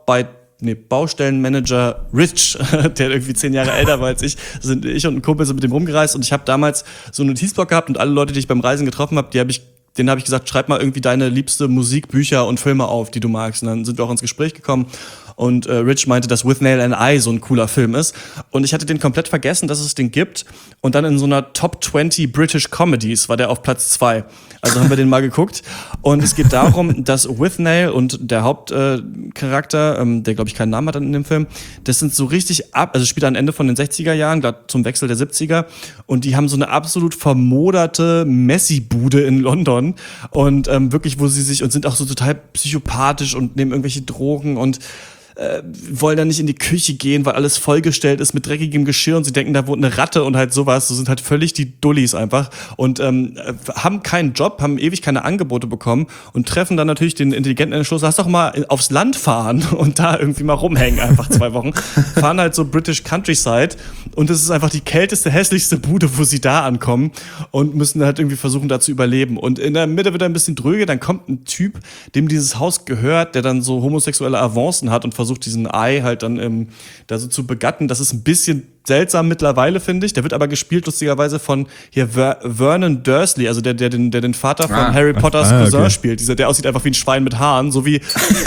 Baustellenmanager Rich, der irgendwie 10 Jahre älter war als ich, sind ich und ein Kumpel sind mit dem rumgereist und ich habe damals so einen Notizblock gehabt und alle Leute, die ich beim Reisen getroffen habe, denen habe ich gesagt, schreib mal irgendwie deine liebste Musik, Bücher und Filme auf, die du magst. Und dann sind wir auch ins Gespräch gekommen und Rich meinte, dass With Nail and I so ein cooler Film ist. Und ich hatte den komplett vergessen, dass es den gibt. Und dann in so einer Top 20 British Comedies war der auf Platz 2. Also haben wir den mal geguckt. Und es geht darum, dass With Nail und der Hauptcharakter, der glaube ich keinen Namen hat in dem Film, das sind so richtig also spielt am Ende von den 60er Jahren, gerade zum Wechsel der 70er. Und die haben so eine absolut vermoderte Messi-Bude in London. Und wirklich, wo sie sich, und sind auch so total psychopathisch und nehmen irgendwelche Drogen und wollen dann nicht in die Küche gehen, weil alles vollgestellt ist mit dreckigem Geschirr und sie denken, da wohnt eine Ratte und halt sowas. So sind halt völlig die Dullis einfach und haben keinen Job, haben ewig keine Angebote bekommen und treffen dann natürlich den intelligenten Entschluss, lass doch mal aufs Land fahren und da irgendwie mal rumhängen, einfach 2 Wochen. Fahren halt so British Countryside und es ist einfach die kälteste, hässlichste Bude, wo sie da ankommen und müssen halt irgendwie versuchen, da zu überleben. Und in der Mitte wird er ein bisschen dröge, dann kommt ein Typ, dem dieses Haus gehört, der dann so homosexuelle Avancen hat und versucht, diesen Ei halt dann da so zu begatten. Das ist ein bisschen seltsam mittlerweile, finde ich. Der wird aber gespielt, lustigerweise, von hier Vernon Dursley, also der den Vater von Harry Potters Cousin spielt. Der aussieht einfach wie ein Schwein mit Haaren, so wie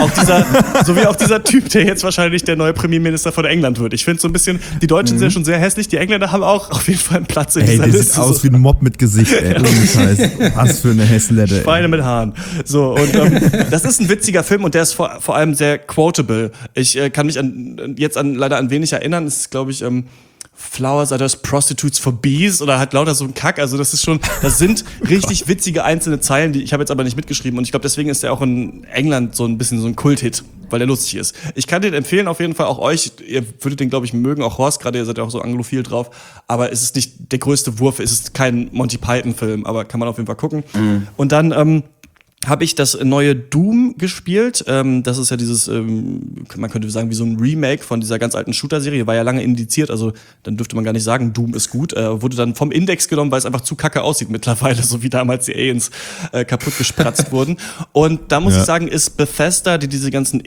auch dieser Typ, der jetzt wahrscheinlich der neue Premierminister von England wird. Ich finde so ein bisschen, die Deutschen sind ja schon sehr hässlich, die Engländer haben auch auf jeden Fall einen Platz in dieser Liste. Sieht aus wie ein Mob mit Gesicht, ey. Was für eine Häslette. Schweine mit Haaren. So, und das ist ein witziger Film und der ist vor allem sehr quotable. Ich kann mich leider an wenig erinnern. Es ist, glaube ich, Flowers are just prostitutes for bees oder halt lauter so ein Kack. Also das sind richtig witzige einzelne Zeilen, die ich habe jetzt aber nicht mitgeschrieben und ich glaube, deswegen ist der auch in England so ein bisschen so ein Kulthit, weil der lustig ist. Ich kann den empfehlen, auf jeden Fall auch euch. Ihr würdet den, glaube ich, mögen, auch Horst, gerade ihr seid ja auch so anglophil drauf. Aber es ist nicht der größte Wurf, es ist kein Monty Python-Film, aber kann man auf jeden Fall gucken. Und dann habe ich das neue Doom gespielt. Das ist ja dieses, man könnte sagen, wie so ein Remake von dieser ganz alten Shooter-Serie. War ja lange indiziert, also dann dürfte man gar nicht sagen, Doom ist gut. Wurde dann vom Index genommen, weil es einfach zu kacke aussieht mittlerweile, so wie damals die Aliens kaputt gespratzt wurden. Und da muss ich sagen, ist Bethesda, die diese ganzen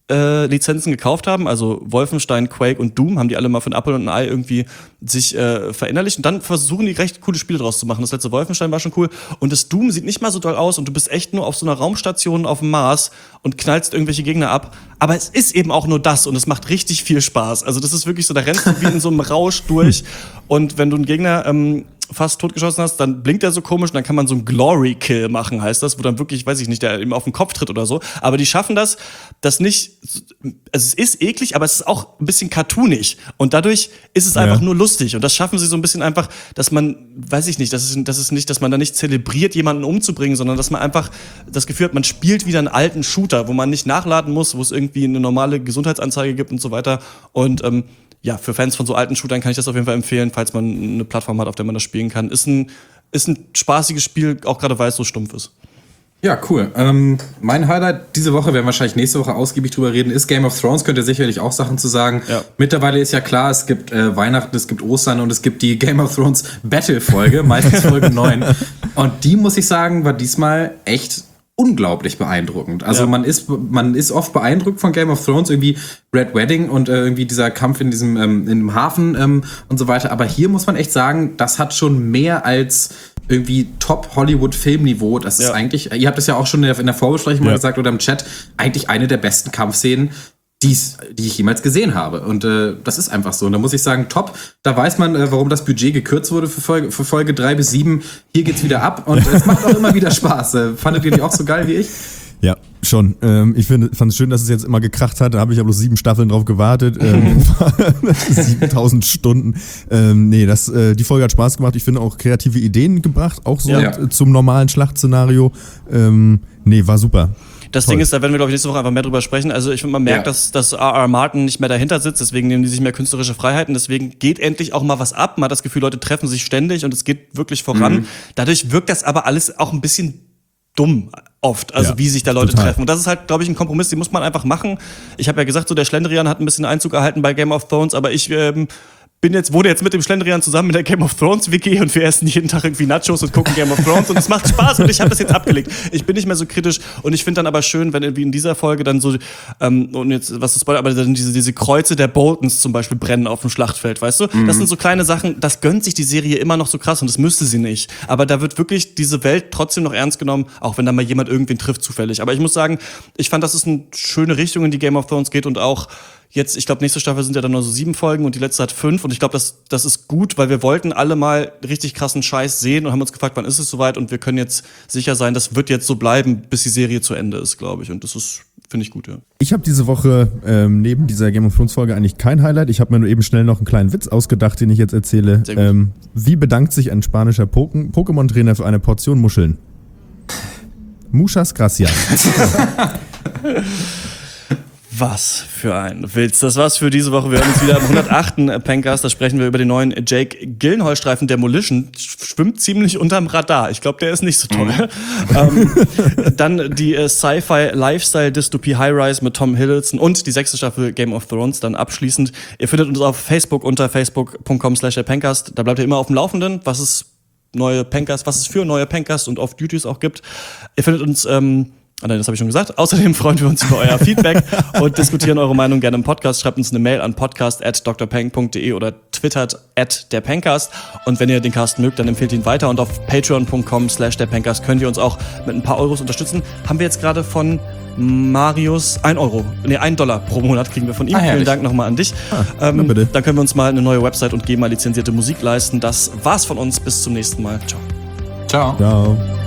Lizenzen gekauft haben, also Wolfenstein, Quake und Doom, haben die alle mal von Apple und ein Ei irgendwie sich verinnerlicht und dann versuchen die recht coole Spiele draus zu machen. Das letzte Wolfenstein war schon cool und das Doom sieht nicht mal so doll aus und du bist echt nur auf so einer Raumstation auf dem Mars und knallst irgendwelche Gegner ab, aber es ist eben auch nur das und es macht richtig viel Spaß. Also das ist wirklich so, da rennst du wie in so einem Rausch durch und wenn du einen Gegner fast totgeschossen hast, dann blinkt er so komisch und dann kann man so einen Glory-Kill machen, heißt das, wo dann wirklich, weiß ich nicht, der ihm auf den Kopf tritt oder so. Aber die schaffen das nicht, also es ist eklig, aber es ist auch ein bisschen cartoonig. Und dadurch ist es einfach nur lustig. Und das schaffen sie so ein bisschen einfach, dass man, weiß ich nicht, das ist nicht, dass man da nicht zelebriert, jemanden umzubringen, sondern dass man einfach das Gefühl hat, man spielt wieder einen alten Shooter, wo man nicht nachladen muss, wo es irgendwie eine normale Gesundheitsanzeige gibt und so weiter. Und ja, für Fans von so alten Shootern kann ich das auf jeden Fall empfehlen, falls man eine Plattform hat, auf der man das spielen kann. Ist ein spaßiges Spiel, auch gerade weil es so stumpf ist. Ja, cool. Mein Highlight diese Woche, werden wir wahrscheinlich nächste Woche ausgiebig drüber reden, ist Game of Thrones. Könnt ihr sicherlich auch Sachen zu sagen. Ja. Mittlerweile ist ja klar, es gibt Weihnachten, es gibt Ostern und es gibt die Game of Thrones Battle-Folge, meistens Folge 9. Und die, muss ich sagen, war diesmal echt unglaublich beeindruckend. Also man ist oft beeindruckt von Game of Thrones, irgendwie Red Wedding und irgendwie dieser Kampf in diesem in dem Hafen und so weiter. Aber hier muss man echt sagen, das hat schon mehr als irgendwie Top-Hollywood-Filmniveau. Das ist eigentlich, ihr habt es ja auch schon in der Vorbesprechung mal gesagt oder im Chat, eigentlich eine der besten Kampfszenen, die ich jemals gesehen habe. Und das ist einfach so. Und da muss ich sagen, top. Da weiß man, warum das Budget gekürzt wurde für Folge 3 bis 7. Hier geht's wieder ab. Und es macht auch immer wieder Spaß. Fandet ihr die auch so geil wie ich? Ja, schon. Ich fand es schön, dass es jetzt immer gekracht hat. Da habe ich ja bloß 7 Staffeln drauf gewartet. 7000 Stunden. Die Folge hat Spaß gemacht. Ich finde auch kreative Ideen gebracht. Auch so zum normalen Schlachtszenario. War super. Das Ding ist, da werden wir, glaube ich, nächste Woche einfach mehr drüber sprechen. Also ich finde, man merkt, dass R.R. Martin nicht mehr dahinter sitzt, deswegen nehmen die sich mehr künstlerische Freiheiten, deswegen geht endlich auch mal was ab. Man hat das Gefühl, Leute treffen sich ständig und es geht wirklich voran. Dadurch wirkt das aber alles auch ein bisschen dumm oft, also wie sich da Leute treffen. Und das ist halt, glaube ich, ein Kompromiss, den muss man einfach machen. Ich habe ja gesagt, so der Schlendrian hat ein bisschen Einzug erhalten bei Game of Thrones, aber ich wurde jetzt mit dem Schlendrian zusammen mit der Game of Thrones WG und wir essen jeden Tag irgendwie Nachos und gucken Game of Thrones und es macht Spaß und ich habe das jetzt abgelegt. Ich bin nicht mehr so kritisch und ich finde dann aber schön, wenn irgendwie in dieser Folge dann so, und jetzt, was das aber dann diese Kreuze der Boltons zum Beispiel brennen auf dem Schlachtfeld, weißt du? Das sind so kleine Sachen, das gönnt sich die Serie immer noch so krass und das müsste sie nicht. Aber da wird wirklich diese Welt trotzdem noch ernst genommen, auch wenn da mal jemand irgendwen trifft zufällig. Aber ich muss sagen, ich fand, dass es eine schöne Richtung in die Game of Thrones geht und auch jetzt, ich glaube, nächste Staffel sind ja dann nur so 7 Folgen und die letzte hat 5 und ich glaube, das ist gut, weil wir wollten alle mal richtig krassen Scheiß sehen und haben uns gefragt, wann ist es soweit und wir können jetzt sicher sein, das wird jetzt so bleiben, bis die Serie zu Ende ist, glaube ich, und das ist, finde ich gut, ja. Ich habe diese Woche neben dieser Game of Thrones Folge eigentlich kein Highlight, ich habe mir nur eben schnell noch einen kleinen Witz ausgedacht, den ich jetzt erzähle. Wie bedankt sich ein spanischer Pokémon-Trainer für eine Portion Muscheln? Muchas gracias. Was für ein Witz. Das war's für diese Woche. Wir hören uns wieder am 108. Pencast. Da sprechen wir über den neuen Jake Gyllenhaal-Streifen Demolition. Schwimmt ziemlich unterm Radar. Ich glaube, der ist nicht so toll. Dann die Sci-Fi-Lifestyle-Dystopie High-Rise mit Tom Hiddleston und die 6. Staffel Game of Thrones dann abschließend. Ihr findet uns auf Facebook unter facebook.com/Pencast. Da bleibt ihr immer auf dem Laufenden, was es für neue Pencast und auf Duties auch gibt. Ihr findet uns nein, das habe ich schon gesagt. Außerdem freuen wir uns über euer Feedback und diskutieren eure Meinung gerne im Podcast. Schreibt uns eine Mail an podcast@drpeng.de oder twittert @derpencast. Und wenn ihr den Cast mögt, dann empfehlt ihn weiter. Und auf patreon.com/derpencast könnt ihr uns auch mit ein paar Euros unterstützen. Haben wir jetzt gerade von Marius $1 pro Monat kriegen wir von ihm. Vielen Dank nochmal an dich. Bitte. Dann können wir uns mal eine neue Website und GEMA lizenzierte Musik leisten. Das war's von uns. Bis zum nächsten Mal. Ciao. Ciao. Ciao.